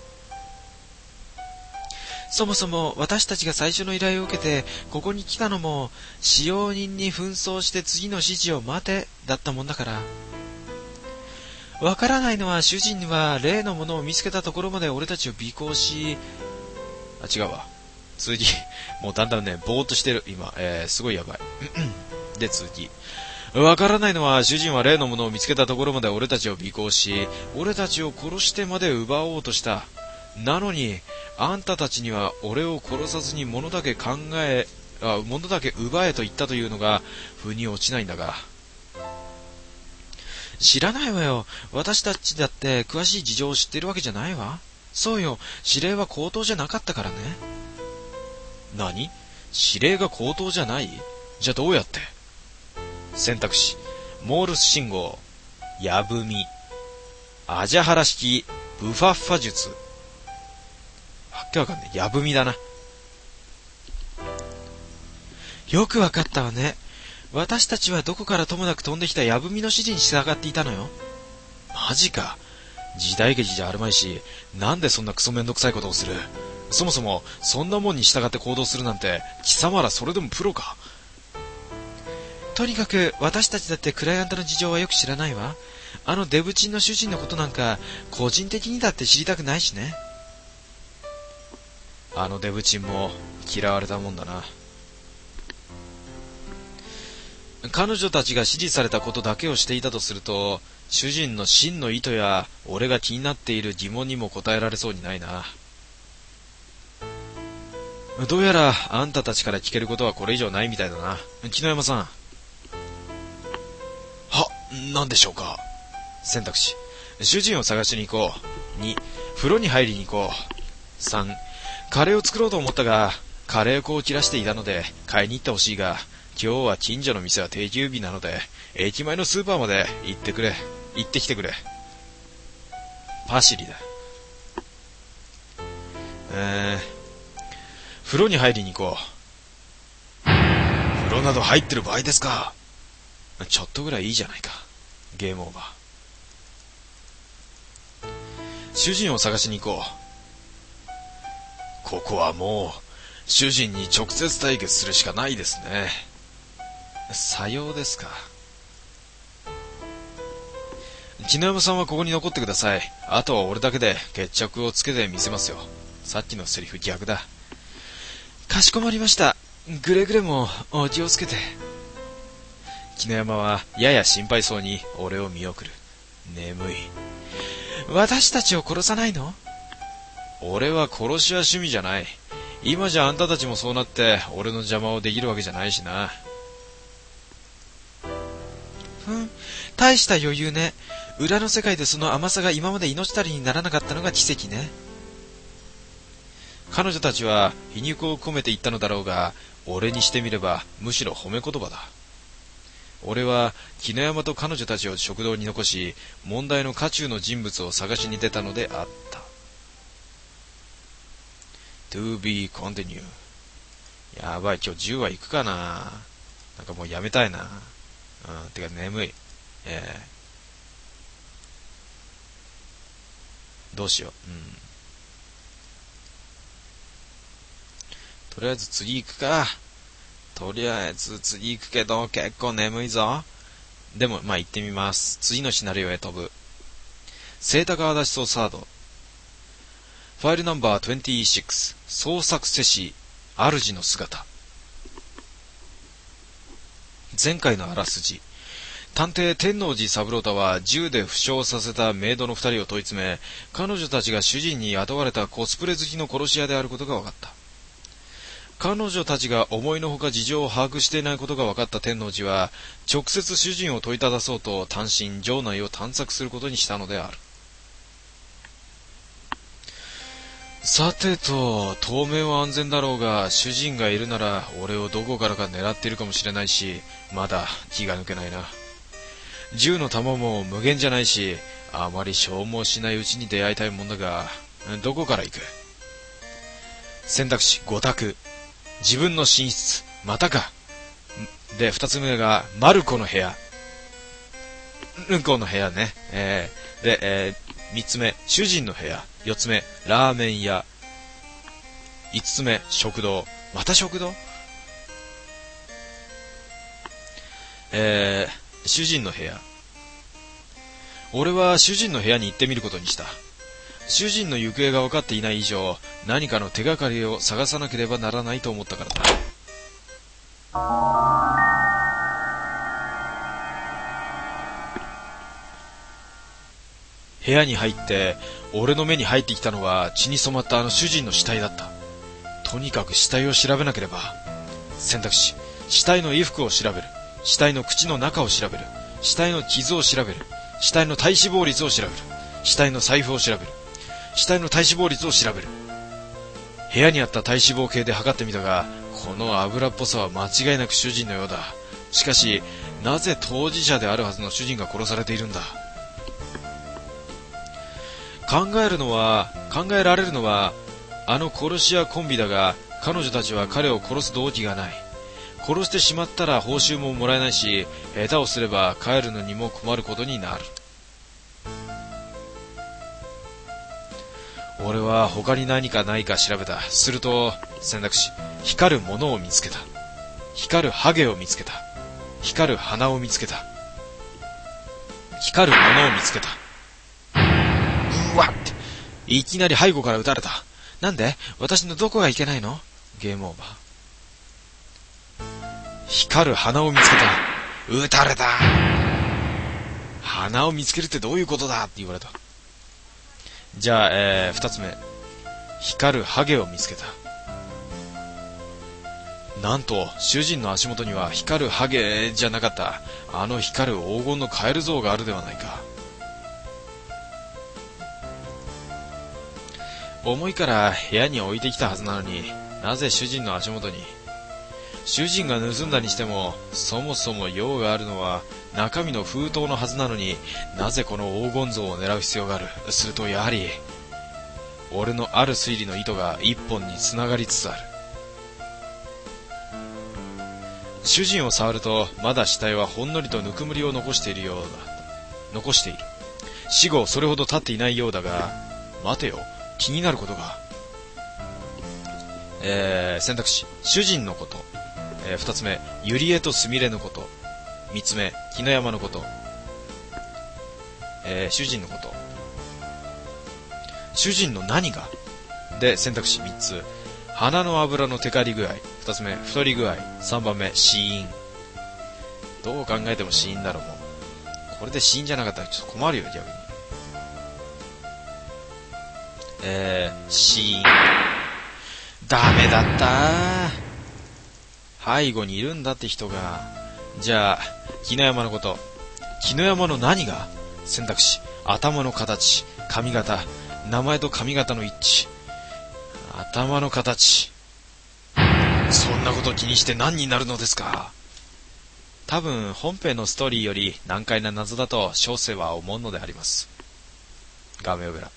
そもそも私たちが最初の依頼を受けてここに来たのも使用人に紛争して次の指示を待てだったもんだから。わからないのは主人は例のものを見つけたところまで俺たちを尾行し、違うわ。続き。もうだんだんね、ぼーっとしてる。今。すごいやばい。で、続き。わからないのは主人は例のものを見つけたところまで俺たちを尾行し、俺たちを殺してまで奪おうとした。なのに、あんたたちには俺を殺さずに物だけ奪えと言ったというのが腑に落ちないんだが。知らないわよ。私たちだって詳しい事情を知っているわけじゃないわ。そうよ。指令は口頭じゃなかったからね。何？指令が口頭じゃない？じゃあどうやって？選択肢。モールス信号。やぶみ。アジャハラ式ブファッファ術。わけわかんねえ。やぶみだな。よくわかったわね。私たちはどこからともなく飛んできたやぶみの指示に従っていたのよ。 マジか。時代劇じゃあるまいし、なんでそんなクソめんどくさいことをする。そもそもそんなもんに従って行動するなんて貴様らそれでもプロか。とにかく私たちだってクライアントの事情はよく知らないわ。あのデブチンの主人のことなんか個人的にだって知りたくないしね。あのデブチンも嫌われたもんだな。彼女たちが指示されたことだけをしていたとすると、主人の真の意図や俺が気になっている疑問にも答えられそうにないな。どうやらあんたたちから聞けることはこれ以上ないみたいだな。木野山さん。何でしょうか。選択肢。主人を探しに行こう。2、風呂に入りに行こう。3、カレーを作ろうと思ったが、カレー粉を切らしていたので買いに行ってほしいが、今日は近所の店は定休日なので、駅前のスーパーまで行ってきてくれ。パシリだ。風呂に入りに行こう。風呂など入ってる場合ですか。ちょっとぐらいいいじゃないか。ゲームオーバー。主人を探しに行こう。ここはもう主人に直接対決するしかないですね。さようですか。木野山さんはここに残ってください。あとは俺だけで決着をつけてみせますよ。さっきのセリフ逆だ。かしこまりました。くれぐれもお気をつけて。木野山はやや心配そうに俺を見送る。眠い。私たちを殺さないの？俺は殺しは趣味じゃない。今じゃあんたたちもそうなって俺の邪魔をできるわけじゃないしな。大した余裕ね。裏の世界でその甘さが今まで命取りにならなかったのが奇跡ね。彼女たちは皮肉を込めて言ったのだろうが、俺にしてみればむしろ褒め言葉だ。俺は木野山と彼女たちを食堂に残し、問題の渦中の人物を探しに出たのであった。To be continue。 やばい、今日10話行くかな。なんかもうやめたいな。てか眠い。どうしよう。とりあえず次行くか。とりあえず次行くけど結構眠いぞ。でもまあ行ってみます。次のシナリオへ飛ぶ。セータ川脱走サード。ファイルナンバー26、捜索せし主の姿。前回のあらすじ。探偵天王寺三郎太は銃で負傷させたメイドの二人を問い詰め、彼女たちが主人に雇われたコスプレ好きの殺し屋であることが分かった。彼女たちが思いのほか事情を把握していないことが分かった天王寺は、直接主人を問いただそうと単身城内を探索することにしたのである。さてと、当面は安全だろうが、主人がいるなら俺をどこからか狙っているかもしれないし、まだ気が抜けないな。銃の弾も無限じゃないし、あまり消耗しないうちに出会いたいもんだが、どこから行く？選択肢5択。自分の寝室、またか。で、2つ目がマルコの部屋。うんこの部屋ね。で、3つ目、主人の部屋。4つ目、ラーメン屋。5つ目、食堂。また食堂？主人の部屋。俺は主人の部屋に行ってみることにした。主人の行方が分かっていない以上、何かの手がかりを探さなければならないと思ったからだ。部屋に入って俺の目に入ってきたのは血に染まったあの主人の死体だった。とにかく死体を調べなければ。選択肢、死体の衣服を調べる。死体の口の中を調べる。死体の傷を調べる。死体の体脂肪率を調べる。死体の財布を調べる。死体の体脂肪率を調べる。部屋にあった体脂肪計で測ってみたが、この油っぽさは間違いなく主人のようだ。しかし、なぜ当事者であるはずの主人が殺されているんだ。考えられるのは、あの殺し屋コンビだが、彼女たちは彼を殺す動機がない。殺してしまったら報酬ももらえないし、下手をすれば帰るのにも困ることになる。 俺は他に何かないか調べた。すると、選択肢、光るものを見つけた。光るハゲを見つけた。光る花を見つけた。光るものを見つけた。うわっ！いきなり背後から撃たれた。なんで？私のどこがいけないの？ゲームオーバー。光る花を見つけた。撃たれた。花を見つけるってどういうことだって言われた。じゃあ、二つ目。光るハゲを見つけた。なんと、主人の足元には光るハゲじゃなかった。あの光る黄金のカエル像があるではないか。重いから部屋に置いてきたはずなのに、なぜ主人の足元に。主人が盗んだにしても、そもそも用があるのは中身の封筒のはずなのに、なぜこの黄金像を狙う必要がある。するとやはり、俺のある推理の糸が一本に繋がりつつある。主人を触ると、まだ死体はほんのりとぬくもりを残しているようだ。残している。死後それほど経っていないようだが、待てよ、気になることが。選択肢、主人のこと。二つ目、ゆりえとすみれのこと。三つ目、木の山のこと。主人のこと。主人の何がで、選択肢三つ。鼻の油のテカリ具合。二つ目、太り具合。三番目、死因。どう考えても死因だろう、もう。これで死因じゃなかったらちょっと困るよ、逆に。死因。ダメだった背後にいるんだって人が。じゃあ、木の山のこと。木の山の何が選択肢、頭の形、髪型、名前と髪型の一致。頭の形。そんなこと気にして何になるのですか。多分本編のストーリーより難解な謎だと小生は思うのであります。画面裏。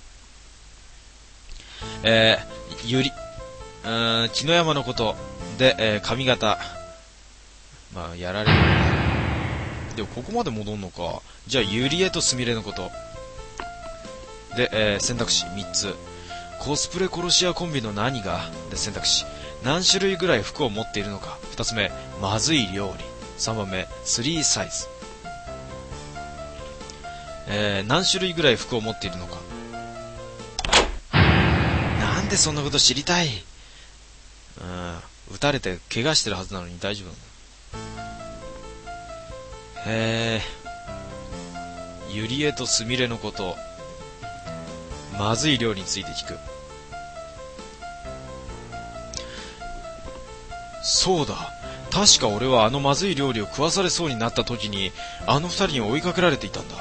木の山のことで、髪型。まあやられるね。でもここまで戻んのか。じゃあゆりえとすみれのことで、選択肢3つ。コスプレ殺し屋コンビの何がで、選択肢何種類ぐらい服を持っているのか。2つ目、まずい料理。3番目、3サイズ。何種類ぐらい服を持っているのか。なんでそんなこと知りたい。撃たれて怪我してるはずなのに大丈夫なの。ゆりえとすみれのこと。まずい料理について聞く。そうだ、確か俺はあのまずい料理を食わされそうになった時にあの二人に追いかけられていたんだ。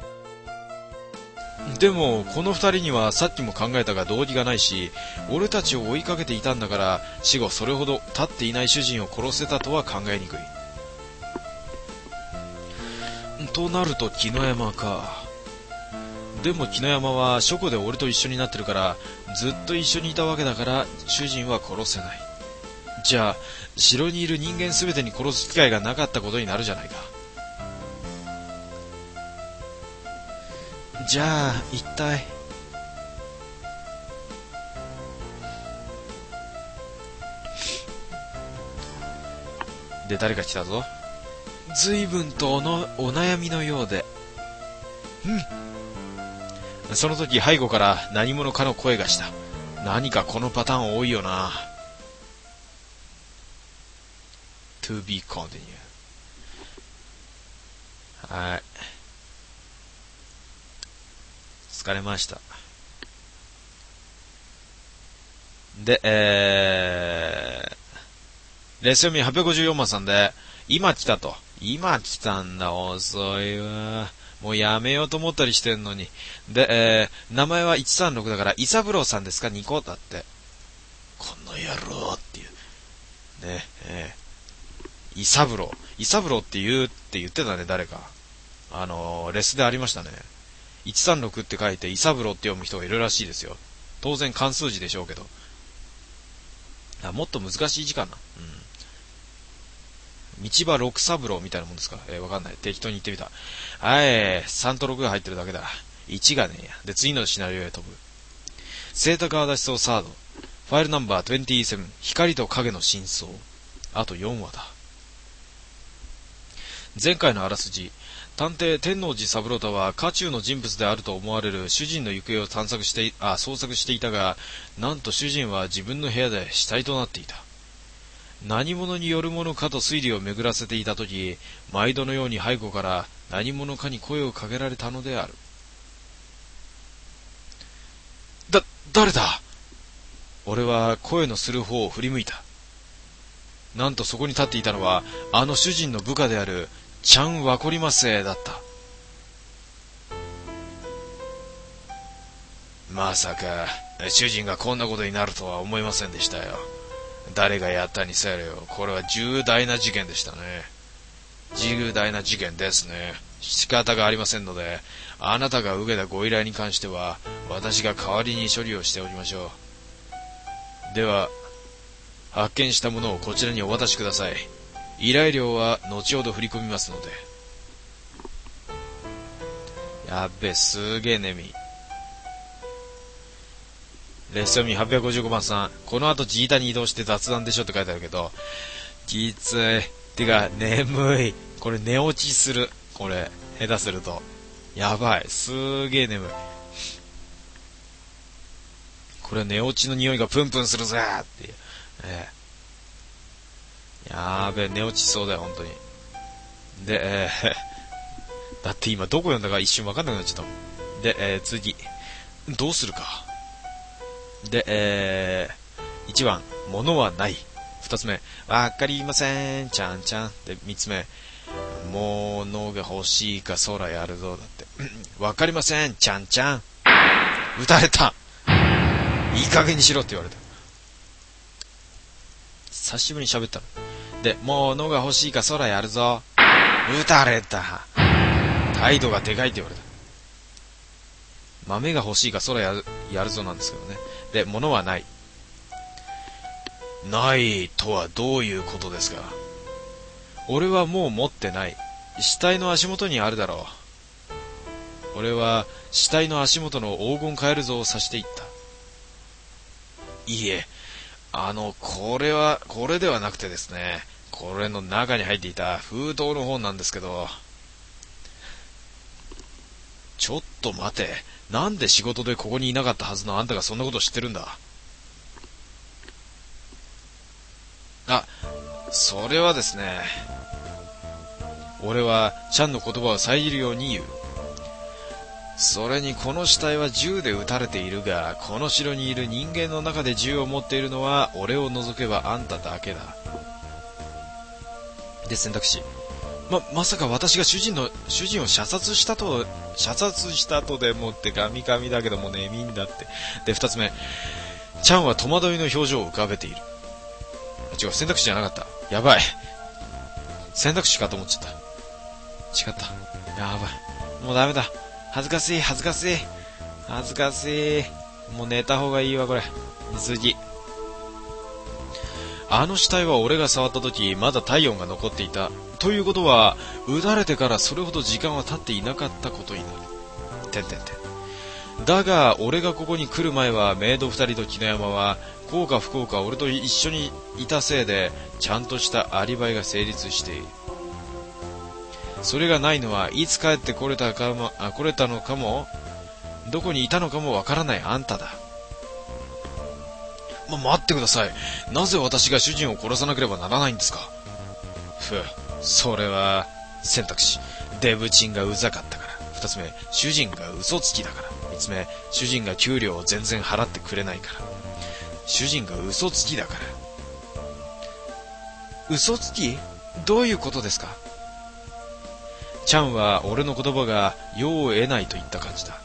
でもこの二人にはさっきも考えたが道義がないし、俺たちを追いかけていたんだから、死後それほど経っていない主人を殺せたとは考えにくい。となると木の山か。でも木の山は書庫で俺と一緒になってるから、ずっと一緒にいたわけだから主人は殺せない。じゃあ城にいる人間すべてに殺す機会がなかったことになるじゃないか。じゃあ一体。で、誰か来たぞ。随分とお悩みのようで。その時背後から何者かの声がした。何かこのパターン多いよな。To be continued。 はい、疲れました。で、レス読み854番さんで、今来たと。今来たんだ、遅いわ。もうやめようと思ったりしてんのに。で、名前は136だから、イサブローさんですか、ニコだって。この野郎っていう。ね、イサブローって言ってたね、誰か。レスでありましたね。136って書いて、イサブローって読む人がいるらしいですよ。当然漢数字でしょうけど。もっと難しい字かな。道場六三郎みたいなもんですか。わかんない。適当に言ってみた。はい、3と6が入ってるだけだ。1がねえや。で、次のシナリオへ飛ぶ。 セータ川脱走サード、ファイルナンバー27、光と影の真相。あと4話だ。前回のあらすじ。探偵天王寺三郎太は家中の人物であると思われる主人の行方を捜索していたが、なんと主人は自分の部屋で死体となっていた。何者によるものかと推理を巡らせていたとき、毎度のように背後から何者かに声をかけられたのである。誰だ？俺は声のする方を振り向いた。なんとそこに立っていたのは、あの主人の部下であるチャン・ワコリマセイだった。まさか主人がこんなことになるとは思いませんでしたよ。誰がやったにせよ、これは重大な事件でしたね。重大な事件ですね。仕方がありませんので、あなたが受けたご依頼に関しては私が代わりに処理をしておきましょう。では発見したものをこちらにお渡しください。依頼料は後ほど振り込みますので。やっべ、すげえ眠い。レッスンミ855番さん、この後ジータに移動して雑談でしょって書いてあるけど、きつい。てか、眠い。これ寝落ちする。これ、下手すると。やばい。すげえ眠い。これ寝落ちの匂いがプンプンするぜっていう。やーべえ、寝落ちそうだよ、本当に。で、だって今どこ読んだか一瞬わかんなくなっちゃった。で、次。どうするか。で、1番、物はない。2つ目、わかりません、ちゃんちゃん。で、3つ目、物が欲しいか空やるぞ、だって。わかりません、ちゃんちゃん。撃たれた。いい加減にしろって言われた。久しぶりに喋ったの。で、物が欲しいか空やるぞ。撃たれた。態度がでかいって言われた。豆が欲しいか空やるぞなんですけどね。で、物はない。ないとはどういうことですか？俺はもう持ってない。死体の足元にあるだろう。俺は死体の足元の黄金カエル像を指していった。いいえ、これではなくてですね、これの中に入っていた封筒の本なんですけど。ちょっと待て。なんで仕事でここにいなかったはずのあんたがそんなこと知ってるんだ？あ、それはですね、俺はちゃんの言葉を遮るように言う。それにこの死体は銃で撃たれているが、この城にいる人間の中で銃を持っているのは俺を除けばあんただけだ。で、選択肢。まさか私が主人を射殺したとでもってガミガミだけどもね、みんだって。で、二つ目。チャンは戸惑いの表情を浮かべている。違う、選択肢じゃなかった。やばい。選択肢かと思っちゃった。違った。やばい。もうダメだ。恥ずかしい。もう寝た方がいいわ、これ。次。あの死体は俺が触った時、まだ体温が残っていた。ということは、撃たれてからそれほど時間は経っていなかったことになる。だが、俺がここに来る前は、メイド二人と木の山は、こうか不幸か俺と一緒にいたせいで、ちゃんとしたアリバイが成立している。それがないのは、いつ帰ってこれたのかも、どこにいたのかもわからないあんただ。待ってください。なぜ私が主人を殺さなければならないんですか？それは選択肢。デブチンがうざかったから。二つ目、主人が嘘つきだから。三つ目、主人が給料を全然払ってくれないから。主人が嘘つきだから。嘘つき？どういうことですか？チャンは俺の言葉が用を得ないといった感じだ。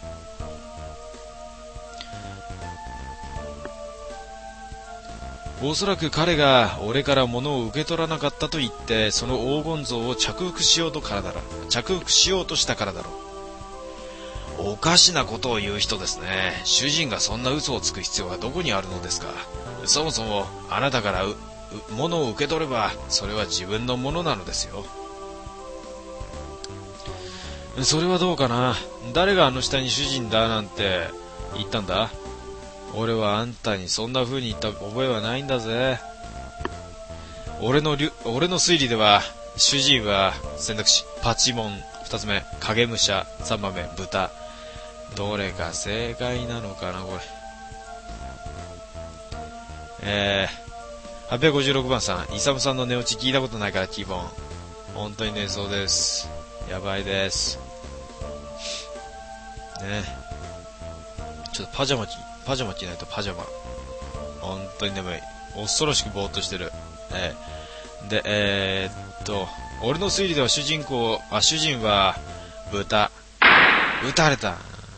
おそらく彼が俺から物を受け取らなかったと言ってその黄金像を着服しようとしたからだろう。おかしなことを言う人ですね。主人がそんな嘘をつく必要がどこにあるのですか。そもそもあなたから物を受け取ればそれは自分のものなのですよ。それはどうかな。誰があの下に主人だなんて言ったんだ？ 俺はあんたにそんな風に言った覚えはないんだぜ。俺の推理では、主人は選択肢、パチモン、二つ目、影武者、三番目、豚。どれが正解なのかな、これ。856番さん、イサムさんの寝落ち聞いたことないからキーボン。本当に寝そうです。やばいです。ね。ちょっとパジャマ着ないとパジャマ。本当に眠い。恐ろしくぼーっとしてる。で、俺の推理では主人は豚。撃たれた。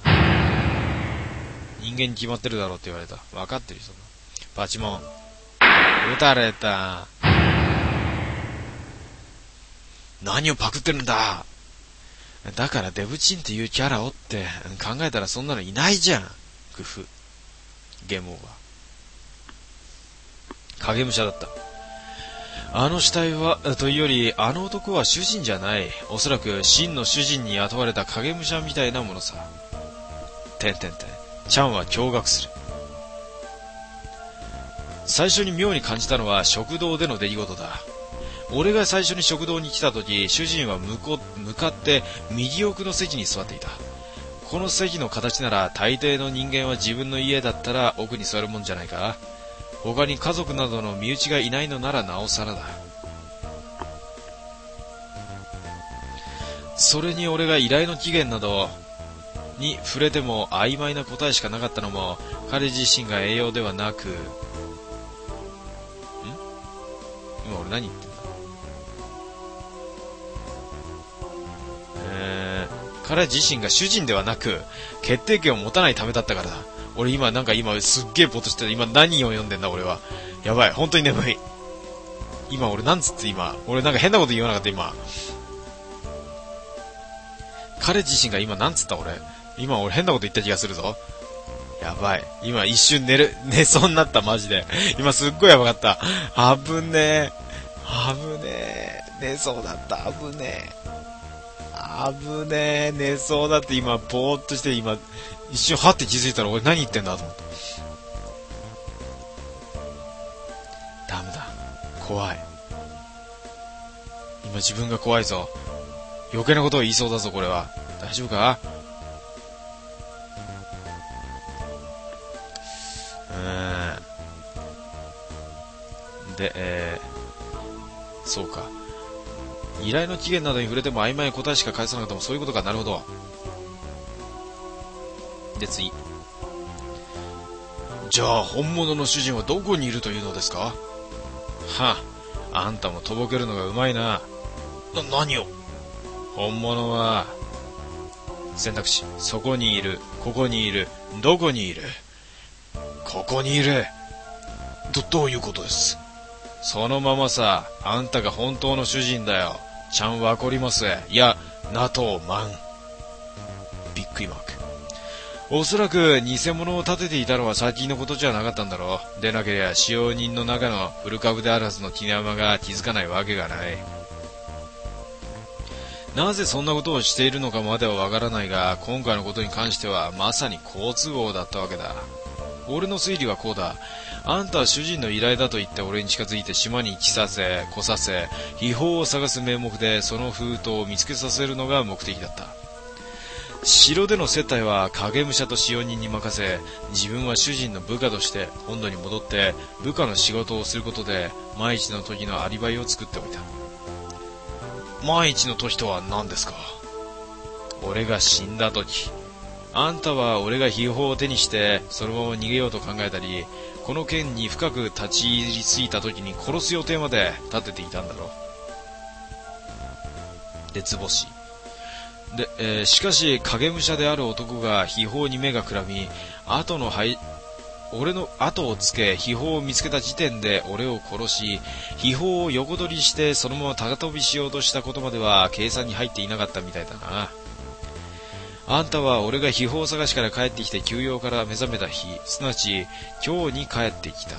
人間に決まってるだろうって言われた。分かってるよ、そんな。パチモン。撃たれた。何をパクってるんだ。だからデブチンっていうキャラをって考えたらそんなのいないじゃん。工夫。ゲームオーバー。影武者だった。あの死体は、というより、あの男は主人じゃない。おそらく真の主人に雇われた影武者みたいなものさ。チャンは驚愕する。最初に妙に感じたのは食堂での出来事だ。俺が最初に食堂に来た時、主人は向かって右奥の席に座っていた。この席の形なら大抵の人間は自分の家だったら奥に座るもんじゃないか。他に家族などの身内がいないのならなおさらだ。それに俺が依頼の期限などに触れても曖昧な答えしかなかったのも彼自身が栄養ではなく、今俺何言ってんだ。彼自身が主人ではなく決定権を持たないためだったからだ。俺今すっげえぼーっとしてる。今何を読んでんだ俺は。やばい、本当に眠い。今俺なんつって俺なんか変なこと言わなかった今。彼自身が今なんつった俺変なこと言った気がするぞ。やばい。今一瞬寝そうになったマジで。今すっごいやばかった。危ねえ。寝そうだった。危ねえ。寝そうだって今ぼーっとして一瞬はって気づいたら俺何言ってんだと思った。ダメだ。怖い。今自分が怖いぞ。余計なことを言いそうだぞこれは。大丈夫か？で、そうか。依頼の期限などに触れても曖昧な答えしか返さなかったもそういうことか。なるほど。で次。じゃあ本物の主人はどこにいるというのですか？はあ、あんたもとぼけるのがうまいな。何を？本物は選択肢、そこにいる、ここにいる、どこにいる。ここにいる。どういうことです？そのままさ。あんたが本当の主人だよ。ちゃんわかります。いや、NATOマン。びっくりマーク。おそらく偽物を立てていたのは先のことじゃなかったんだろう。でなければ使用人の中の古株であるはずの桐山が気づかないわけがない。なぜそんなことをしているのかまではわからないが、今回のことに関してはまさに好都合だったわけだ。俺の推理はこうだ。あんたは主人の依頼だと言って俺に近づいて島に来させ秘宝を探す名目でその封筒を見つけさせるのが目的だった。城での接待は影武者と使用人に任せ、自分は主人の部下として本土に戻って部下の仕事をすることで万一の時のアリバイを作っておいた。万一の時とは何ですか？俺が死んだ時。あんたは俺が秘宝を手にしてそのまま逃げようと考えたり、この件に深く立ち入りすぎた時に殺す予定まで立てていたんだろう。で、図星で、しかし影武者である男が秘宝に目がくらみ、俺の後をつけ秘宝を見つけた時点で俺を殺し、秘宝を横取りしてそのまま高飛びしようとしたことまでは計算に入っていなかったみたいだな。あんたは俺が秘宝探しから帰ってきて休養から目覚めた日、すなわち今日に帰ってきた。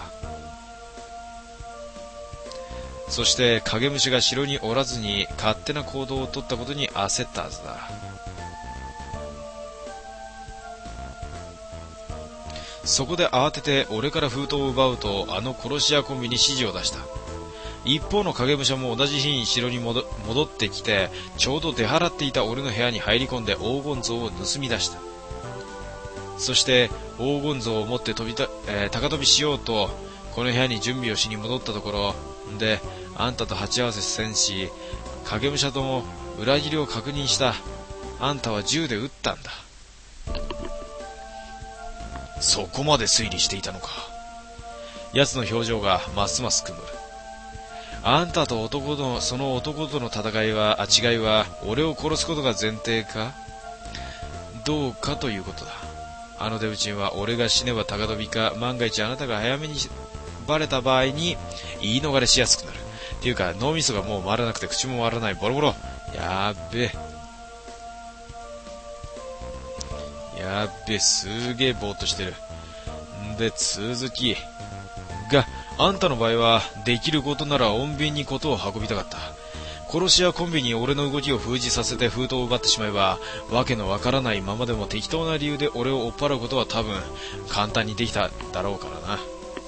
そして影武者が城におらずに勝手な行動を取ったことに焦ったはずだ。 そこで慌てて俺から封筒を奪うと、あの殺し屋コンビに指示を出した。一方の影武者も同じ日に城に戻ってきて、ちょうど出払っていた俺の部屋に入り込んで黄金像を盗み出した。そして黄金像を持って高飛びしようとこの部屋に準備をしに戻ったところで、あんたと鉢合わせせんし、影武者とも裏切りを確認した。あんたは銃で撃ったんだ。そこまで推理していたのか。奴の表情がますます曇る。あんたとその男との違いは俺を殺すことが前提かどうかということだ。あのデブチンは俺が死ねば高飛びか、万が一あなたが早めにバレた場合に言い逃れしやすくなる。っていうか脳みそがもう回らなくて口も回らない。ボロボロ。やっべすげえぼーっとしてる。んで続きが、あんたの場合はできることなら穏便にことを運びたかった。殺し屋コンビに俺の動きを封じさせて封筒を奪ってしまえば、わけのわからないままでも適当な理由で俺を追っ払うことは多分簡単にできただろうからな。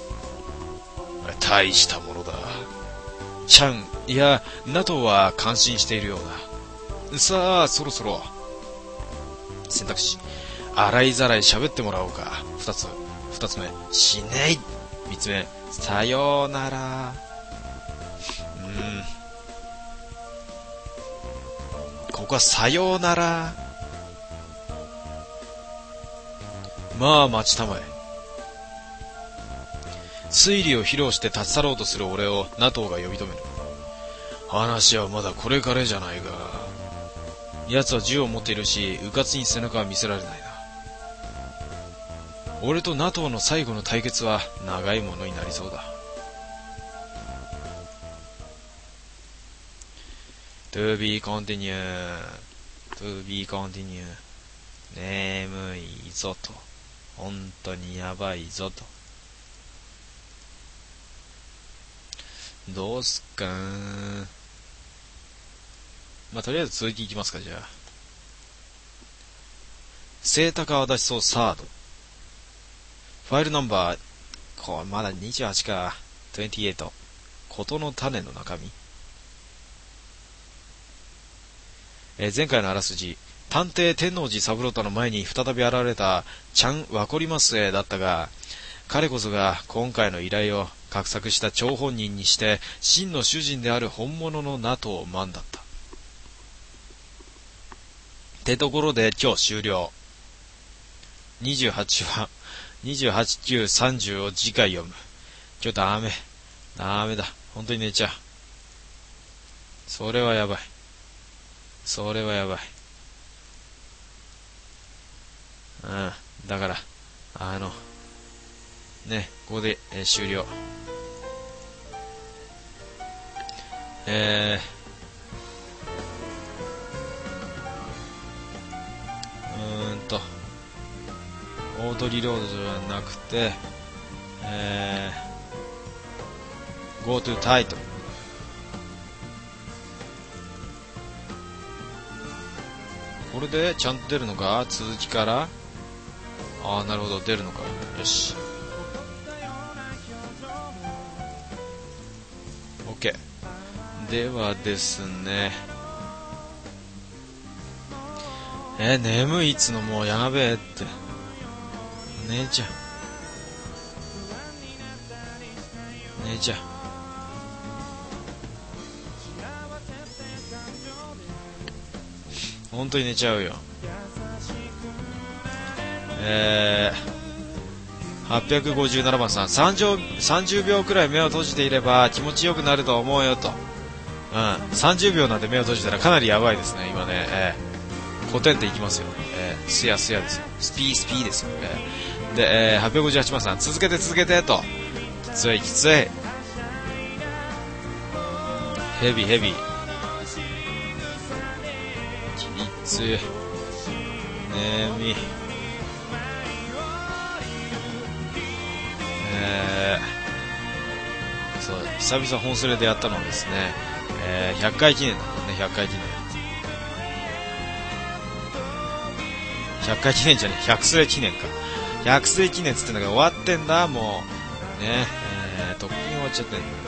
大したものだ。チャン、いや、ナトーは感心しているようだ。さあ、そろそろ。選択肢。洗いざらい喋ってもらおうか。二つ目。しねい。三つ目。さようなら。ここはさようなら。まあ待ちたまえ。推理を披露して立ち去ろうとする俺をナトーが呼び止める。話はまだこれからじゃないが。奴は銃を持っているし、うかつに背中は見せられないな。俺とナトーの最後の対決は長いものになりそうだ。To be continue. To be continue. 眠いぞと。本当にやばいぞと。どうすっかー。まあ、とりあえず続きいきますか、じゃあ。清高足立荘サード。ファイルナンバー、まだ28か。28。事の種の中身。前回のあらすじ。探偵天王寺三郎太の前に再び現れたチャン・ワコリマスだったが、彼こそが今回の依頼を画策した張本人にして真の主人である本物のナトーマンだった。ってところで今日終了。28話、28、9、30を次回読む。ダメだ。本当に寝ちゃう。それはやばい。だから、ここで、終了。オートリロードじゃなくて、Go to title。これでちゃんと出るのか、続きから。なるほど、出るのか。よし。OK。ではですね。眠いっつのもうやべえって。寝ちゃう。本当に寝ちゃうよ。857番さん、30秒くらい目を閉じていれば気持ちよくなると思うよと。30秒なんて目を閉じたらかなりやばいですね、今ね。コテンっていきますよ。すやですよ。スピーですよ。で、858番さん、続けてと。きつい。ヘビー。きつい。眠い。そう、久々本スレでやったのはですね、100回記念だもんね、100回記念。100回記念じゃねえ、100スレ記念か。 100世記念つってんだけど終わってんだもうね。とっくに終わっちゃってんだよね。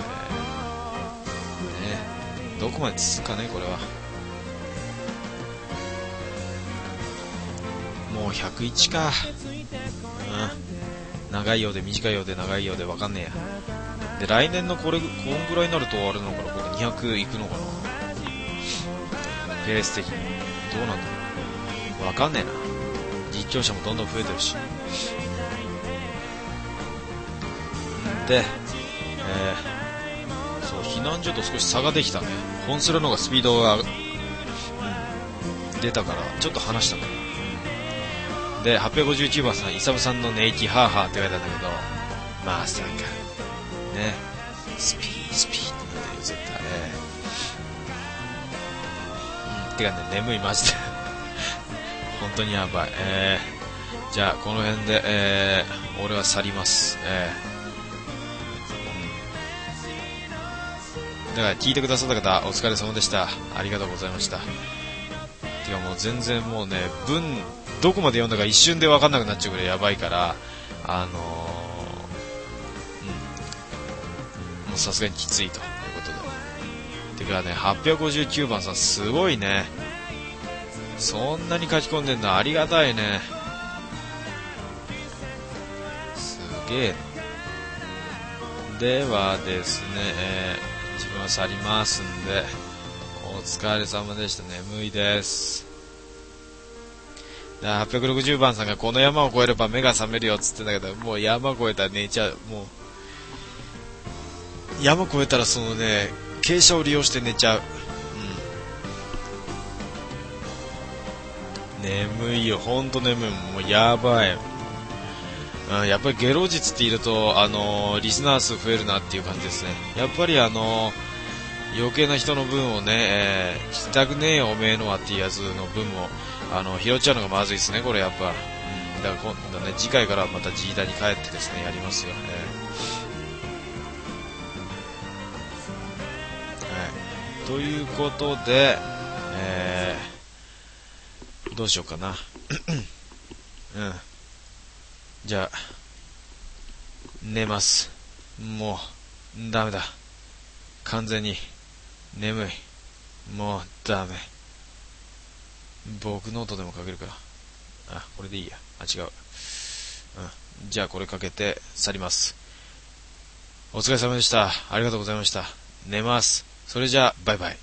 どこまで続くかねこれは。もう101か。長いようで短いようで長いようで分かんねえや。で来年のこんぐらいになるとあれなのかな、これ200いくのかな、ペース的にどうなんだろう、分かんねえな。実況者もどんどん増えてるし。で、そう避難所と少し差ができたね。本スラの方がスピードが、出たからちょっと離したかな。で851番さん、イサムさんの寝息ハーハーって言われたんだけど、まさかね、スピーってなってるよ絶対ね。てかね、眠いマジで本当にやばい。じゃあこの辺で、俺は去ります。だから聞いてくださった方お疲れ様でした。ありがとうございました。てかもう全然もうね、文どこまで読んだか一瞬で分かんなくなっちゃうぐらいやばいから、もうさすがにきついということで。てかね、859番さんすごいね。そんなに書き込んでんのありがたいね。すげえな。ではですね、自分は去りますんで、お疲れ様でした。眠いです。860番さんがこの山を越えれば目が覚めるよっつってんだけど、もう山越えたら寝ちゃう。もう山越えたらそのね、傾斜を利用して寝ちゃう。眠いよ、ほんと眠い。もうやばい。やっぱりゲロ術っているとリスナー数増えるなっていう感じですね。やっぱり余計な人の分をね、聞きたくねえよおめえのはっていうやつの分も拾っちゃうのがまずいですねこれやっぱ。だから今度ね、次回からまたジーダに帰ってですねやりますよ。はい、ということで、どうしようかなじゃあ寝ます。もうダメだ、完全に眠い。もうダメ。僕ノートでもかけるから。これでいいや。違う。じゃあこれかけて去ります。お疲れ様でした。ありがとうございました。寝ます。それじゃあバイバイ。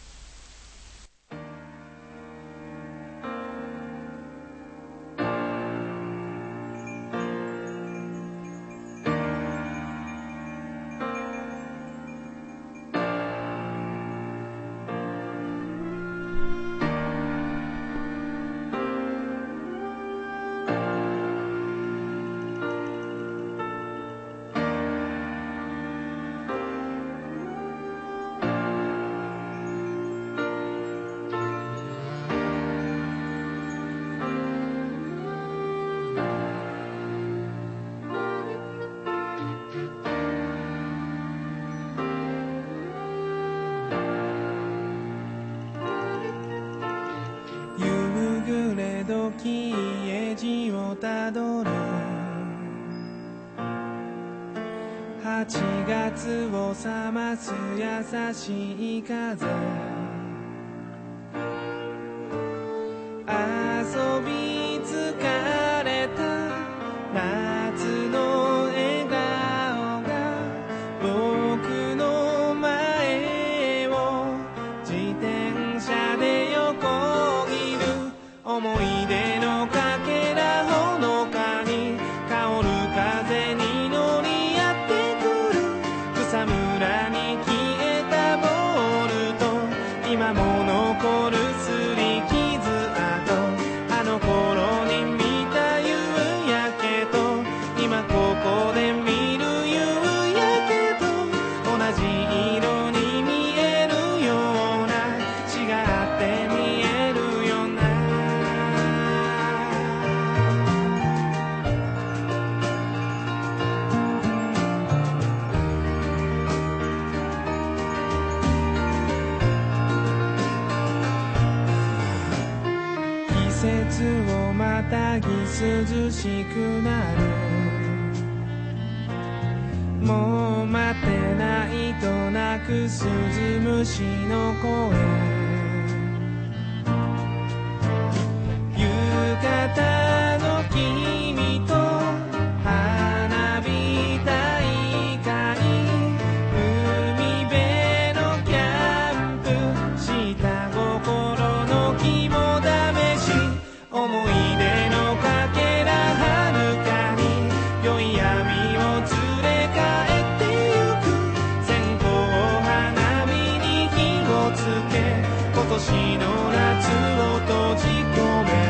時へ路をたどる8月を覚ます優しい風、遊び疲れた夏の笑顔が僕の前を自転車で横切る。思い出のかけらほのかに香る風に乗り合ってくる。草むらに消えたボールと今も残るすり傷跡、あの頃に見た夕焼けと今ここで見る夕焼けと同じ色に見えるような、違って見えるような。 節をまたぎ涼しくなる。もう待てないと鳴く鈴虫の声。浴衣の君と花火大会、海辺のキャンプ、下心の肝試し、思い出のかけらはるかに良い闇を連れ帰ってゆく。線香花火に火をつけ、今年の夏を閉じ込め